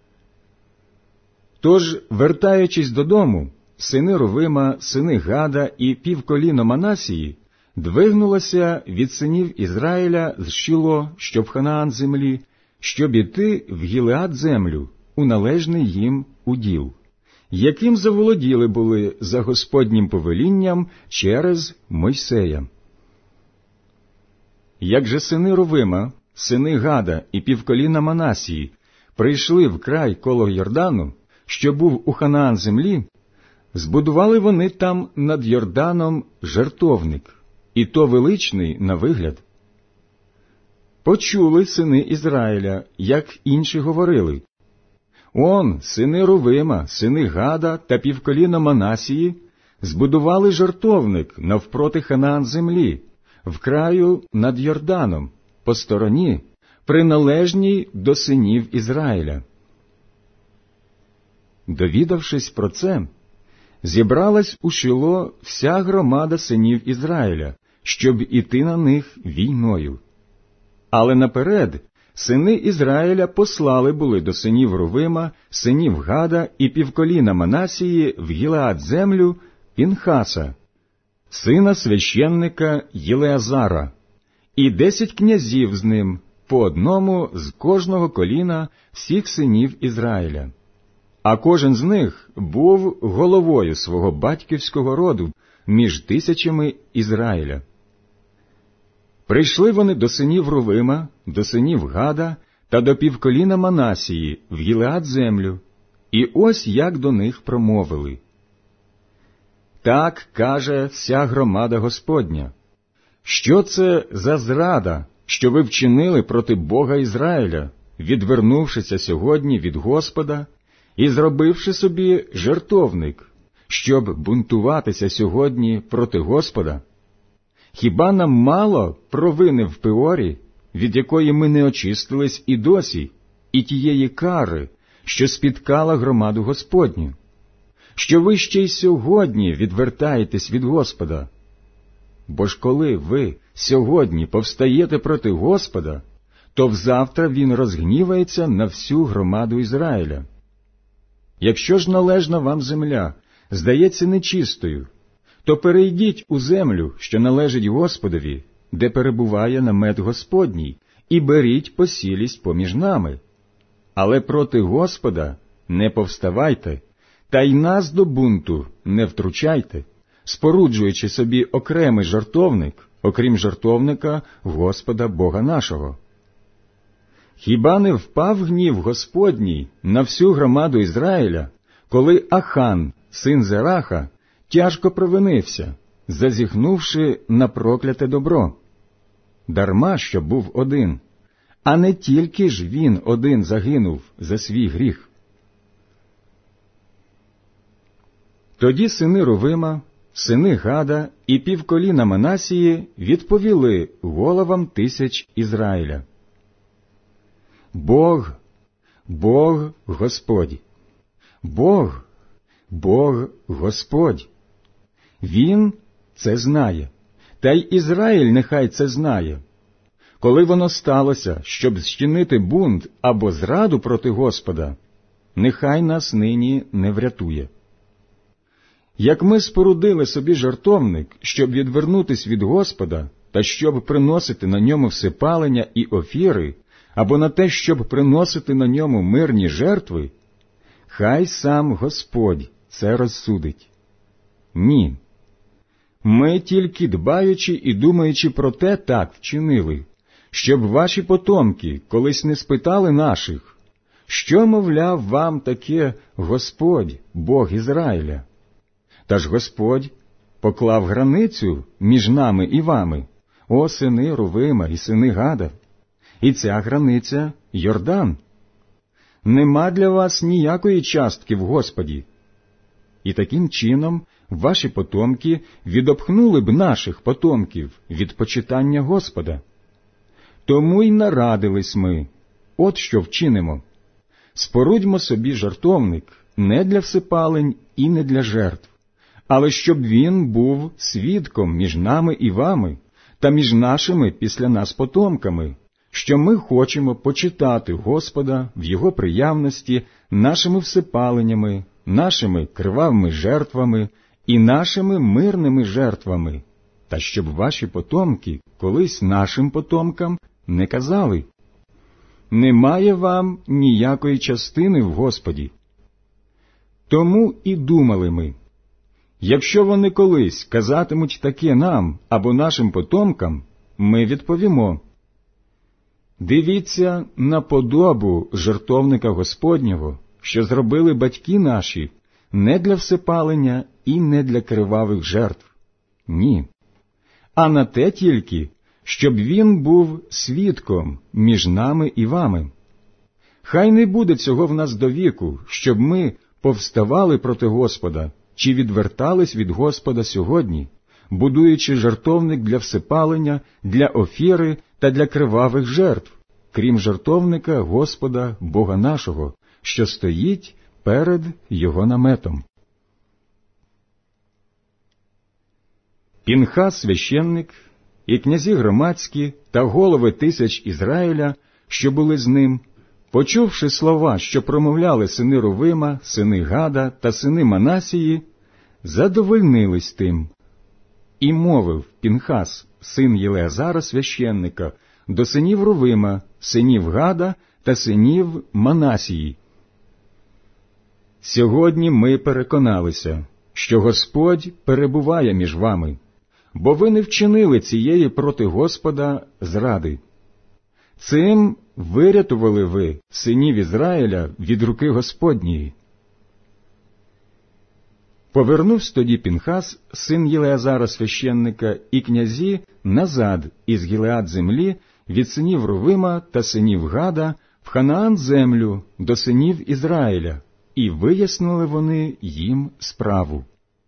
Тож, вертаючись додому, сини Рувима, сини Гада і півколіно Манасії двигнулося від синів Ізраїля з Шіло, що в Ханаан землі, щоб іти в Гілеад землю, у належний їм уділ, яким заволоділи були за Господнім повелінням через Мойсея. Як же сини Рувима, сини Гада і півколіна Манасії прийшли в край коло Йордану, що був у Ханаан землі, збудували вони там над Йорданом жертовник, і то величний на вигляд. Почули сини Ізраїля, як інші говорили: «Он, сини Рувима, сини Гада та півколіна Манасії збудували жертовник навпроти Ханаан землі, в краю над Йорданом, по стороні, приналежній до синів Ізраїля. Довідавшись про це, зібралась у Шило вся громада синів Ізраїля, щоб іти на них війною. Але наперед сини Ізраїля послали були до синів Рувима, синів Гада і півколіна Манасії в Гілеад-землю Пінхаса, сина священника Єлеазара, і 10 князів з ним, по одному з кожного коліна всіх синів Ізраїля. А кожен з них був головою свого батьківського роду між тисячами Ізраїля. Прийшли вони до синів Рувима, до синів Гада та до півколіна Манасії в Гілеад-землю, і ось як до них промовили. Так каже вся громада Господня. Що це за зрада, що ви вчинили проти Бога Ізраїля, відвернувшися сьогодні від Господа і зробивши собі жертовник, щоб бунтуватися сьогодні проти Господа? Хіба нам мало провини в Пеорі, від якої ми не очистились і досі, і тієї кари, що спіткала громаду Господню? Що ви ще й сьогодні відвертаєтесь від Господа? Бо ж коли ви сьогодні повстаєте проти Господа, то взавтра він розгнівається на всю громаду Ізраїля. Якщо ж належна вам земля здається нечистою, то перейдіть у землю, що належить Господові, де перебуває намет Господній, і беріть посілість поміж нами. Але проти Господа не повставайте, та й нас до бунту не втручайте, споруджуючи собі окремий жертовник, окрім жертовника Господа Бога нашого. Хіба не впав гнів Господній на всю громаду Ізраїля, коли Ахан, син Зераха, тяжко провинився, зазіхнувши на прокляте добро? Дарма, що був один, а не тільки ж він один загинув за свій гріх. Тоді сини Рувима, сини Гада і півколіна Манасії відповіли головам тисяч Ізраїля. Бог, Бог Господь, Бог, Бог Господь. Він це знає, та й Ізраїль нехай це знає. Коли воно сталося, щоб зчинити бунт або зраду проти Господа, нехай нас нині не врятує. Як ми спорудили собі жертовник, щоб відвернутись від Господа, та щоб приносити на ньому всепалення і офіри, або на те, щоб приносити на ньому мирні жертви, хай сам Господь це розсудить. Ні. Ми тільки дбаючи і думаючи про те так вчинили, щоб ваші потомки колись не спитали наших, що, мовляв, вам таке Господь, Бог Ізраїля? Та ж Господь поклав границю між нами і вами, о сини Рувима і сини Гада, і ця границя – Йордан. Нема для вас ніякої частки в Господі. І таким чином ваші потомки відопхнули б наших потомків від почитання Господа. Тому й нарадились ми, от що вчинимо. Спорудьмо собі жертовник не для всепалень і не для жертв, але щоб він був свідком між нами і вами, та між нашими після нас потомками, що ми хочемо почитати Господа в Його приявності нашими всепаленнями, нашими кривавими жертвами і нашими мирними жертвами, та щоб ваші потомки колись нашим потомкам не казали: «Немає вам ніякої частини в Господі». Тому і думали ми, якщо вони колись казатимуть таке нам або нашим потомкам, ми відповімо: «Дивіться на подобу жертовника Господнього, що зробили батьки наші, не для всепалення і не для кривавих жертв. Ні. А на те тільки, щоб він був свідком між нами і вами. Хай не буде цього в нас до віку, щоб ми повставали проти Господа чи відвертались від Господа сьогодні, будуючи жертовник для всепалення, для офіри та для кривавих жертв, крім жертовника Господа Бога нашого, що стоїть перед його наметом. Пінхас священник і князі громадські та голови тисяч Ізраїля, що були з ним, почувши слова, що промовляли сини Рувима, сини Гада та сини Манасії, задовольнились тим. І мовив Пінхас, син Єлеазара священника, до синів Рувима, синів Гада та синів Манасії: «Сьогодні ми переконалися, що Господь перебуває між вами, бо ви не вчинили цієї проти Господа зради. Цим вирятували ви синів Ізраїля від руки Господньої». Повернувся тоді Пінхас, син Єлеазара священника, і князі назад із Гілеад землі від синів Рувима та синів Гада в Ханаан землю до синів Ізраїля, і вияснили вони їм справу.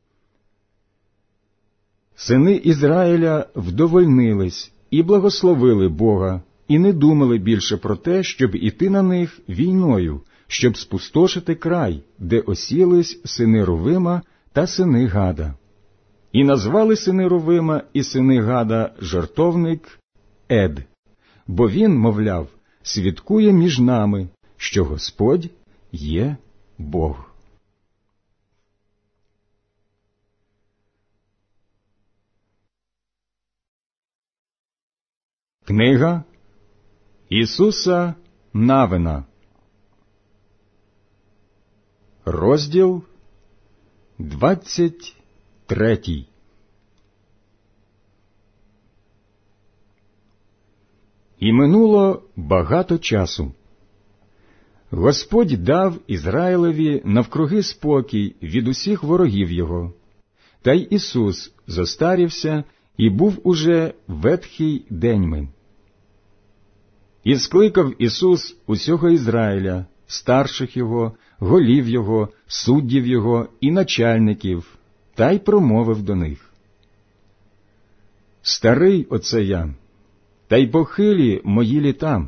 Сини Ізраїля вдовольнились і благословили Бога, і не думали більше про те, щоб іти на них війною, щоб спустошити край, де осілись сини Рувима та сини Гада. І назвали сини Рувима і сини Гада жертовник Ед, бо він, мовляв, свідкує між нами, що Господь є Бог. Книга Ісуса Навина, розділ 23. І минуло багато часу. Господь дав Ізраїлеві навкруги спокій від усіх ворогів його. Та й Ісус зостарівся і був уже ветхий деньми. І скликав Ісус усього Ізраїля, старших його, голів його, суддів його і начальників, та й промовив до них: «Старий оце я, та й похилі мої літа.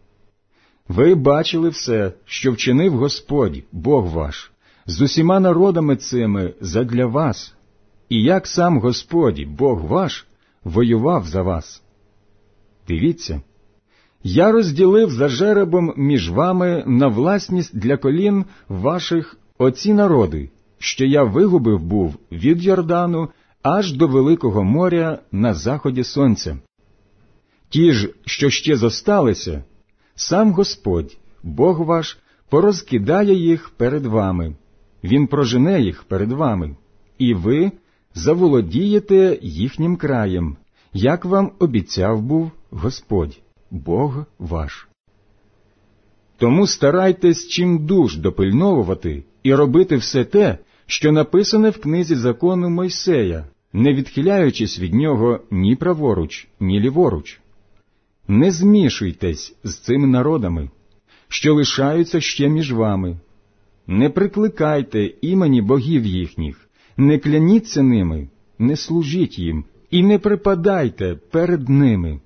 Ви бачили все, що вчинив Господь, Бог ваш, з усіма народами цими задля вас, і як сам Господь, Бог ваш, воював за вас. Дивіться, я розділив за жеребом між вами на власність для колін ваших оці народи, що я вигубив був від Йордану аж до Великого моря на заході сонця. Ті ж, що ще зосталися, сам Господь, Бог ваш, порозкидає їх перед вами, Він прожене їх перед вами, і ви заволодієте їхнім краєм, як вам обіцяв був Господь, Бог ваш. Тому старайтесь чимдуж допильновувати і робити все те, що написане в книзі закону Мойсея, не відхиляючись від нього ні праворуч, ні ліворуч. Не змішуйтесь з цими народами, що лишаються ще між вами. Не прикликайте імені богів їхніх, не кляніться ними, не служіть їм і не припадайте перед ними.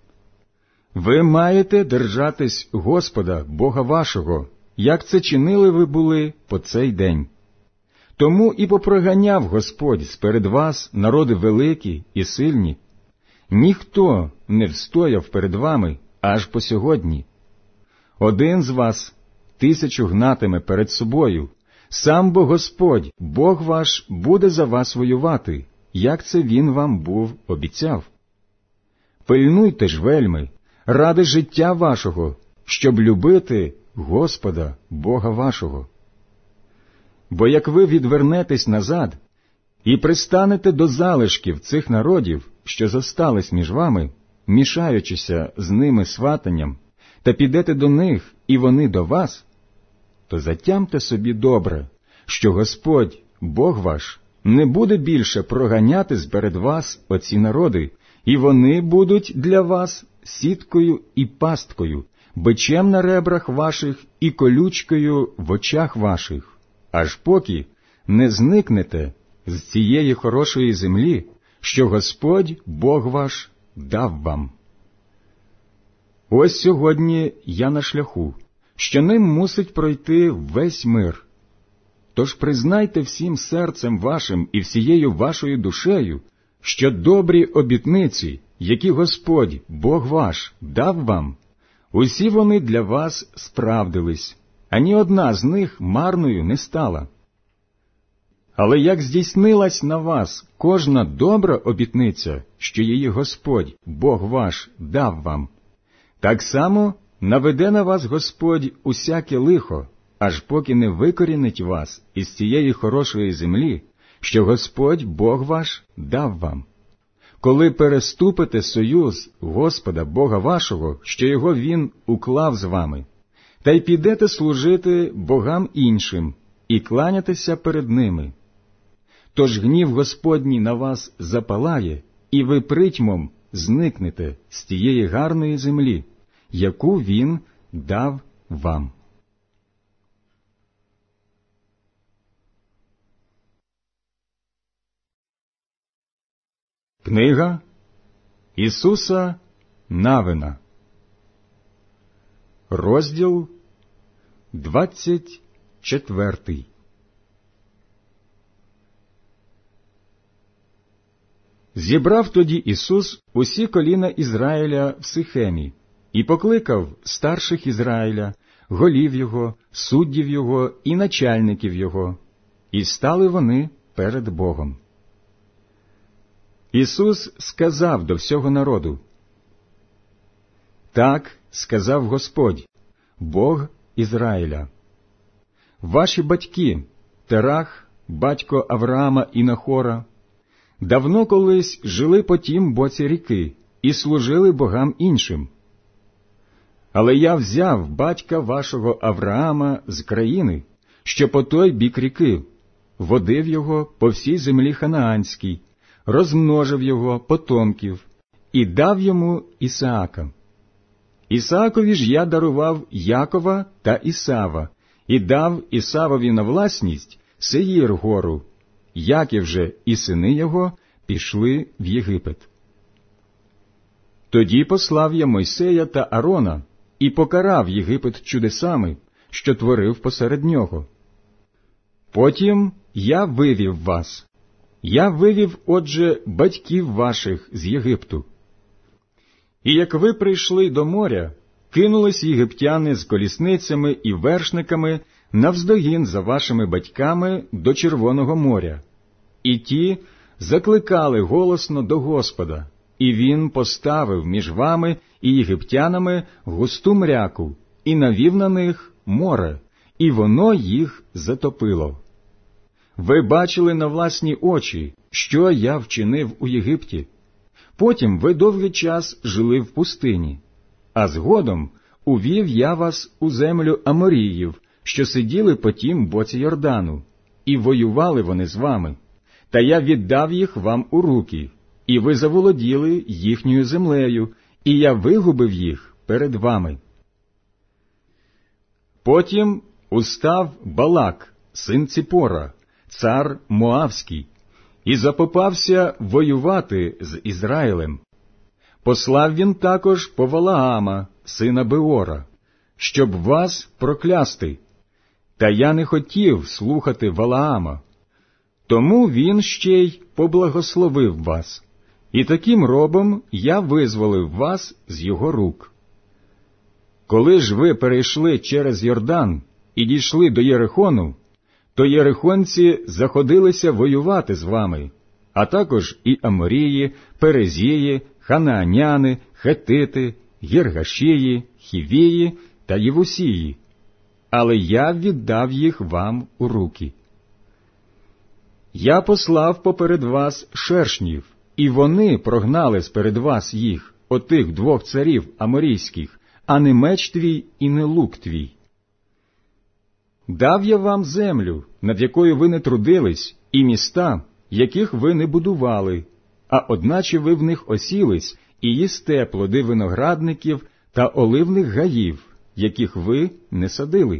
Ви маєте держатись Господа, Бога вашого, як це чинили ви були по цей день. Тому і попроганяв Господь сперед вас народи великі і сильні. Ніхто не встояв перед вами аж по сьогодні. Один з вас 1000 гнатиме перед собою, сам бо Господь, Бог ваш, буде за вас воювати, як це Він вам був обіцяв. Пильнуйте ж вельми, ради життя вашого, щоб любити Господа, Бога вашого. Бо як ви відвернетесь назад і пристанете до залишків цих народів, що зостались між вами, мішаючися з ними сватанням, та підете до них, і вони до вас, то затямте собі добре, що Господь, Бог ваш, не буде більше проганяти сперед вас оці народи, і вони будуть для вас сіткою і пасткою, бичем на ребрах ваших і колючкою в очах ваших, аж поки не зникнете з цієї хорошої землі, що Господь, Бог ваш, дав вам. Ось сьогодні я на шляху, що ним мусить пройти весь мир. Тож признайте всім серцем вашим і всією вашою душею, що добрі обітниці, які Господь, Бог ваш, дав вам, усі вони для вас справдились, ані одна з них марною не стала. Але як здійснилась на вас кожна добра обітниця, що її Господь, Бог ваш, дав вам, так само наведе на вас Господь усяке лихо, аж поки не викорінить вас із цієї хорошої землі, що Господь, Бог ваш, дав вам. Коли переступите союз Господа, Бога вашого, що його Він уклав з вами, та й підете служити богам іншим і кланятися перед ними. Тож гнів Господній на вас запалає, і ви притьмом зникнете з тієї гарної землі, яку Він дав вам. Книга Ісуса Навина, розділ 24. Зібрав тоді Ісус усі коліна Ізраїля в Сихемі і покликав старших Ізраїля, голів його, суддів його і начальників його, і стали вони перед Богом. Ісус сказав до всього народу: «Так сказав Господь, Бог Ізраїля. Ваші батьки, Терах, батько Авраама і Нахора, давно колись жили по тім боці ріки і служили богам іншим. Але я взяв батька вашого Авраама з країни, що по той бік ріки, водив його по всій землі ханаанській, розмножив його потомків і дав йому Ісаака. Ісаакові ж я дарував Якова та Ісава, і дав Ісавові на власність Сеїр гору. Яків же і сини його пішли в Єгипет. Тоді послав я Мойсея та Арона і покарав Єгипет чудесами, що творив посеред нього. Потім я вивів вас. Я вивів, отже, батьків ваших з Єгипту. І як ви прийшли до моря, кинулись єгиптяни з колісницями і вершниками навздогін за вашими батьками до Червоного моря. І ті закликали голосно до Господа, і Він поставив між вами і єгиптянами густу мряку, і навів на них море, і воно їх затопило. Ви бачили на власні очі, що я вчинив у Єгипті. Потім ви довгий час жили в пустині, а згодом увів я вас у землю Аморіїв, що сиділи по тім боці Йордану, і воювали вони з вами. Та я віддав їх вам у руки, і ви заволоділи їхньою землею, і я вигубив їх перед вами. Потім устав Балак, син Ципора, цар Моавський, і запопався воювати з Ізраїлем. Послав він також по Валаама, сина Беора, щоб вас проклясти. Та я не хотів слухати Валаама. Тому він ще й поблагословив вас, і таким робом я визволив вас з його рук. Коли ж ви перейшли через Йордан і дійшли до Єрихону, то єрихонці заходилися воювати з вами, а також і Аморії, Перезії, Ханааняни, Хетити, Гіргашії, Хівії та Євусії, але я віддав їх вам у руки. Я послав поперед вас шершнів, і вони прогнали сперед вас їх, отих двох царів аморійських, а не меч твій і не лук твій. Дав я вам землю, над якою ви не трудились, і міста, яких ви не будували, а одначе ви в них осілись і їсте плоди виноградників та оливних гаїв, яких ви не садили.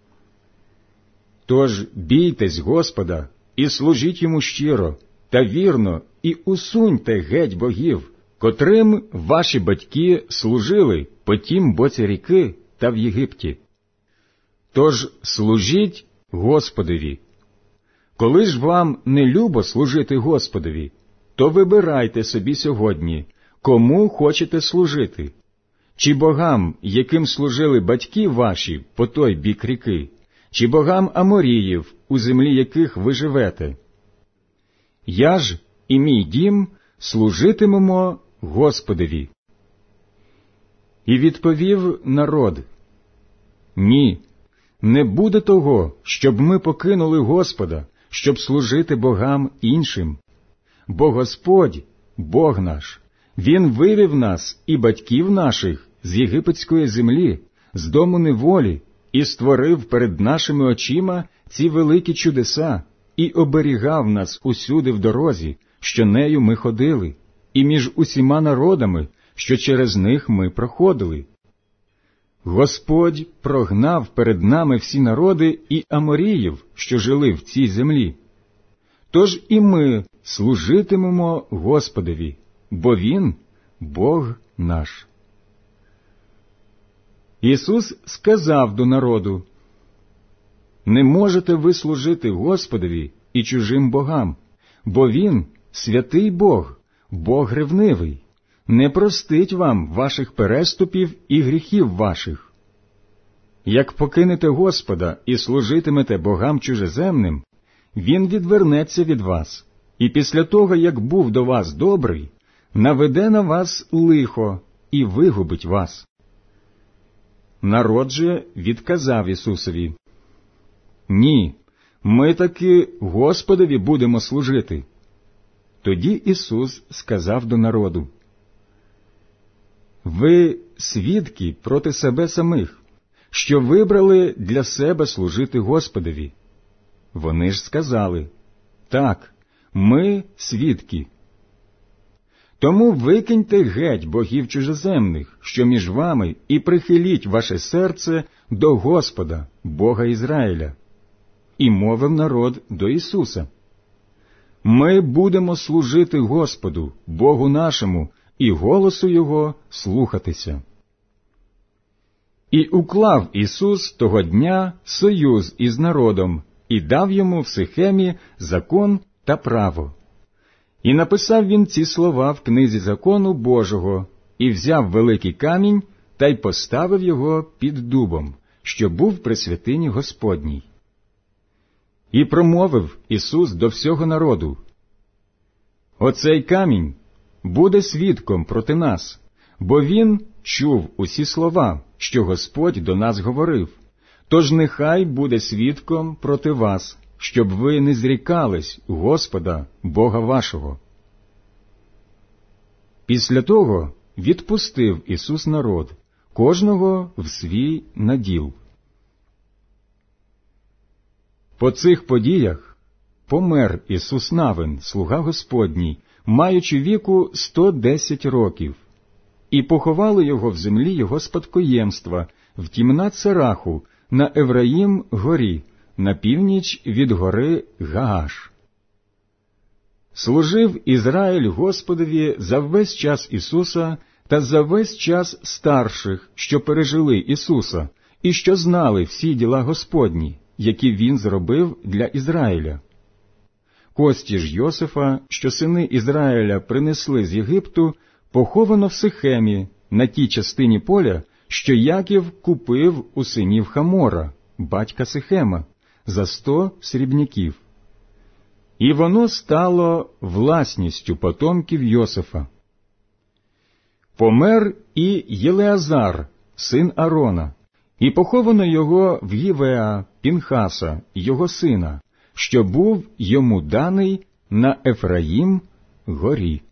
Тож бійтесь Господа і служіть йому щиро та вірно, і усуньте геть богів, котрим ваші батьки служили по тім боці ріки та в Єгипті. Тож служіть Господові. Коли ж вам не любо служити Господові, то вибирайте собі сьогодні, кому хочете служити. Чи богам, яким служили батьки ваші по той бік ріки, чи богам Аморіїв, у землі яких ви живете. Я ж і мій дім служитимемо Господові. І відповів народ: Ні, не буде того, щоб ми покинули Господа, щоб служити богам іншим. Бо Господь, Бог наш, Він вивів нас і батьків наших з єгипетської землі, з дому неволі, і створив перед нашими очима ці великі чудеса, і оберігав нас усюди в дорозі, що нею ми ходили, і між усіма народами, що через них ми проходили. Господь прогнав перед нами всі народи і Аморіїв, що жили в цій землі. Тож і ми служитимемо Господові, бо Він – Бог наш. Ісус сказав до народу: Не можете ви служити Господові і чужим богам, бо Він – святий Бог, Бог ревнивий, не простить вам ваших переступів і гріхів ваших. Як покинете Господа і служитимете богам чужеземним, Він відвернеться від вас, і після того, як був до вас добрий, наведе на вас лихо і вигубить вас. Народ же відказав Ісусові: Ні, ми таки Господові будемо служити. Тоді Ісус сказав до народу: Ви свідки проти себе самих, що вибрали для себе служити Господові. Вони ж сказали: Так, ми свідки. Тому викиньте геть богів чужеземних, що між вами, і прихиліть ваше серце до Господа, Бога Ізраїля. І мовив народ до Ісуса: Ми будемо служити Господу, Богу нашому, і голосу Його слухатися. І уклав Ісус того дня союз із народом, і дав йому в Сихемі закон та право. І написав він ці слова в книзі закону Божого, і взяв великий камінь, та й поставив його під дубом, що був при святині Господній. І промовив Ісус до всього народу: Оцей камінь буде свідком проти нас, бо він чув усі слова, що Господь до нас говорив. Тож нехай буде свідком проти вас, щоб ви не зрікались Господа, Бога вашого. Після того відпустив Ісус народ, кожного в свій наділ. По цих подіях помер Ісус Навин, слуга Господній, маючи віку 110 років, і поховали його в землі його спадкоємства, в Тімнат Сераху, на Евраїм горі, на північ від гори Гааш. Служив Ізраїль Господові за весь час Ісуса та за весь час старших, що пережили Ісуса, і що знали всі діла Господні, які Він зробив для Ізраїля. Кості ж Йосифа, що сини Ізраїля принесли з Єгипту, поховано в Сихемі, на тій частині поля, що Яків купив у синів Хамора, батька Сихема, за 100 срібняків. І воно стало власністю потомків Йосифа. Помер і Єлеазар, син Арона, і поховано його в Гівеа Пінхаса, його сина, що був йому даний на Ефраїм горі.